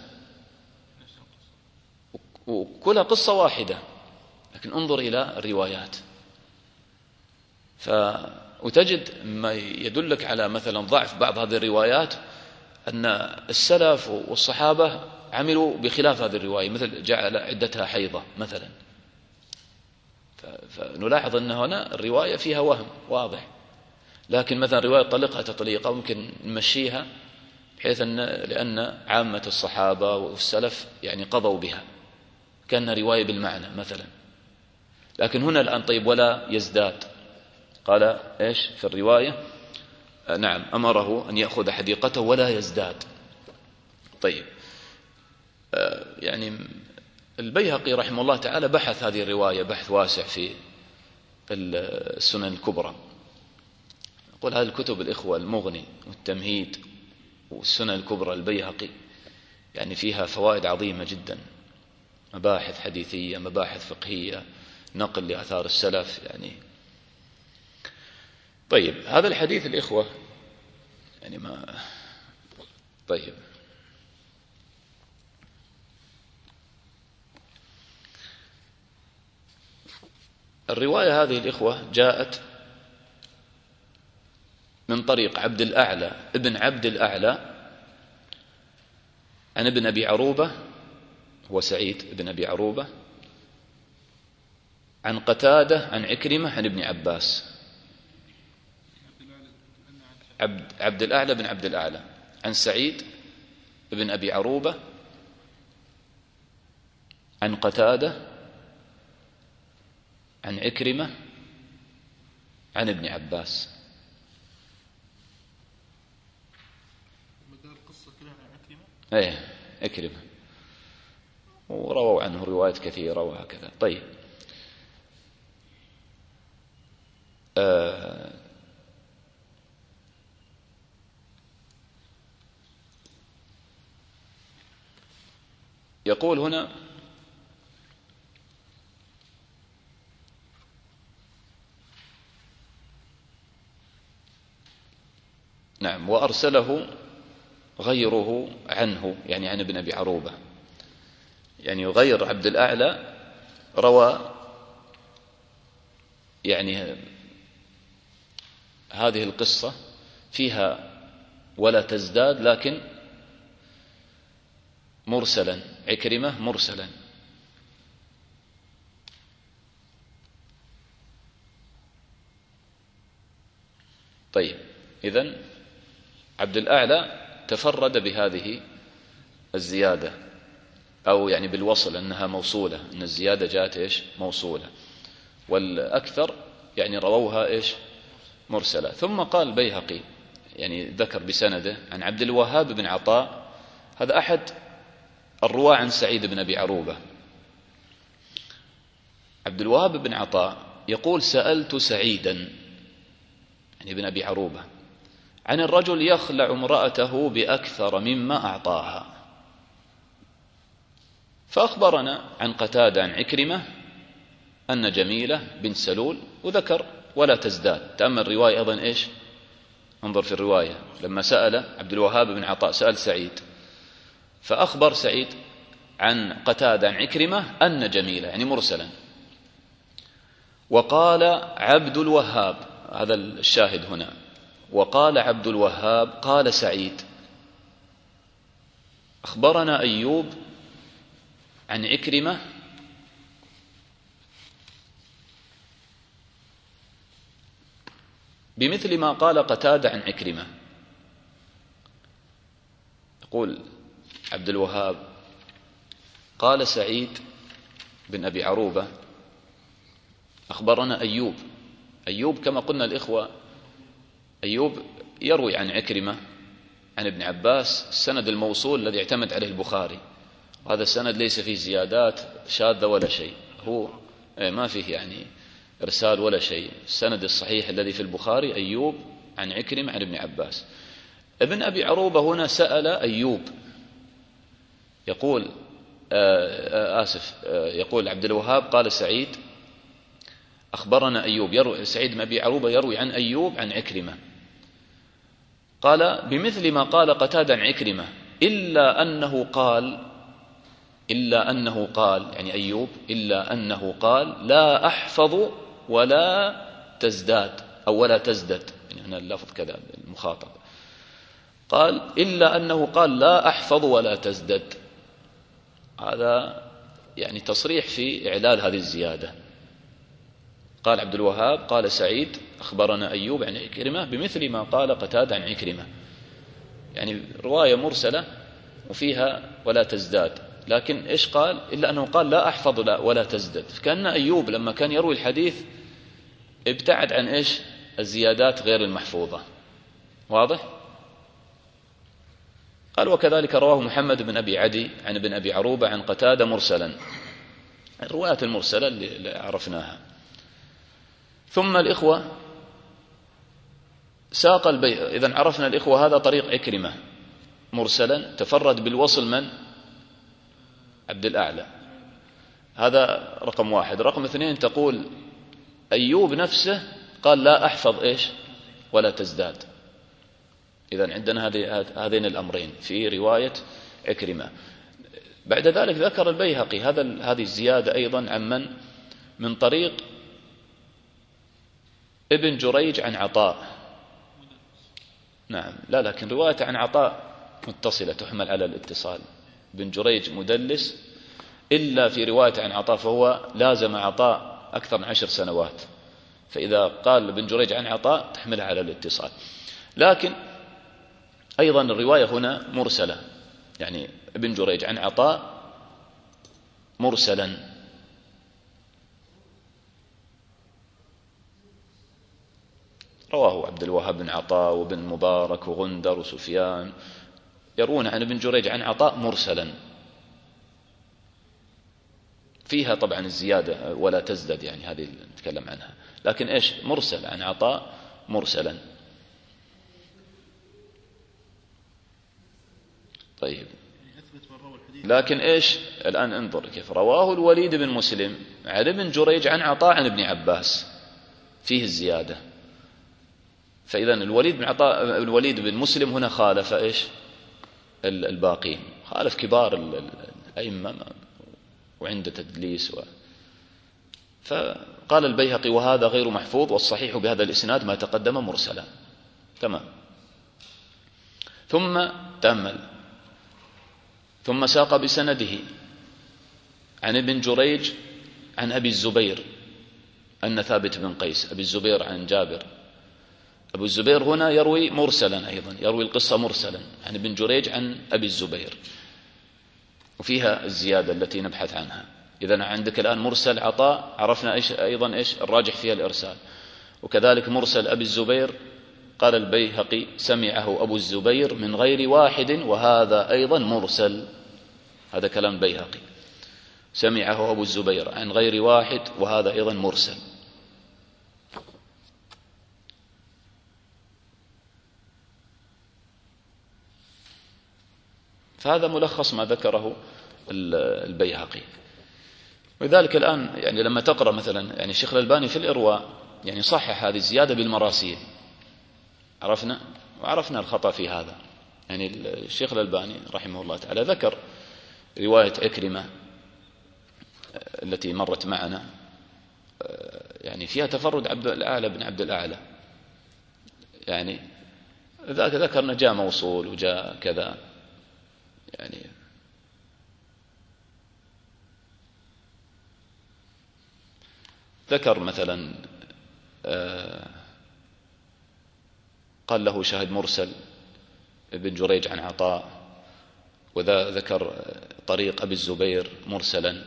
وكلها قصة واحدة، لكن انظر إلى الروايات. وتجد ما يدلك على مثلا ضعف بعض هذه الروايات أن السلف والصحابة عملوا بخلاف هذه الرواية، مثل جعل عدتها حيضة مثلا، فنلاحظ أن هنا الرواية فيها وهم واضح. لكن مثلا رواية طلقها تطليقة ممكن نمشيها بحيث أن لأن عامة الصحابة والسلف يعني قضوا بها كأنها رواية بالمعنى مثلا. لكن هنا الآن طيب ولا يزداد، قال إيش في الرواية؟ نعم، أمره أن يأخذ حديقته ولا يزداد. طيب يعني البيهقي رحمه الله تعالى بحث هذه الرواية بحث واسع في السنن الكبرى. يقول هذه الكتب الإخوة المغني والتمهيد والسنن الكبرى البيهقي يعني فيها فوائد عظيمة جدا، مباحث حديثية، مباحث فقهية، نقل لآثار السلف يعني. طيب هذا الحديث الإخوة يعني ما طيب الرواية هذه الإخوة جاءت من طريق عبد الأعلى ابن عبد الأعلى عن ابن أبي عروبة، هو سعيد ابن أبي عروبة، عن قتادة عن عكرمة عن ابن عباس. عبد الأعلى بن عبد الأعلى عن سعيد ابن أبي عروبة عن قتادة عن عكرمة عن ابن عباس. ايه عكرمة، ورووا عنه روايات كثيرة وهكذا. طيب يقول هنا نعم وأرسله غيره عنه، يعني عن ابن أبي عروبة، يعني غير عبد الأعلى روى يعني هذه القصة فيها ولا تزداد لكن مرسلا، عكرمة مرسلا. طيب إذن عبد الأعلى تفرد بهذه الزيادة، أو يعني بالوصل أنها موصولة، أن الزيادة جاءت إيش موصولة، والأكثر يعني رووها إيش مرسلة. ثم قال البيهقي يعني ذكر بسنده عن عبد الوهاب بن عطاء، هذا أحد الرواة عن سعيد بن أبي عروبة. عبد الوهاب بن عطاء يقول سألت سعيدا يعني ابن أبي عروبة عن الرجل يخلع امرأته بأكثر مما أعطاها، فأخبرنا عن قتادة عن عكرمة أن جميلة بنت سلول، وذكر ولا تزداد. تأمل رواية أيضا إيش؟ انظر في الرواية لما سأل عبد الوهاب بن عطاء سأل سعيد، فأخبر سعيد عن قتادة عن عكرمة أن جميلة يعني مرسلا. وقال عبد الوهاب، هذا الشاهد هنا، وقال عبد الوهاب قال سعيد أخبرنا أيوب عن عكرمة بمثل ما قال قتادة عن عكرمة. يقول عبد الوهاب قال سعيد بن أبي عروبة أخبرنا أيوب. أيوب كما قلنا الإخوة أيوب يروي عن عكرمة عن ابن عباس السند الموصول الذي اعتمد عليه البخاري، وهذا السند ليس فيه زيادات شاذة ولا شيء، هو ما فيه يعني إرسال ولا شيء. السند الصحيح الذي في البخاري أيوب عن عكرمة عن ابن عباس. ابن أبي عروبة هنا سأل أيوب، يقول يقول عبد الوهاب قال سعيد أخبرنا أيوب، يروي سعيد بن أبي عروبة يروي عن أيوب عن عكرمة، قال بمثل ما قال قتادة عن عكرمة إلا أنه قال يعني أيوب إلا أنه قال لا أحفظ ولا تزداد أو ولا تزدد، يعني هنا اللفظ كذا المخاطب، قال إلا أنه قال لا أحفظ ولا تزدد. هذا يعني تصريح في إعلال هذه الزيادة. قال عبد الوهاب قال سعيد أخبرنا أيوب عن عكرمة بمثل ما قال قتادة عن عكرمة، يعني رواية مرسلة وفيها ولا تزداد، لكن إيش قال؟ إلا أنه قال لا أحفظ ولا تزدد. فكأن أيوب لما كان يروي الحديث ابتعد عن إيش؟ الزيادات غير المحفوظة. واضح؟ قال وكذلك رواه محمد بن أبي عدي عن ابن أبي عروبة عن قتادة مرسلا، الروايات المرسلة اللي عرفناها. ثم الإخوة ساق إذن عرفنا الإخوة هذا طريق عكرمة مرسلا، تفرد بالوصل من؟ عبد الأعلى، هذا رقم واحد. رقم اثنين تقول أيوب نفسه قال لا أحفظ إيش ولا تزداد. إذن عندنا هذين الأمرين في رواية عكرمة. بعد ذلك ذكر البيهقي هذه الزيادة أيضا عن من طريق ابن جريج عن عطاء. نعم لا، لكن رواية عن عطاء متصلة تحمل على الاتصال. ابن جريج مدلس إلا في رواية عن عطاء، فهو لازم عطاء أكثر من 10 سنوات، فإذا قال ابن جريج عن عطاء تحملها على الاتصال. لكن أيضا الرواية هنا مرسلة، يعني ابن جريج عن عطاء مرسلا. رواه عبد الوهاب بن عطاء وابن مبارك وغندر وسفيان يروون عن ابن جريج عن عطاء مرسلا، فيها طبعا الزيادة ولا تزدد، يعني هذه اللي نتكلم عنها، لكن إيش مرسل عن عطاء مرسلا. طيب لكن إيش الآن انظر كيف رواه الوليد بن مسلم عن ابن جريج عن عطاء عن ابن عباس، فيه الزيادة. فإذا الوليد بن مسلم هنا خالف إيش الباقين، خالف كبار الأئمة وعنده تدليس فقال البيهقي وهذا غير محفوظ، والصحيح بهذا الإسناد ما تقدم مرسلا. تمام. ثم تأمل، ثم ساق بسنده عن ابن جريج عن أبي الزبير أن ثابت بن قيس، أبي الزبير عن جابر. أبو الزبير هنا يروي مرسلا أيضا، يروي القصة مرسلا عن ابن جريج عن أبي الزبير، وفيها الزيادة التي نبحث عنها. إذن عندك الآن مرسل عطاء، عرفنا أيضا إيش الراجح فيها الإرسال. وكذلك مرسل أبي الزبير قال البيهقي سمعه أبو الزبير من غير واحد، وهذا أيضا مرسل. هذا كلام البيهقي، سمعه أبو الزبير عن غير واحد، وهذا أيضا مرسل. فهذا ملخص ما ذكره البيهقي. ولذلك الآن يعني لما تقرأ مثلا يعني الشيخ الألباني في الإرواء يعني صحح هذه الزيادة بالمراسيل، وعرفنا الخطأ في هذا. يعني الشيخ الألباني رحمه الله تعالى ذكر رواية عكرمة التي مرت معنا يعني فيها تفرد عبد الأعلى بن عبد الأعلى، يعني ذكرنا جاء موصول وجاء كذا، يعني ذكر مثلا قال له شاهد مرسل ابن جريج عن عطاء، وذا ذكر طريق أبي الزبير مرسلا.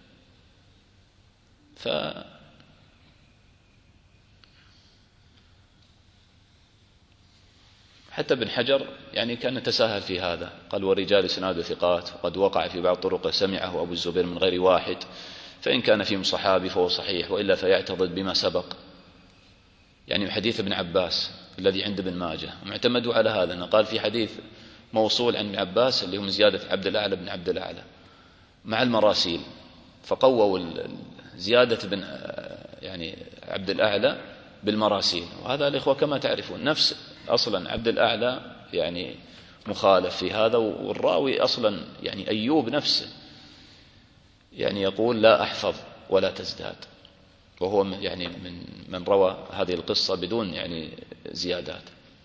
حتى ابن حجر يعني كان يتساهل في هذا، قال ورجال اسناد ثقات، وقد وقع في بعض طرق سمعه أبو الزبير من غير واحد، فإن كان فيهم صحابي فهو صحيح، وإلا فيعتضد بما سبق. يعني حديث ابن عباس الذي عند ابن ماجه معتمدوا على هذا، أنه قال في حديث موصول عن ابن عباس اللي هم زيادة عبد الأعلى بن عبد الأعلى مع المراسيل، فقووا زيادة بن يعني عبد الأعلى بالمراسيل. وهذا الإخوة كما تعرفون نفس أصلا عبد الأعلى يعني مخالف في هذا، والراوي أصلا يعني أيوب نفسه يعني يقول لا أحفظ ولا تزداد، وهو يعني من روى هذه القصة بدون يعني زيادات.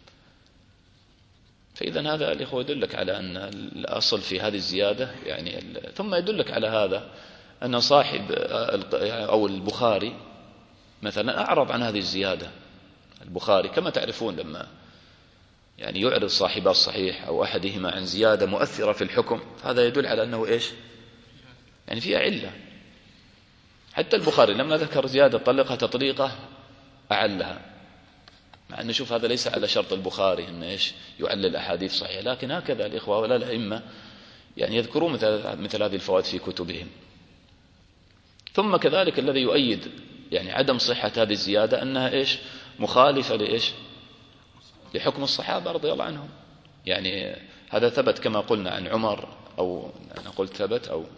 فإذا هذا الإخوة يدلك على أن الأصل في هذه الزيادة يعني ثم يدلك على هذا أن صاحب أو البخاري مثلا أعرض عن هذه الزيادة. البخاري كما تعرفون لما يعني يعرض صاحب الصحيح أو أحدهما عن زيادة مؤثرة في الحكم، هذا يدل على أنه إيش يعني فيها علة. حتى البخاري لما ذكر زيادة طلقها تطليقة أعلها، مع أن نشوف هذا ليس على شرط البخاري أنه إيش يعلل أحاديث صحيحة، لكن هكذا الإخوة ولا الأئمة يعني يذكرون مثل هذه الفوائد في كتبهم. ثم كذلك الذي يؤيد يعني عدم صحة هذه الزيادة أنها إيش مخالفة لإيش لحكم الصحابة رضي الله عنهم. يعني هذا ثبت كما قلنا عن عمر، أو أنا قلت ثبت أو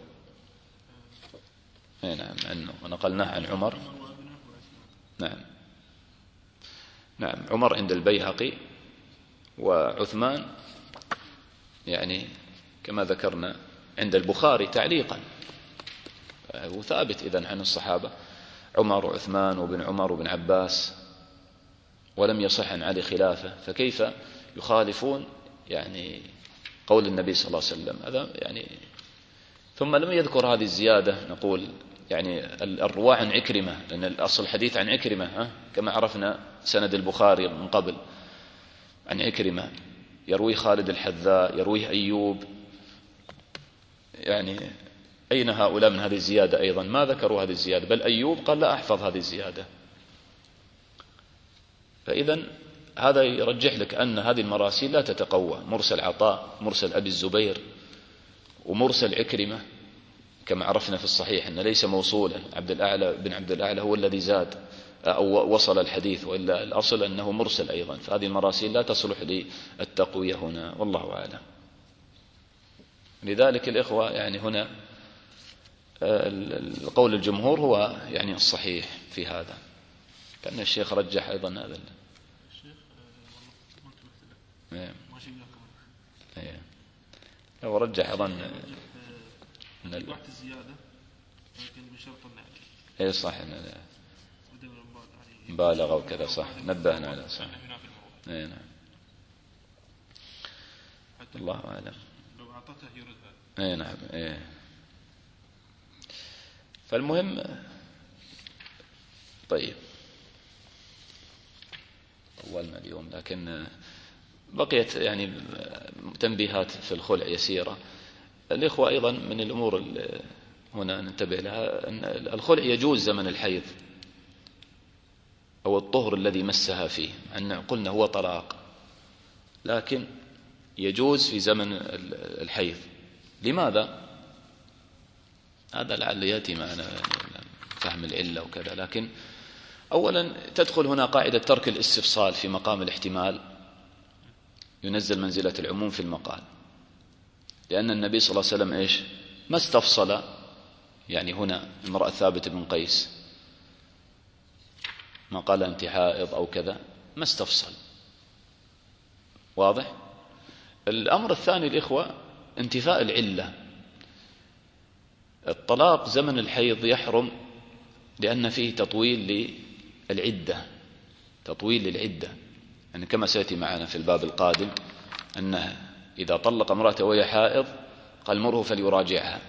نعم أنه ونقلناه عن عمر. نعم عمر عند البيهقي، وعثمان يعني كما ذكرنا عند البخاري تعليقا، وثابت إذن عن الصحابة عمر وعثمان وابن عمر وابن عباس، ولم يصح عن علي خلافه، فكيف يخالفون يعني قول النبي صلى الله عليه وسلم هذا يعني. ثم لم يذكر هذه الزيادة نقول يعني الرواة عن عكرمة، لأن الأصل حديث عن عكرمة كما عرفنا سند البخاري من قبل عن عكرمة، يروي خالد الحذاء، يرويه أيوب، يعني أين هؤلاء من هذه الزيادة؟ أيضا ما ذكروا هذه الزيادة، بل أيوب قال لا أحفظ هذه الزيادة. فإذا هذا يرجح لك أن هذه المراسيل لا تتقوى، مرسل عطاء، مرسل أبي الزبير، ومرسل عكرمة كما عرفنا في الصحيح أن ليس موصولا، عبد الأعلى بن عبد الأعلى هو الذي زاد أو وصل الحديث، وإلا الأصل أنه مرسل أيضا. فهذه المراسيل لا تصلح للتقوية هنا، والله أعلم. لذلك الإخوة يعني هنا القول الجمهور هو يعني الصحيح في هذا، كأن الشيخ رجح أيضا هذا الشيخ هو رجح أيضا وقت الزيادة لكن بشرط النعم. اي صح مبالغة وكذا، صح نبهنا على صح. اي نعم الله أعلم. لو أعطته يردها. اي نعم فالمهم طيب طولنا اليوم، لكن بقيت يعني تنبيهات في الخلع يسيرة. الإخوة أيضا من الأمور هنا ننتبه لها أن الخلع يجوز زمن الحيض أو الطهر الذي مسها فيه، أن قلنا هو طلاق، لكن يجوز في زمن الحيض. لماذا؟ هذا لعل يأتي معنا فهم العلة وكذا، لكن أولا تدخل هنا قاعدة ترك الاستفصال في مقام الاحتمال، ينزل منزلة العموم في المقال. لأن النبي صلى الله عليه وسلم إيش ما استفصل، يعني هنا امرأة ثابت بن قيس ما قال أنت حائض أو كذا، ما استفصل. واضح؟ الأمر الثاني الإخوة انتفاء العلة. الطلاق زمن الحيض يحرم لأن فيه تطويل للعدة، تطويل للعدة، يعني كما سيأتي معنا في الباب القادم أنه إذا طلق امرأته وهي حائض قال مره فليراجعها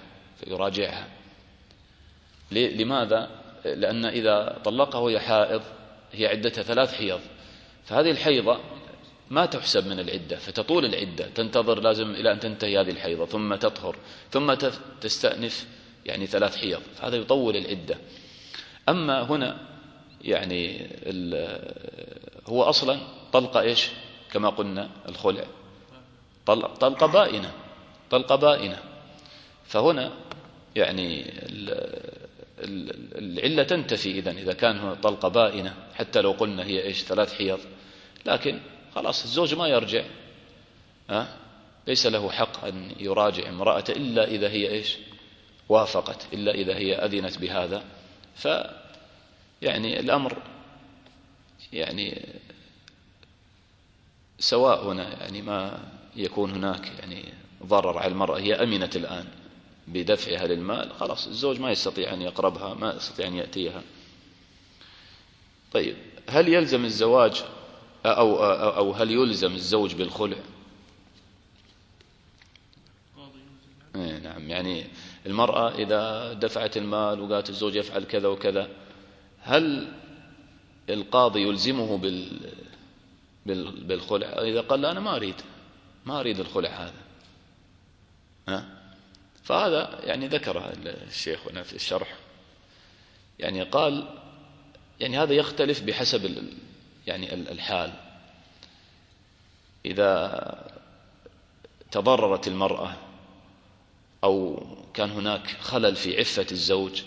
لماذا؟ لأن إذا طلقها وهي حائض هي عدتها 3 حيض، فهذه الحيضة ما تحسب من العدة، فتطول العدة، تنتظر لازم إلى أن تنتهي هذه الحيضة ثم تطهر ثم تستأنف يعني 3 حيض، فهذا يطول العدة. أما هنا يعني هو أصلا طلقة إيش كما قلنا الخلع طلقة بائنة، فهنا يعني العلة تنتفي إذا كان هو طلقة بائنة، حتى لو قلنا هي إيش 3 حيض، لكن خلاص الزوج ما يرجع، ليس له حق أن يراجع امرأته إلا إذا هي إيش وافقت، إلا إذا هي أذنت بهذا. يعني الأمر يعني سواء هنا، يعني ما يكون هناك يعني ضرر على المرأة، هي أمنت الآن بدفعها للمال، خلاص الزوج ما يستطيع أن يقربها، ما يستطيع أن يأتيها. طيب هل يلزم الزواج أو هل يلزم الزوج بالخلع؟ نعم، يعني المرأة إذا دفعت المال وقالت الزوج يفعل كذا وكذا، هل القاضي يلزمه بالخلع؟ إذا قال لا أنا ما أريد الخلع هذا، فهذا يعني ذكر الشيخ هنا في الشرح، يعني قال يعني هذا يختلف بحسب يعني الحال. إذا تضررت المرأة أو كان هناك خلل في عفة الزوج،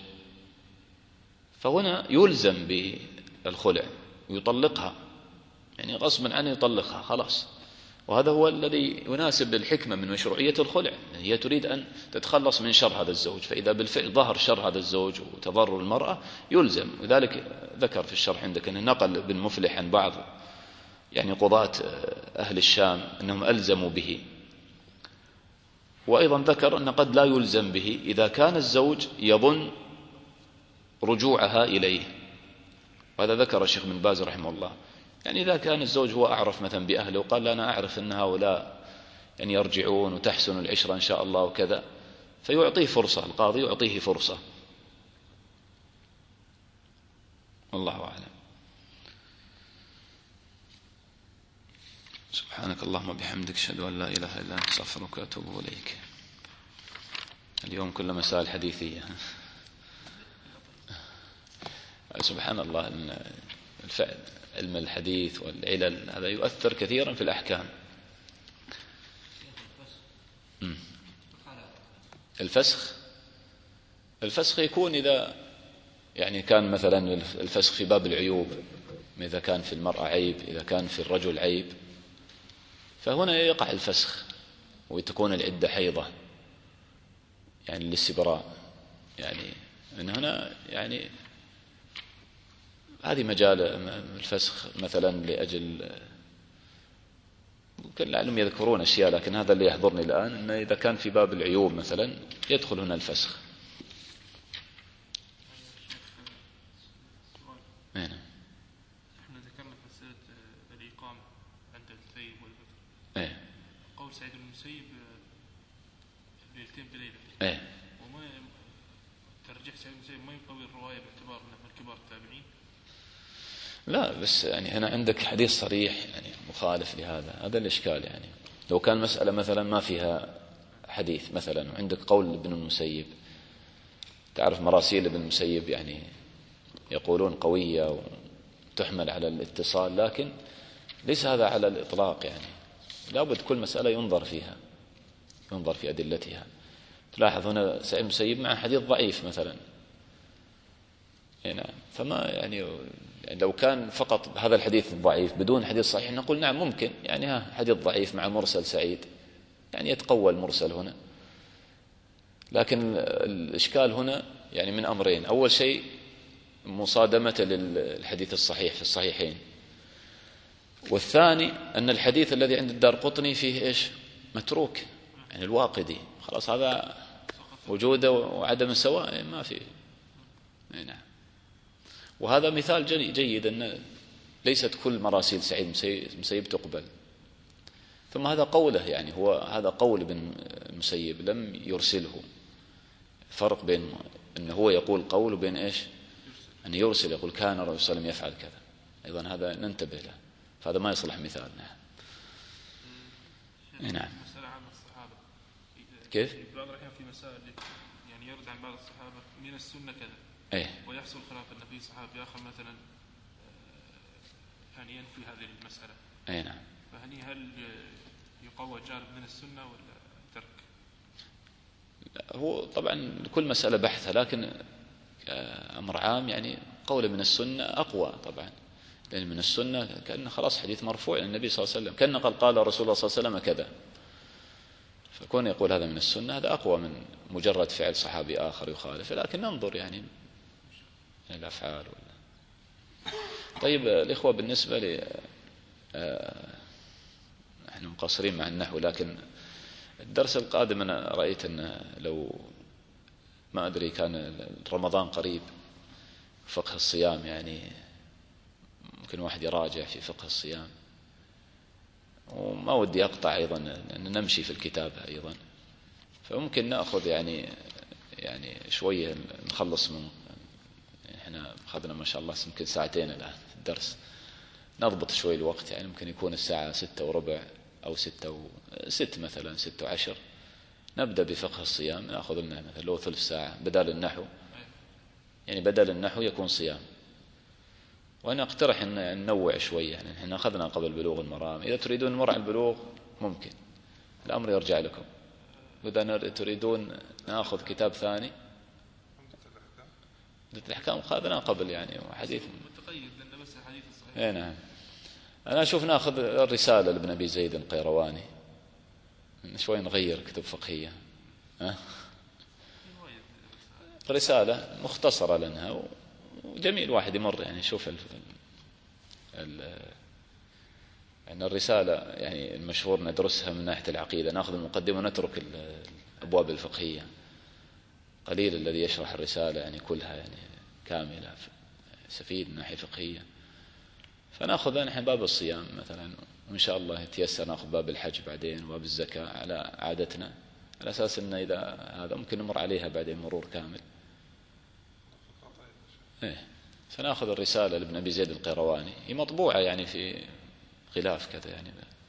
فهنا يلزم بالخلع ويطلقها، يعني غصبا عنه يطلقها خلاص. وهذا هو الذي يناسب الحكمة من مشروعية الخلع، يعني هي تريد أن تتخلص من شر هذا الزوج، فإذا بالفعل ظهر شر هذا الزوج وتضرر المرأة يلزم. وذلك ذكر في الشرح عندك أن نقل ابن مفلح عن بعض يعني قضاة أهل الشام أنهم ألزموا به، وأيضا ذكر أن قد لا يلزم به إذا كان الزوج يظن رجوعها إليه، وهذا ذكر الشيخ بن باز رحمه الله. يعني إذا كان الزوج هو أعرف مثلا بأهله وقال لا أنا أعرف أن هؤلاء يعني يرجعون وتحسن العشرة إن شاء الله وكذا، فيعطيه فرصة، القاضي يعطيه فرصة، والله أعلم. سبحانك اللهم وبحمدك أشهد أن لا إله إلا أنت أستغفرك وأتوب إليك. اليوم كل مسائل حديثية. سبحان الله، الفعل علم الحديث والعلل هذا يؤثر كثيرا في الأحكام. الفسخ يكون إذا يعني كان مثلا الفسخ في باب العيوب، إذا كان في المرأة عيب، إذا كان في الرجل عيب، فهنا يقع الفسخ وتكون العدة حيضة يعني للاستبراء، يعني من هنا يعني هذه مجال الفسخ مثلا لأجل ممكن لعلهم يذكرون أشياء، لكن هذا اللي يحضرني الآن أنه إذا كان في باب العيوب مثلا يدخل هنا الفسخ. احنا ذكرنا في مسألة الإقامة عند الثيب والبكر، قول سعيد بن المسيب ليلتين بليلة، وما ترجح سعيد بن المسيب ما يقوي الرواية باعتبار أنه من كبار التابعين. لا بس يعني هنا عندك حديث صريح يعني مخالف لهذا، هذا الإشكال. يعني لو كان مسألة مثلا ما فيها حديث مثلا وعندك قول ابن المسيب، تعرف مراسيل ابن المسيب يعني يقولون قوية وتحمل على الاتصال، لكن ليس هذا على الإطلاق، يعني لابد كل مسألة ينظر فيها، ينظر في أدلتها. تلاحظ هنا سعيد بن المسيب مع حديث ضعيف مثلا، نعم، فما يعني لو كان فقط هذا الحديث ضعيف بدون حديث صحيح نقول نعم ممكن، يعني حديث ضعيف مع مرسل سعيد يعني يتقوى المرسل هنا. لكن الإشكال هنا يعني من أمرين: أول شيء مصادمة للحديث الصحيح في الصحيحين، والثاني أن الحديث الذي عند الدارقطني فيه إيش؟ متروك، يعني الواقدي خلاص هذا وجوده وعدم السواء ما في. نعم. وهذا مثال جيد أن ليست كل مراسيل سعيد المسيب تقبل. ثم هذا قوله، يعني هو هذا قول ابن المسيب لم يرسله. فرق بين أنه هو يقول قول وبين إيش؟ أن يرسل يقول كان الرسول صلى الله عليه وسلم يفعل كذا. أيضا هذا ننتبه له، فهذا ما يصلح مثال. نعم. كيف؟ في مسائل يعني يرد عن بعض الصحابة من السنة كذا، ويحصل خلاف النبي صحابي آخر مثلا يعني ينفي هذه المسألة. نعم. هل يقوى جانب من السنة ولا ترك؟ هو طبعا كل مسألة بحثها، لكن أمر عام يعني قول من السنة أقوى طبعا، لأن من السنة كأنه خلاص حديث مرفوع للنبي صلى الله عليه وسلم، كأنه قال رسول الله صلى الله عليه وسلم كذا، فكون يقول هذا من السنة هذا أقوى من مجرد فعل صحابي آخر يخالف. لكن ننظر يعني الأفعال طيب الإخوة، بالنسبة لي نحن مقصرين مع النحو، لكن الدرس القادم أنا رأيت أن لو ما أدري كان رمضان قريب، فقه الصيام يعني ممكن واحد يراجع في فقه الصيام، وما ودي أقطع أيضا أن نمشي في الكتابة أيضا، فممكن نأخذ يعني شوية نخلص من إحنا أخذنا ما شاء الله يمكن ساعتين الآن الدرس، نضبط شوي الوقت، يعني ممكن يكون الساعة 6:15 أو 6 مثلا 6:10 نبدأ بفقه الصيام، نأخذ لنا مثلا لو ثلث ساعة بدل النحو، يعني بدل النحو يكون صيام. وأنا أقترح أن ننوع شوي، يعني إحنا أخذنا قبل بلوغ المرام، إذا تريدون نمر على البلوغ ممكن، الأمر يرجع لكم. وإذا تريدون نأخذ كتاب ثاني الأحكام أخذنا قبل يعني حديث متقيد لأن بس الحديث الصحيح. نعم. أنا أشوف نأخذ الرسالة لابن أبي زيد القيرواني، شوي نغير كتب فقهية، رسالة مختصرة لنا وجميل واحد يمر يعني يشوف يعني الرسالة يعني المشهور ندرسها من ناحية العقيدة، نأخذ المقدمة ونترك الأبواب الفقهية، قليل الذي يشرح الرسالة يعني كلها يعني كاملة سفيد من ناحية فقهية. فنأخذ نحن باب الصيام مثلا، وإن شاء الله يتيسر نأخذ باب الحج بعدين وباب الزكاة على عادتنا، على أساس أن إذا هذا ممكن نمر عليها بعدين مرور كامل. فنأخذ الرسالة لابن أبي زيد القيرواني، هي مطبوعة يعني في غلاف كذا يعني